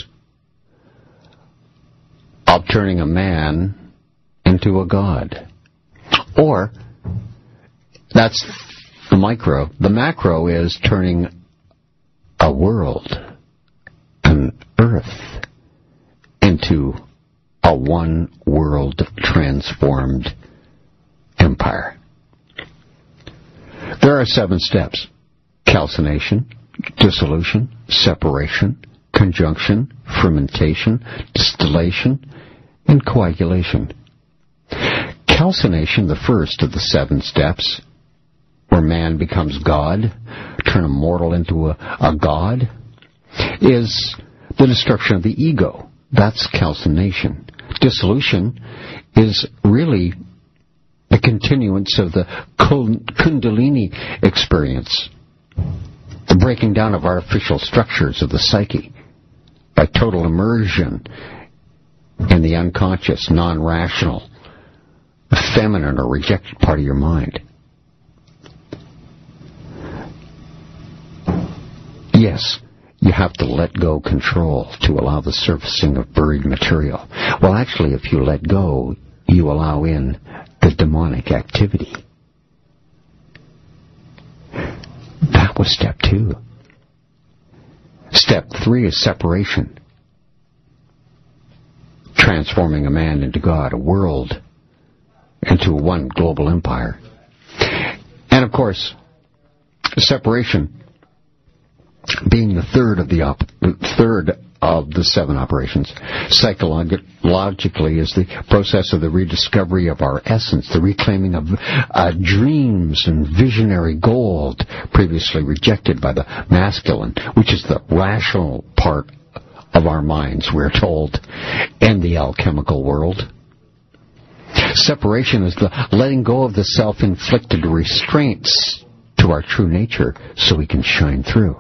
of turning a man into a god. Or, that's the micro. The macro is turning a world, an earth, into a one-world transformed empire. There are seven steps: calcination, dissolution, separation, conjunction, fermentation, distillation, and coagulation. Calcination, the first of the seven steps, where man becomes God, turn a mortal into a, a god, is the destruction of the ego. That's calcination. Dissolution is really a continuance of the Kundalini experience, the breaking down of artificial structures of the psyche by total immersion in the unconscious, non-rational, feminine or rejected part of your mind. Yes, you have to let go control to allow the surfacing of buried material. Well, actually, if you let go, you allow in the demonic activity. That was step two. Step three is separation. Transforming a man into God, a world into one global empire. And of course, separation being the third of the op- third of the seven operations, psychologically is the process of the rediscovery of our essence, the reclaiming of uh, dreams and visionary gold previously rejected by the masculine, which is the rational part of our minds, we're told, in the alchemical world. Separation is the letting go of the self-inflicted restraints to our true nature so we can shine through.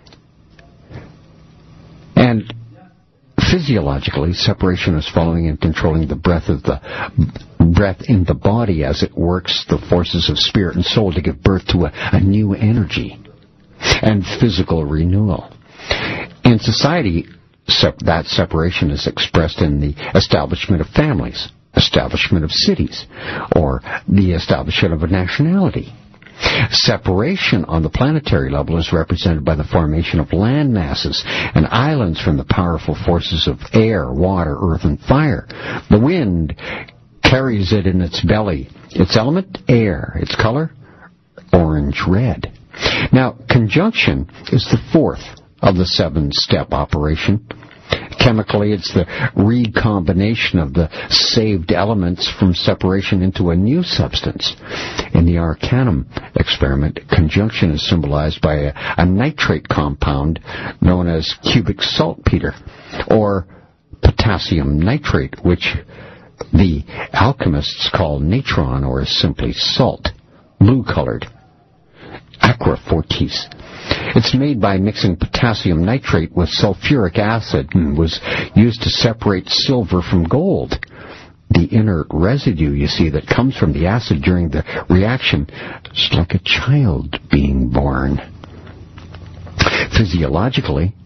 And physiologically, separation is following and controlling the breath of the breath in the body as it works the forces of spirit and soul to give birth to a, a new energy and physical renewal. In society, sep- that separation is expressed in the establishment of families, establishment of cities, or the establishment of a nationality. Separation on the planetary level is represented by the formation of land masses and islands from the powerful forces of air, water, earth, and fire. The wind carries it in its belly. Its element, air. Its color, orange-red. Now, conjunction is the fourth of the seven-step operation. Chemically, it's the recombination of the saved elements from separation into a new substance. In the Arcanum experiment, conjunction is symbolized by a, a nitrate compound known as cubic saltpeter, or potassium nitrate, which the alchemists call natron, or simply salt, blue-colored, aqua fortis. It's made by mixing potassium nitrate with sulfuric acid and was used to separate silver from gold. The inert residue, you see, that comes from the acid during the reaction is like a child being born. Physiologically,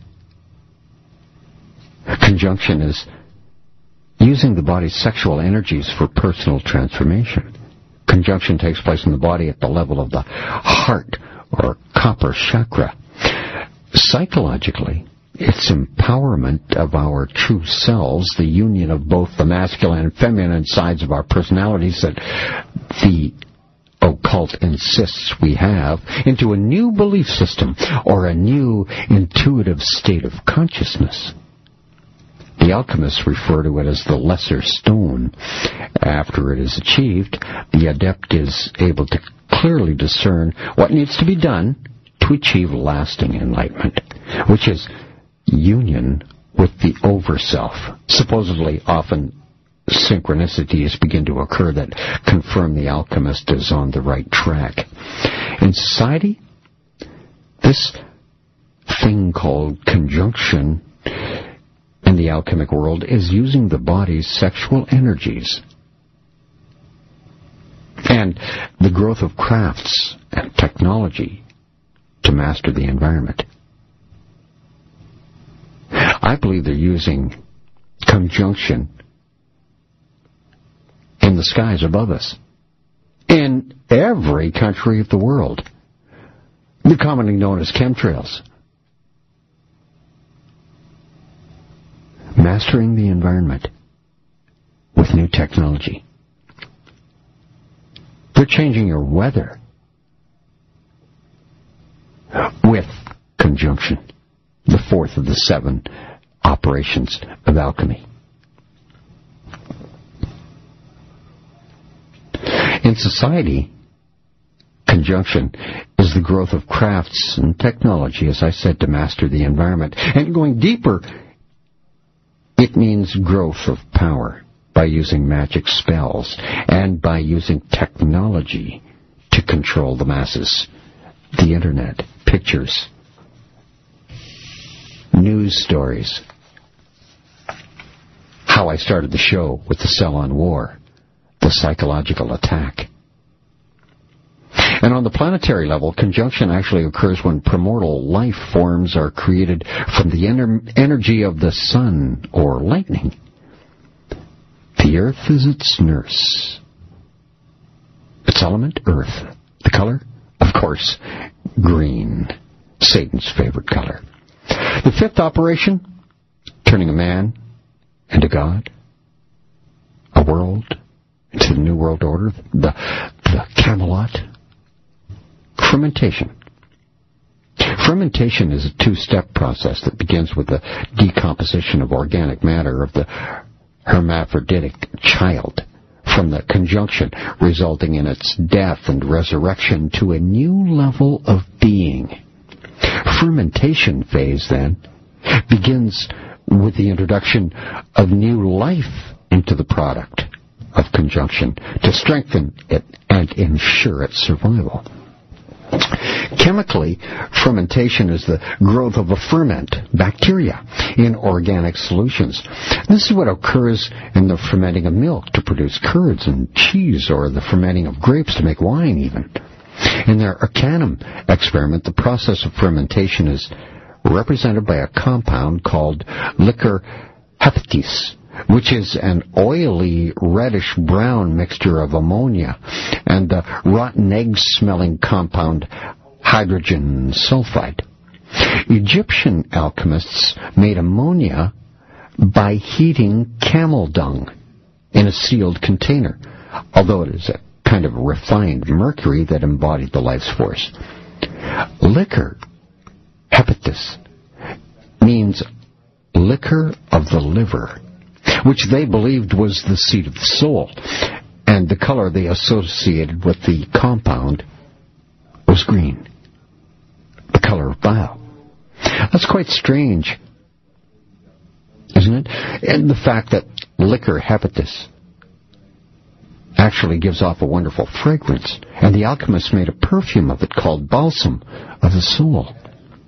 conjunction is using the body's sexual energies for personal transformation. Conjunction takes place in the body at the level of the heart or copper chakra. Psychologically, it's empowerment of our true selves, the union of both the masculine and feminine sides of our personalities that the occult insists we have, into a new belief system or a new intuitive state of consciousness. The alchemists refer to it as the lesser stone. After it is achieved, the adept is able to clearly discern what needs to be done to achieve lasting enlightenment, which is union with the over-self. Supposedly, often synchronicities begin to occur that confirm the alchemist is on the right track. In society, this thing called conjunction in the alchemic world is using the body's sexual energies and the growth of crafts and technology to master the environment. I believe they're using conjunction in the skies above us, in every country of the world. They're commonly known as chemtrails. Mastering the environment with new technology. They're changing your weather with conjunction, the fourth of the seven operations of alchemy. In society, conjunction is the growth of crafts and technology, as I said, to master the environment. And going deeper, it means growth of power by using magic spells and by using technology to control the masses. The internet, pictures, news stories. How I started the show with the Cylon War, the psychological attack. And on the planetary level, conjunction actually occurs when primordial life forms are created from the ener- energy of the sun or lightning. The earth is its nurse. Its element, earth. The color? Of course, green. Satan's favorite color. The fifth operation, turning a man into God. A world into the New World Order. The, the Camelot. Fermentation. Fermentation is a two-step process that begins with the decomposition of organic matter of the hermaphroditic child from the conjunction, resulting in its death and resurrection to a new level of being. Fermentation phase, then, begins with the introduction of new life into the product of conjunction to strengthen it and ensure its survival. Chemically, fermentation is the growth of a ferment, bacteria, in organic solutions. This is what occurs in the fermenting of milk to produce curds and cheese, or the fermenting of grapes to make wine even. In their Arcanum experiment, the process of fermentation is represented by a compound called liquor hepatis, which is an oily reddish-brown mixture of ammonia and the rotten egg-smelling compound hydrogen sulfide. Egyptian alchemists made ammonia by heating camel dung in a sealed container, although it is a kind of refined mercury that embodied the life's force. Liquor hepatis means liquor of the liver, which they believed was the seat of the soul, and the color they associated with the compound was green, the color of bile. That's quite strange, isn't it? And the fact that liquor hepatis actually gives off a wonderful fragrance, and the alchemists made a perfume of it called balsam of the soul.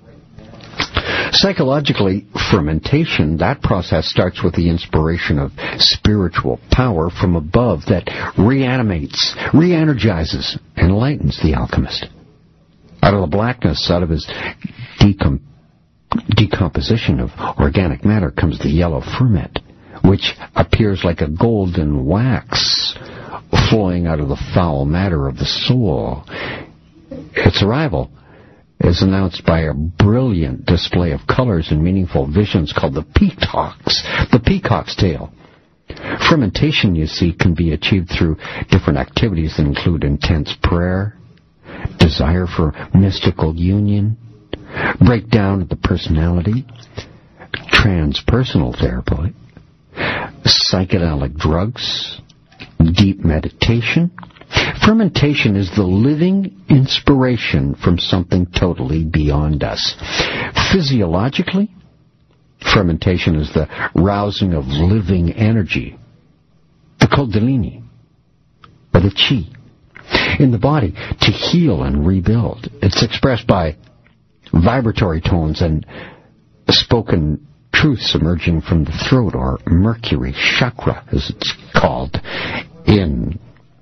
Psychologically, fermentation, that process starts with the inspiration of spiritual power from above that reanimates, re-energizes, and enlightens the alchemist. Out of the blackness, out of his decom- decomposition of organic matter comes the yellow ferment, which appears like a golden wax flowing out of the foul matter of the soul. Its arrival is announced by a brilliant display of colors and meaningful visions called the peacocks, the peacock's tail. Fermentation, you see, can be achieved through different activities that include intense prayer, desire for mystical union, breakdown of the personality, transpersonal therapy, psychedelic drugs, deep meditation. Fermentation is the living inspiration from something totally beyond us. Physiologically, fermentation is the rousing of living energy, the kundalini, or the chi, in the body to heal and rebuild. It's expressed by vibratory tones and spoken truths emerging from the throat, or Mercury chakra, as it's called in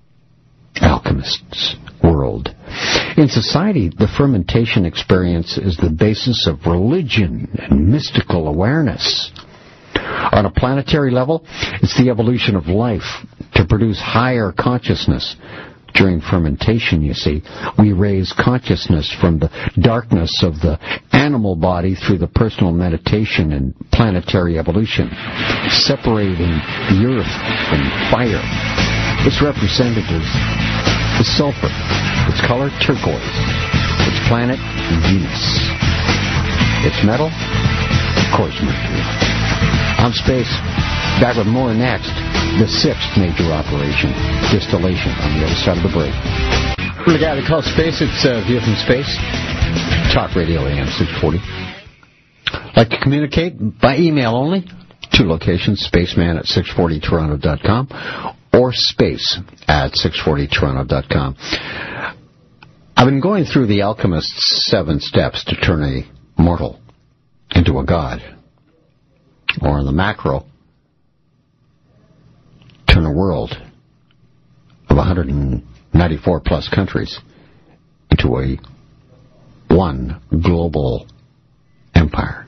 alchemists' world. In society, the fermentation experience is the basis of religion and mystical awareness. On a planetary level, it's the evolution of life to produce higher consciousness. During fermentation, you see, we raise consciousness from the darkness of the animal body through the personal meditation and planetary evolution, separating the earth from fire. Its representative is sulfur. Its color, turquoise. Its planet, Venus. Its metal, of course, Mercury. I'm Space. Back with more next. The sixth major operation, distillation, on the other side of the break. For the guy that calls Space, it's uh, View from Space. Talk Radio A M six forty. Like to communicate by email only? Two locations, spaceman at six forty toronto dot com or space at six forty toronto dot com. I've been going through the alchemist's seven steps to turn a mortal into a god. Or in the macro, turn a world of one hundred ninety-four plus countries into a one global empire.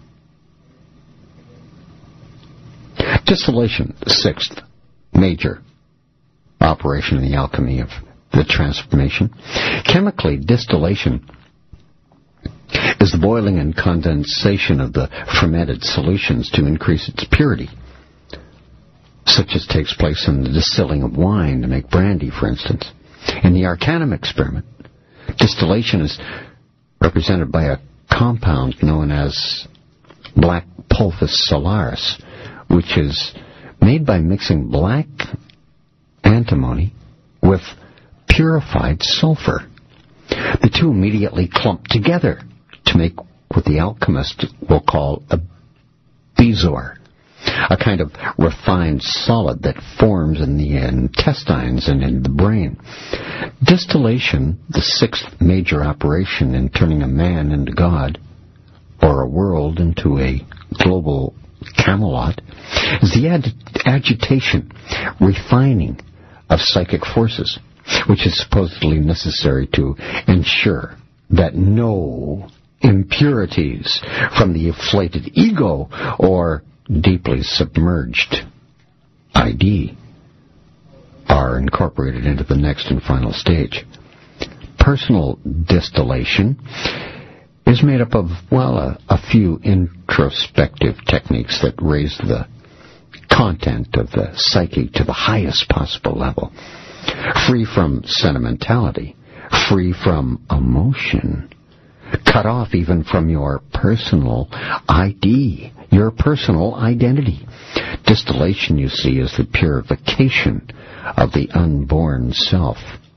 Distillation, the sixth major operation in the alchemy of the transformation. Chemically, distillation is the boiling and condensation of the fermented solutions to increase its purity, such as takes place in the distilling of wine to make brandy, for instance. In the Arcanum experiment, distillation is represented by a compound known as black pulvis solaris, which is made by mixing black antimony with purified sulfur. The two immediately clump together to make what the alchemist will call a bezoar, a kind of refined solid that forms in the intestines and in the brain. Distillation, the sixth major operation in turning a man into God, or a world into a global Camelot, is the ag- agitation, refining of psychic forces, which is supposedly necessary to ensure that no impurities from the inflated ego or deeply submerged I D are incorporated into the next and final stage. Personal distillation is made up of, well, a, a few introspective techniques that raise the content of the psyche to the highest possible level, free from sentimentality, free from emotion, cut off even from your personal I D, your personal identity. Distillation, you see, is the purification of the unborn self.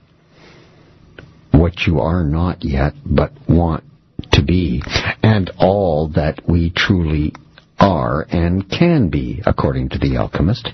What you are not yet, but want to be, and all that we truly are and can be, according to the alchemist.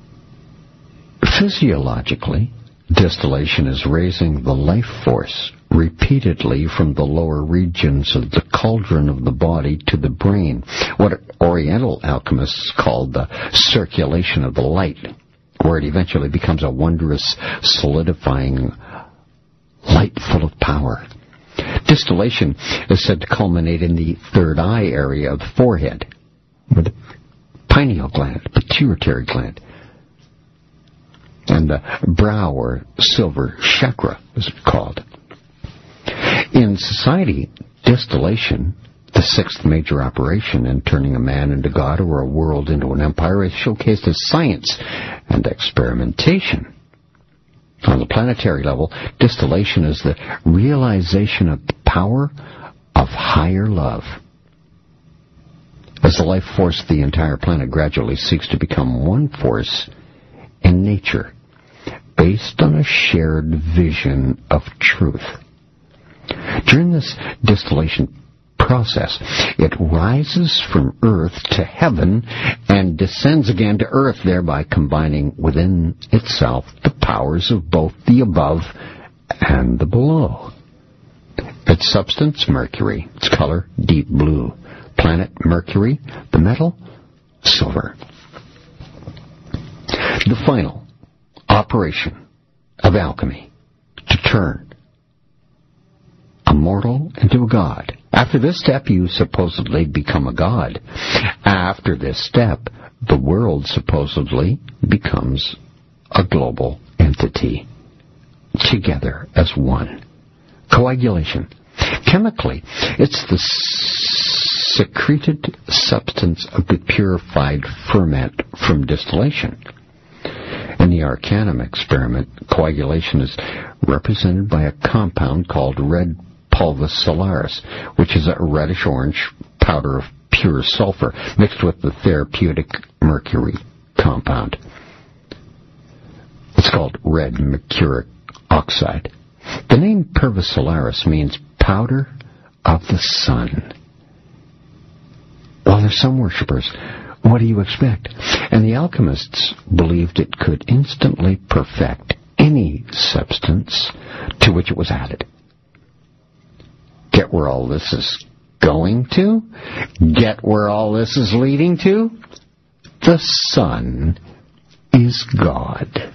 Physiologically, distillation is raising the life force repeatedly from the lower regions of the cauldron of the body to the brain, what Oriental alchemists called the circulation of the light, where it eventually becomes a wondrous, solidifying light full of power. Distillation is said to culminate in the third eye area of the forehead, where the pineal gland, pituitary gland, and the brow or silver chakra is called. In society, distillation, the sixth major operation in turning a man into God or a world into an empire, is showcased as science and experimentation. On the planetary level, distillation is the realization of the power of higher love. As the life force of the entire planet gradually seeks to become one force in nature, based on a shared vision of truth. During this distillation process, it rises from earth to heaven and descends again to earth, thereby combining within itself the powers of both the above and the below. Its substance, Mercury. Its color, deep blue. Planet, Mercury. The metal, silver. The final operation of alchemy, to turn a mortal into a god. After this step, you supposedly become a god. After this step, the world supposedly becomes a global entity, together as one. Coagulation. Chemically, it's the secreted substance of the purified ferment from distillation. In the Arcanum experiment, coagulation is represented by a compound called red pulvis solaris, which is a reddish-orange powder of pure sulfur mixed with the therapeutic mercury compound. It's called red mercuric oxide. The name pulvis solaris means powder of the sun. Well, there's some worshippers. What do you expect? And the alchemists believed it could instantly perfect any substance to which it was added. Get where all this is going to? Get where all this is leading to? The sun is God.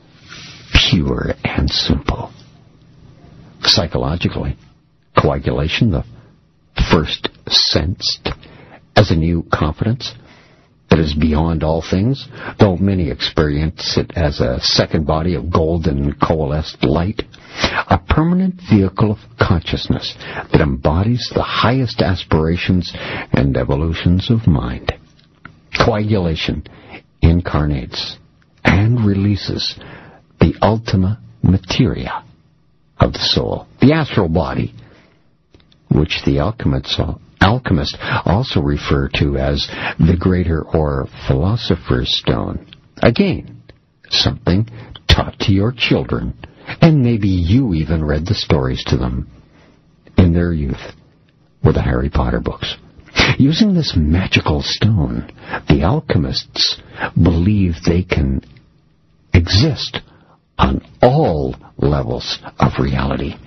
Pure and simple. Psychologically, coagulation, the first sensed as a new confidence that is beyond all things, though many experience it as a second body of golden coalesced light, a permanent vehicle of consciousness that embodies the highest aspirations and evolutions of mind. Coagulation incarnates and releases the ultima materia of the soul, the astral body, which the alchemists alchemists also refer to as the greater or philosopher's stone. Again, something taught to your children, and maybe you even read the stories to them in their youth with the Harry Potter books. Using this magical stone, the alchemists believe they can exist on all levels of reality.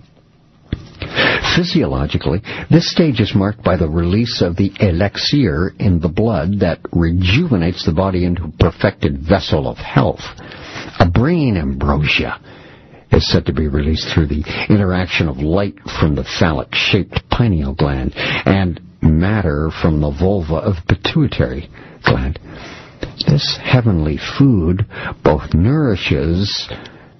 Physiologically, this stage is marked by the release of the elixir in the blood that rejuvenates the body into a perfected vessel of health. A brain ambrosia is said to be released through the interaction of light from the phallic-shaped pineal gland and matter from the vulva of the pituitary gland. This heavenly food both nourishes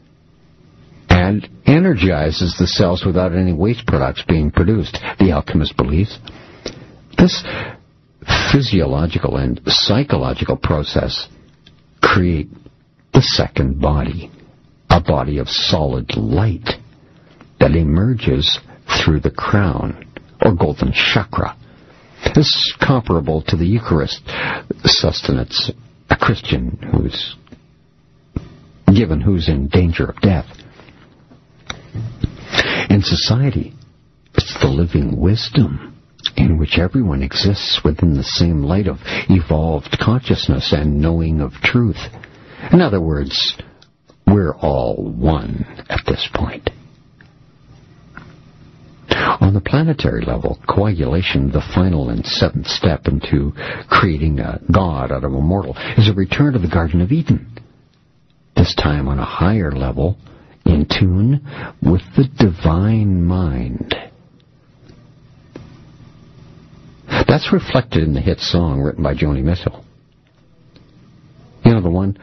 and energizes the cells without any waste products being produced, the alchemist believes. This physiological and psychological process create the second body, a body of solid light that emerges through the crown or golden chakra. This is comparable to the Eucharist sustenance a Christian who's given who's in danger of death. In society, it's the living wisdom in which everyone exists within the same light of evolved consciousness and knowing of truth. In other words, we're all one at this point. On the planetary level, coagulation, the final and seventh step into creating a god out of a mortal, is a return to the Garden of Eden. This time on a higher level, in tune with the divine mind. That's reflected in the hit song written by Joni Mitchell. You know the one,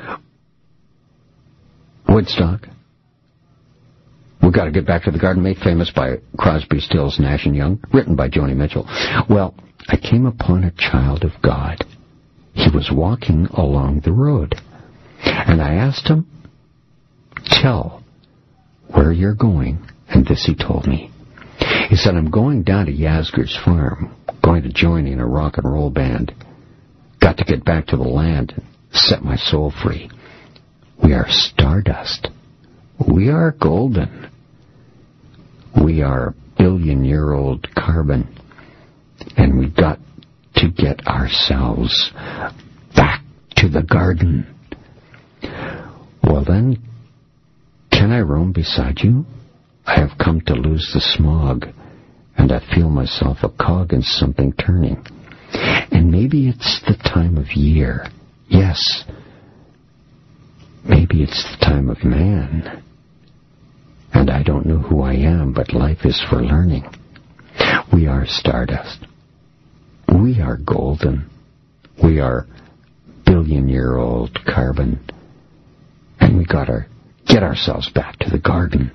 Woodstock. We've got to get back to the garden, made famous by Crosby, Stills, Nash and Young, written by Joni Mitchell. Well, I came upon a child of God. He was walking along the road, and I asked him, "Tell where you're going," and this he told me. He said, "I'm going down to Yasgur's farm, going to join in a rock and roll band. Got to get back to the land and set my soul free. We are stardust. We are golden. We are billion-year-old carbon. And we've got to get ourselves back to the garden." Well then, can I roam beside you? I have come to lose the smog, and I feel myself a cog in something turning. And maybe it's the time of year. Yes, maybe it's the time of man. And I don't know who I am, but life is for learning. We are stardust. We are golden. We are billion-year-old carbon. And we gotta get ourselves back to the garden.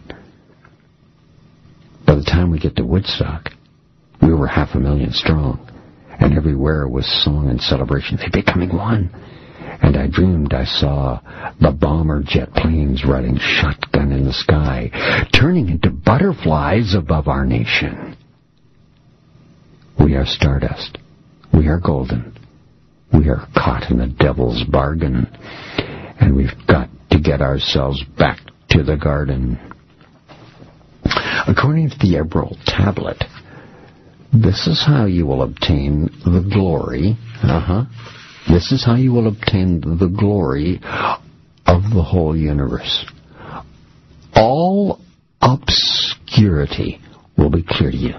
By the time we get to Woodstock, we were half a million strong, and everywhere was song and celebration. They becoming one. And I dreamed I saw the bomber jet planes riding shotgun in the sky, turning into butterflies above our nation. We are stardust. We are golden. We are caught in the devil's bargain, and we've got to get ourselves back to the garden. According to the Emerald Tablet, this is how you will obtain the glory. Uh-huh. This is how you will obtain the glory of the whole universe. All obscurity will be clear to you.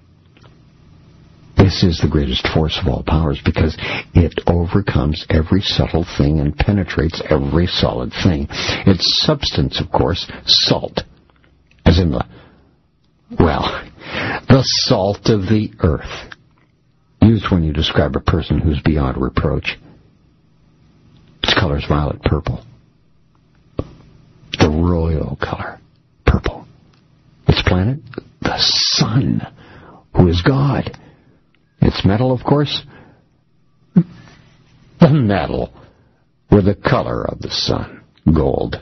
This is the greatest force of all powers because it overcomes every subtle thing and penetrates every solid thing. Its substance, of course, salt, as in the, well, the salt of the earth, used when you describe a person who's beyond reproach. Its color is violet purple. The royal color, purple. Its planet, the sun, who is God. Its metal, of course, the metal with the color of the sun, gold.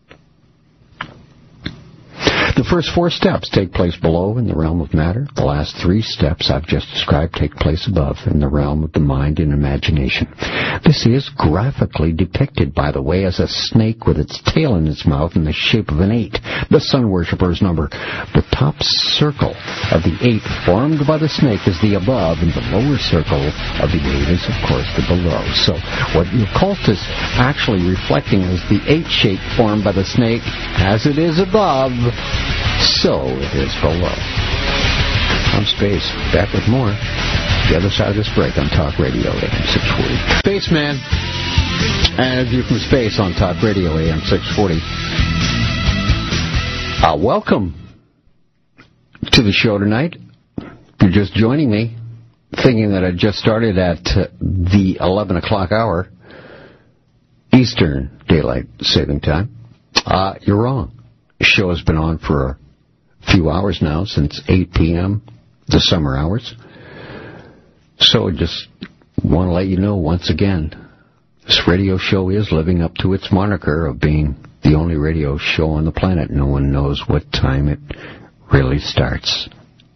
The first four steps take place below in the realm of matter. The last three steps I've just described take place above in the realm of the mind and imagination. This is graphically depicted, by the way, as a snake with its tail in its mouth in the shape of an eight, the sun worshipper's number. The top circle of the eight formed by the snake is the above, and the lower circle of the eight is, of course, the below. So what your cult is actually reflecting is the eight shape formed by the snake, as it is above, so it is below. I'm Space. Back with more. The other side of this break on Talk Radio A M six forty. Spaceman and a view from space on Talk Radio A M six forty. Uh, welcome to the show tonight. If you're just joining me, thinking that I just started at uh, the eleven o'clock hour, Eastern Daylight Saving Time, uh, you're wrong. The show has been on for a few hours now, since eight p.m., the summer hours. So I just want to let you know once again, this radio show is living up to its moniker of being the only radio show on the planet. No one knows what time it really starts.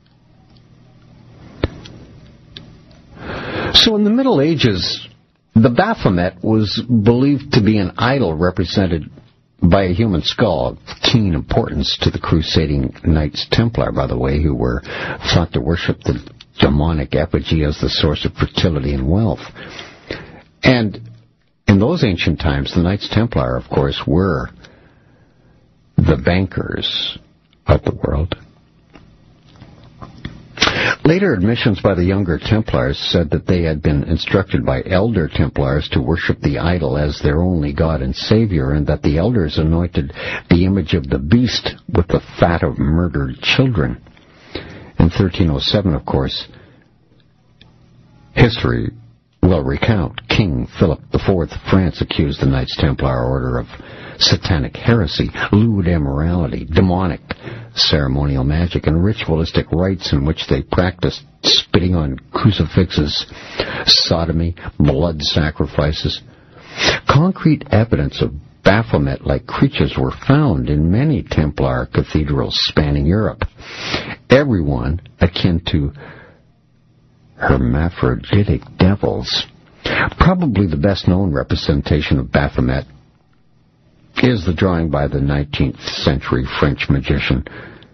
So in the Middle Ages, the Baphomet was believed to be an idol represented by a human skull, of keen importance to the crusading Knights Templar, by the way, who were thought to worship the demonic effigy as the source of fertility and wealth. And in those ancient times, the Knights Templar, of course, were the bankers of the world. Later admissions by the younger Templars said that they had been instructed by elder Templars to worship the idol as their only God and Savior, and that the elders anointed the image of the beast with the fat of murdered children. In thirteen oh seven, of course, history will recount King Philip the Fourth of France accused the Knights Templar Order of satanic heresy, lewd immorality, demonic ceremonial magic, and ritualistic rites in which they practiced spitting on crucifixes, sodomy, blood sacrifices. Concrete evidence of Baphomet-like creatures were found in many Templar cathedrals spanning Europe. Everyone akin to hermaphroditic devils. Probably the best-known representation of Baphomet is the drawing by the nineteenth century French magician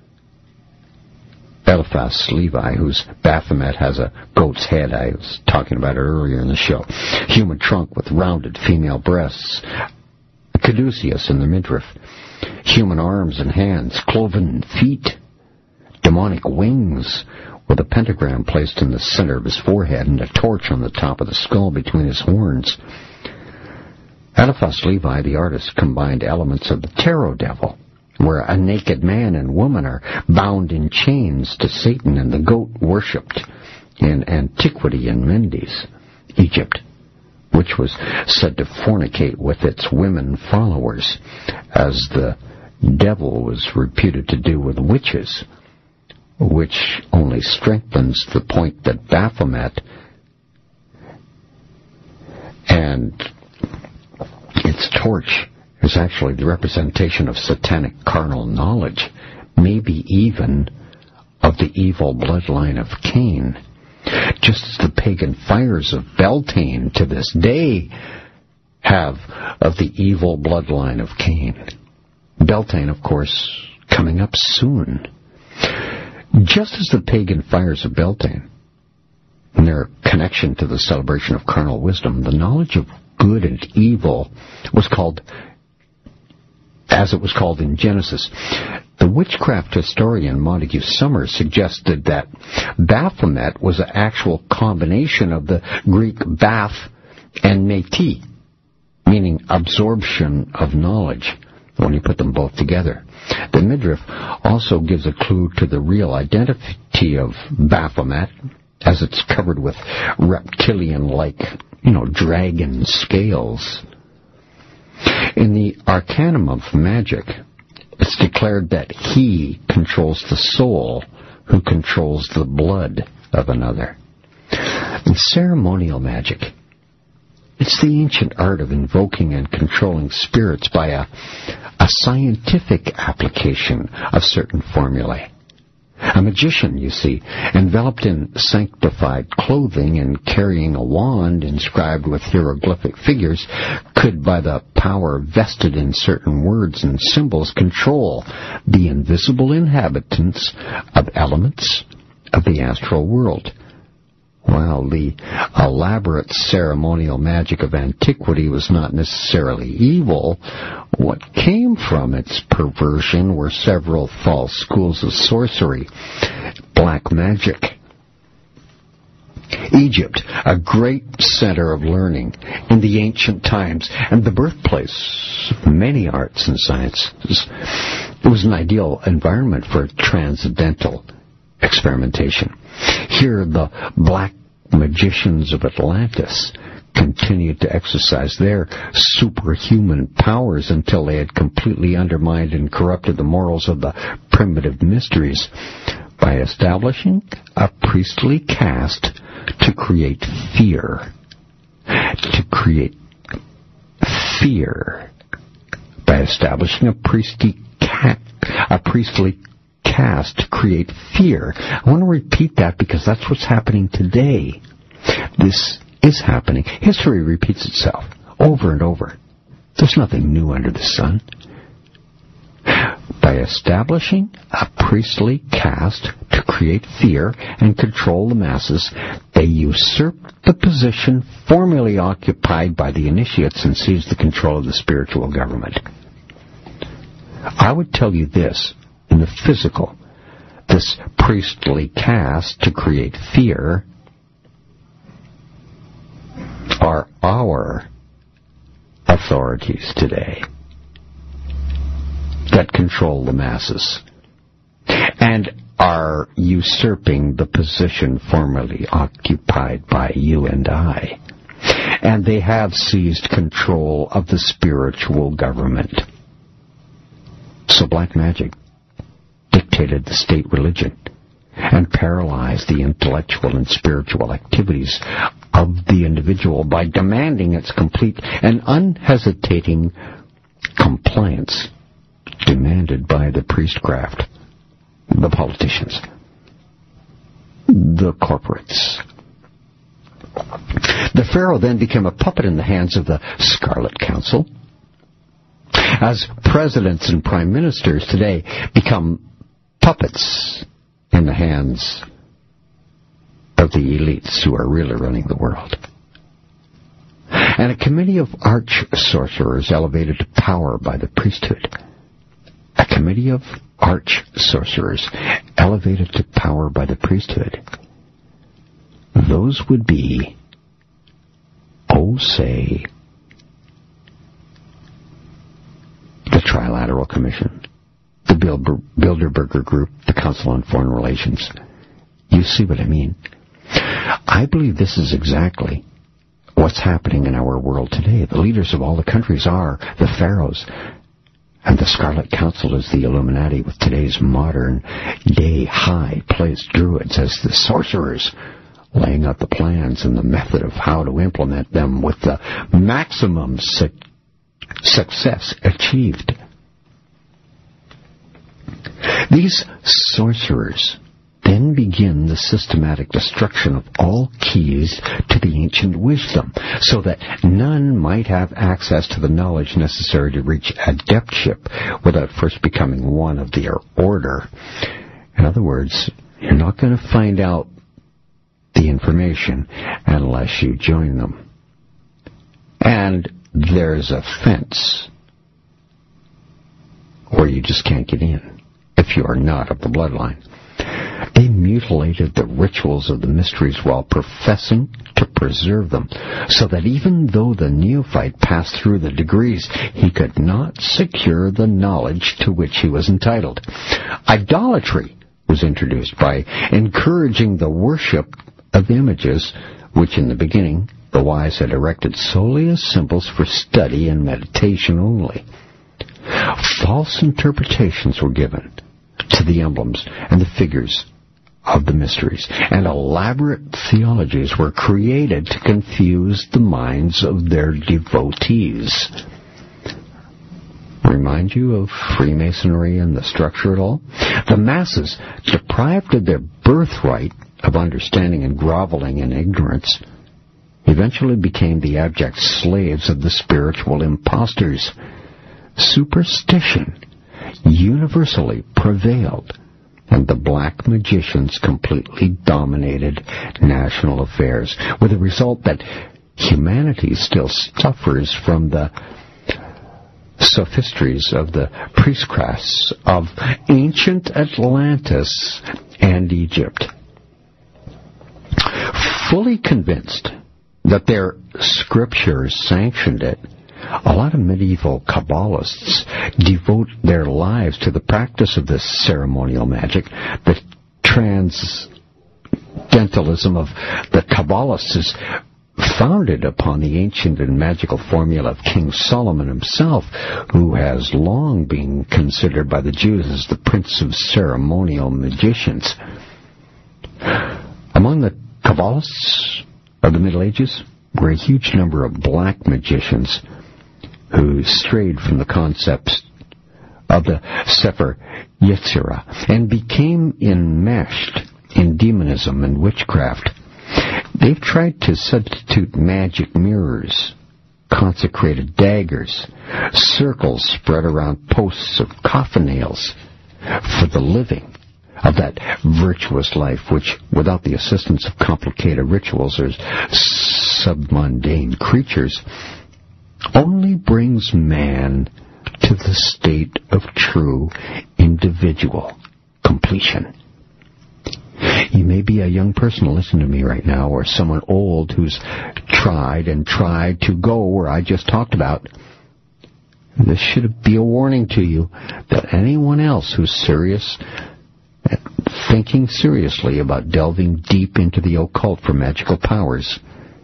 Eliphas Levi, whose Baphomet has a goat's head. I was talking about it earlier in the show. Human trunk with rounded female breasts. Caduceus in the midriff. Human arms and hands. Cloven feet. Demonic wings, with a pentagram placed in the center of his forehead and a torch on the top of the skull between his horns. Eliphas Levi, the artist, combined elements of the tarot devil, where a naked man and woman are bound in chains to Satan, and the goat worshipped in antiquity in Mendes, Egypt, which was said to fornicate with its women followers, as the devil was reputed to do with witches, which only strengthens the point that Baphomet and its torch is actually the representation of satanic carnal knowledge, maybe even of the evil bloodline of Cain, just as the pagan fires of Beltane to this day have of the evil bloodline of Cain. Beltane, of course, coming up soon. Just as the pagan fires of Beltane, in their connection to the celebration of carnal wisdom, the knowledge of good and evil was called, as it was called in Genesis. The witchcraft historian Montague Summers suggested that Baphomet was an actual combination of the Greek bath and meti, meaning absorption of knowledge, when you put them both together. The midriff also gives a clue to the real identity of Baphomet, as it's covered with reptilian-like, you know, dragon scales. In the Arcanum of Magic, it's declared that he controls the soul who controls the blood of another. In ceremonial magic, it's the ancient art of invoking and controlling spirits by a, a scientific application of certain formulae. A magician, you see, enveloped in sanctified clothing and carrying a wand inscribed with hieroglyphic figures, could, by the power vested in certain words and symbols, control the invisible inhabitants of elements of the astral world. While the elaborate ceremonial magic of antiquity was not necessarily evil, what came from its perversion were several false schools of sorcery, black magic. Egypt, a great center of learning in the ancient times and the birthplace of many arts and sciences, it was an ideal environment for transcendental experimentation. Here, the black magicians of Atlantis continued to exercise their superhuman powers until they had completely undermined and corrupted the morals of the primitive mysteries by establishing a priestly caste to create fear. To create fear. By establishing a priestly ca- a priestly caste to create fear. I want to repeat that because that's what's happening today. This is happening. History repeats itself over and over. There's nothing new under the sun. By establishing a priestly caste to create fear and control the masses, they usurp the position formerly occupied by the initiates and seize the control of the spiritual government. I would tell you this. In the physical, this priestly caste to create fear are our authorities today that control the masses and are usurping the position formerly occupied by you and I. And they have seized control of the spiritual government. So black magic dictated the state religion and paralyzed the intellectual and spiritual activities of the individual by demanding its complete and unhesitating compliance demanded by the priestcraft, the politicians, the corporates. The Pharaoh then became a puppet in the hands of the Scarlet Council, as presidents and prime ministers today become puppets in the hands of the elites who are really running the world. And a committee of arch-sorcerers elevated to power by the priesthood. A committee of arch-sorcerers elevated to power by the priesthood. Those would be, oh, say, the Trilateral Commission, the Bilderberger Group, the Council on Foreign Relations. You see what I mean? I believe this is exactly what's happening in our world today. The leaders of all the countries are the pharaohs, and the Scarlet Council is the Illuminati with today's modern-day high-placed druids as the sorcerers, laying out the plans and the method of how to implement them with the maximum su- success achieved. These sorcerers then begin the systematic destruction of all keys to the ancient wisdom, so that none might have access to the knowledge necessary to reach adeptship without first becoming one of their order. In other words, you're not going to find out the information unless you join them. And there's a fence where you just can't get in if you are not of the bloodline. They mutilated the rituals of the mysteries while professing to preserve them, so that even though the neophyte passed through the degrees, he could not secure the knowledge to which he was entitled. Idolatry was introduced by encouraging the worship of images, which in the beginning the wise had erected solely as symbols for study and meditation only. False interpretations were given to the emblems and the figures of the mysteries, and elaborate theologies were created to confuse the minds of their devotees. Remind you of Freemasonry and the structure at all? The masses, deprived of their birthright of understanding and groveling in ignorance, eventually became the abject slaves of the spiritual impostors. Superstition universally prevailed, and the black magicians completely dominated national affairs, with the result that humanity still suffers from the sophistries of the priestcrafts of ancient Atlantis and Egypt. Fully convinced that their scriptures sanctioned it, a lot of medieval Kabbalists devote their lives to the practice of this ceremonial magic. The transcendentalism of the Kabbalists is founded upon the ancient and magical formula of King Solomon himself, who has long been considered by the Jews as the prince of ceremonial magicians. Among the Kabbalists of the Middle Ages were a huge number of black magicians who strayed from the concepts of the Sefer Yetzirah and became enmeshed in demonism and witchcraft. They've tried to substitute magic mirrors, consecrated daggers, circles spread around posts of coffin nails for the living of that virtuous life which, without the assistance of complicated rituals or submundane creatures, only brings man to the state of true individual completion, You may be a young person listening to me right now, or someone old who's tried and tried to go where I just talked about. This should be a warning to you that anyone else who's serious, thinking seriously about delving deep into the occult for magical powers,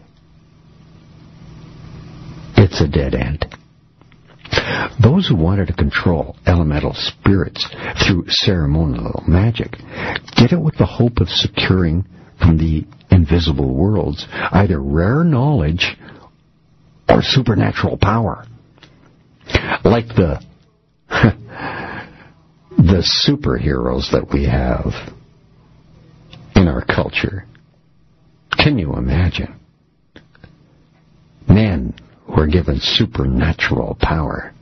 it's a dead end. Those who wanted to control elemental spirits through ceremonial magic did it with the hope of securing from the invisible worlds either rare knowledge or supernatural power. Like the the superheroes that we have in our culture. Can you imagine? Men who are given supernatural power.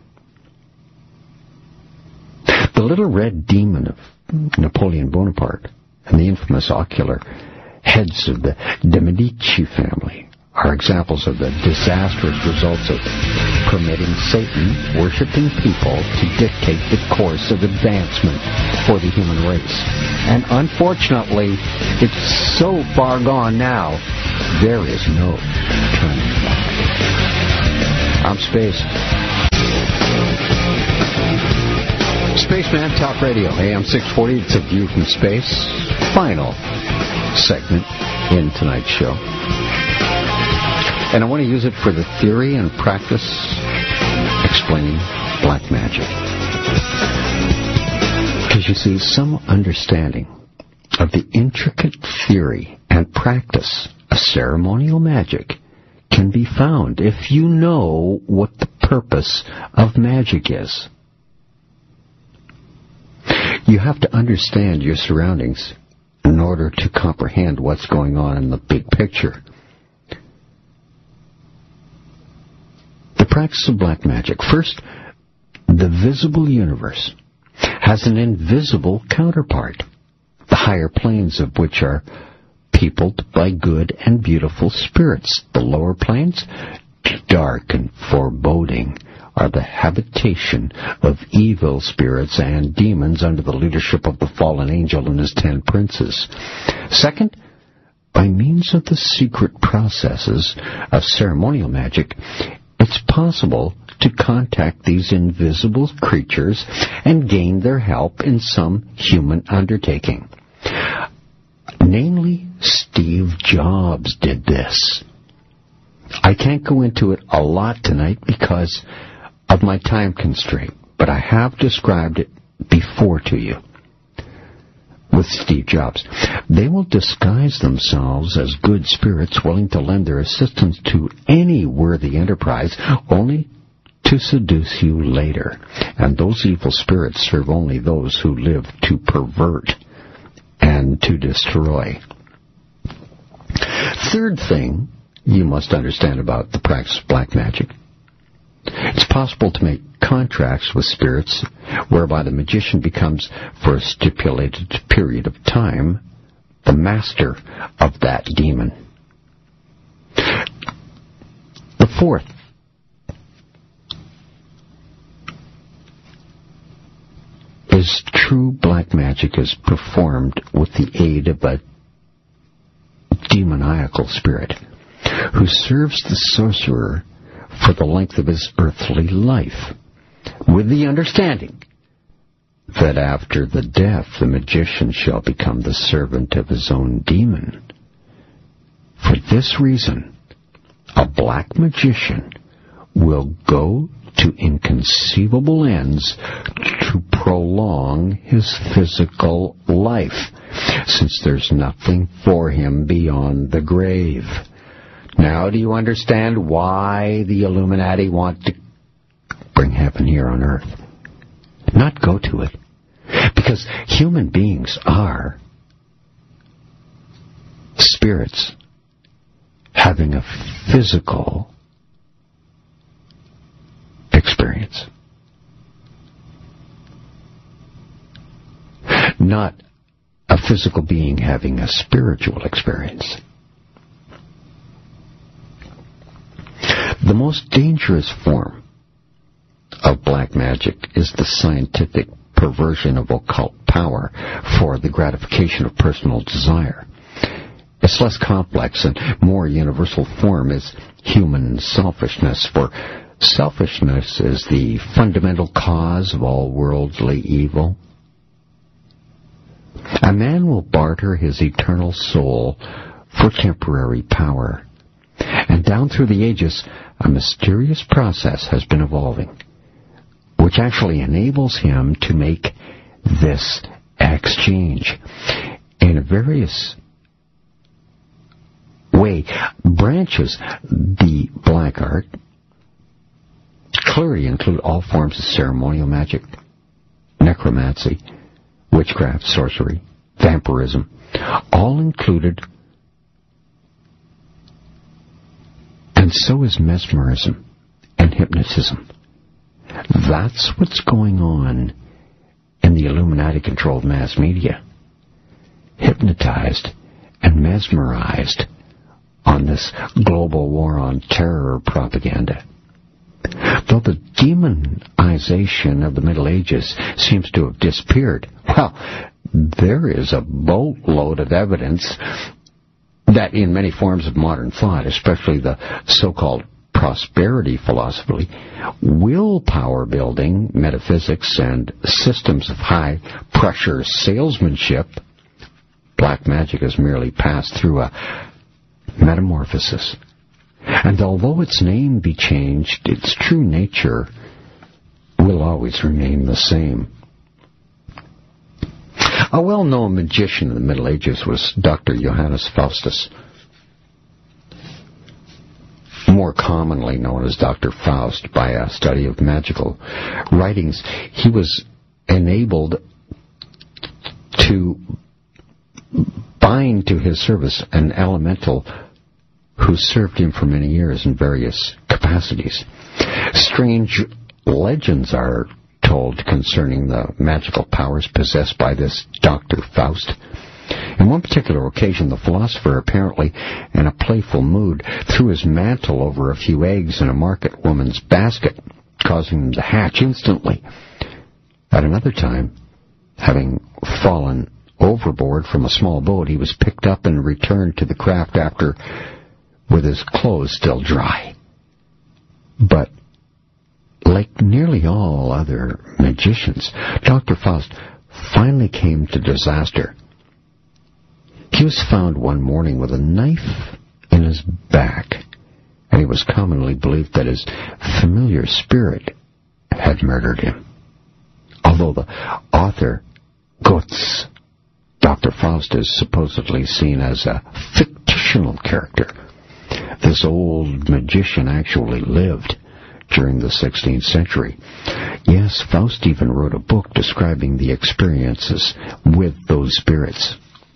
The little red demon of Napoleon Bonaparte and the infamous ocular heads of the de Medici family are examples of the disastrous results of permitting Satan worshipping people to dictate the course of advancement for the human race. And unfortunately, it's so far gone now, there is no turning back. I'm Space. Spaceman Talk Radio, A M six forty. It's a view from space. Final segment in tonight's show. And I want to use it for the theory and practice explaining black magic. Because you see, some understanding of the intricate theory and practice of ceremonial magic can be found if you know what the purpose of magic is. You have to understand your surroundings in order to comprehend what's going on in the big picture. The practice of black magic. First, the visible universe has an invisible counterpart, the higher planes of which are peopled by good and beautiful spirits. The lower planes, dark and foreboding, are the habitation of evil spirits and demons under the leadership of the fallen angel and his ten princes. Second, by means of the secret processes of ceremonial magic, it's possible to contact these invisible creatures and gain their help in some human undertaking. Namely, Steve Jobs did this. I can't go into it a lot tonight because of my time constraint, but I have described it before to you. With Steve Jobs, they will disguise themselves as good spirits willing to lend their assistance to any worthy enterprise, only to seduce you later. And those evil spirits serve only those who live to pervert and to destroy. Third thing you must understand about the practice of black magic. It's possible to make contracts with spirits whereby the magician becomes, for a stipulated period of time, the master of that demon. The fourth is true black magic is performed with the aid of a demoniacal spirit who serves the sorcerer for the length of his earthly life, with the understanding that after the death the magician shall become the servant of his own demon. For this reason, a black magician will go to inconceivable ends to prolong his physical life, since there's nothing for him beyond the grave. Now, do you understand why the Illuminati want to bring heaven here on earth? Not go to it. Because human beings are spirits having a physical experience. Not a physical being having a spiritual experience. The most dangerous form of black magic is the scientific perversion of occult power for the gratification of personal desire. Its less complex and more universal form is human selfishness, for selfishness is the fundamental cause of all worldly evil. A man will barter his eternal soul for temporary power. And down through the ages, a mysterious process has been evolving, which actually enables him to make this exchange. In various way, branches the black art clearly include all forms of ceremonial magic, necromancy, witchcraft, sorcery, vampirism, all included. And so is mesmerism and hypnotism. That's what's going on in the Illuminati-controlled mass media. Hypnotized and mesmerized on this global war on terror propaganda. Though the demonization of the Middle Ages seems to have disappeared, well, there is a boatload of evidence that in many forms of modern thought, especially the so-called prosperity philosophy, willpower building, metaphysics, and systems of high-pressure salesmanship, black magic has merely passed through a metamorphosis. And although its name be changed, its true nature will always remain the same. A well-known magician in the Middle Ages was Doctor Johannes Faustus, more commonly known as Doctor Faust by a study of magical writings. He was enabled to bind to his service an elemental who served him for many years in various capacities. Strange legends are told concerning the magical powers possessed by this Doctor Faust. On one particular occasion, the philosopher, apparently in a playful mood, threw his mantle over a few eggs in a market woman's basket, causing them to hatch instantly. At another time, having fallen overboard from a small boat, he was picked up and returned to the craft after with his clothes still dry. But like nearly all other magicians, Doctor Faust finally came to disaster. He was found one morning with a knife in his back, and he was commonly believed that his familiar spirit had murdered him. Although the author, Götz, Doctor Faust, is supposedly seen as a fictional character, this old magician actually lived during the sixteenth century. Yes, Faust even wrote a book describing the experiences with those spirits.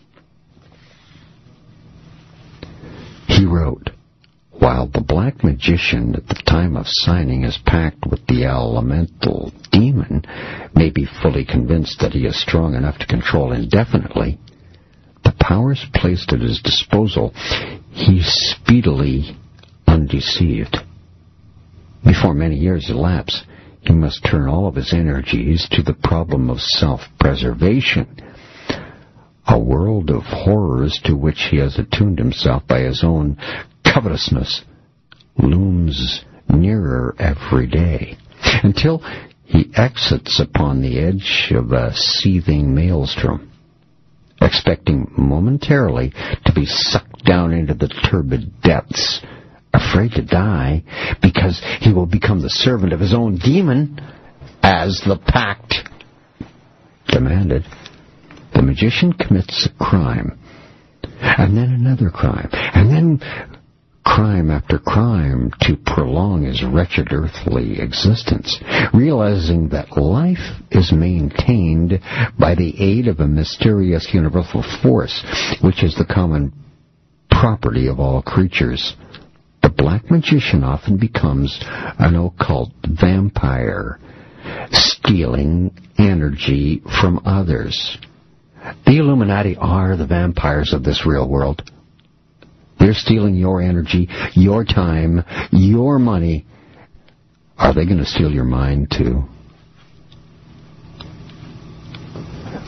He wrote, "While the black magician at the time of signing his pact with the elemental demon may be fully convinced that he is strong enough to control indefinitely the powers placed at his disposal, he's speedily undeceived. Before many years elapse, he must turn all of his energies to the problem of self-preservation, a world of horrors to which he has attuned himself by his own covetousness looms nearer every day, until he exits upon the edge of a seething maelstrom, expecting momentarily to be sucked down into the turbid depths, afraid to die because he will become the servant of his own demon, as the pact demanded. The magician commits a crime, and then another crime, and then crime after crime to prolong his wretched earthly existence, realizing that life is maintained by the aid of a mysterious universal force, which is the common property of all creatures. The black magician often becomes an occult vampire, stealing energy from others. The Illuminati are the vampires of this real world. They're stealing your energy, your time, your money. Are they going to steal your mind too?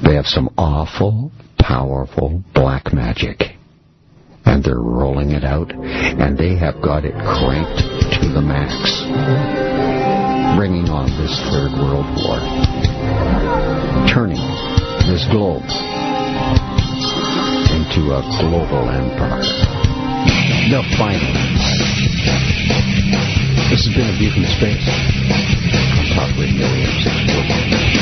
They have some awful, powerful black magic. And they're rolling it out, and they have got it cranked to the max, bringing on this third world war, turning this globe into a global empire. The final empire. This has been A View from Space on Talk Radio A M six forty.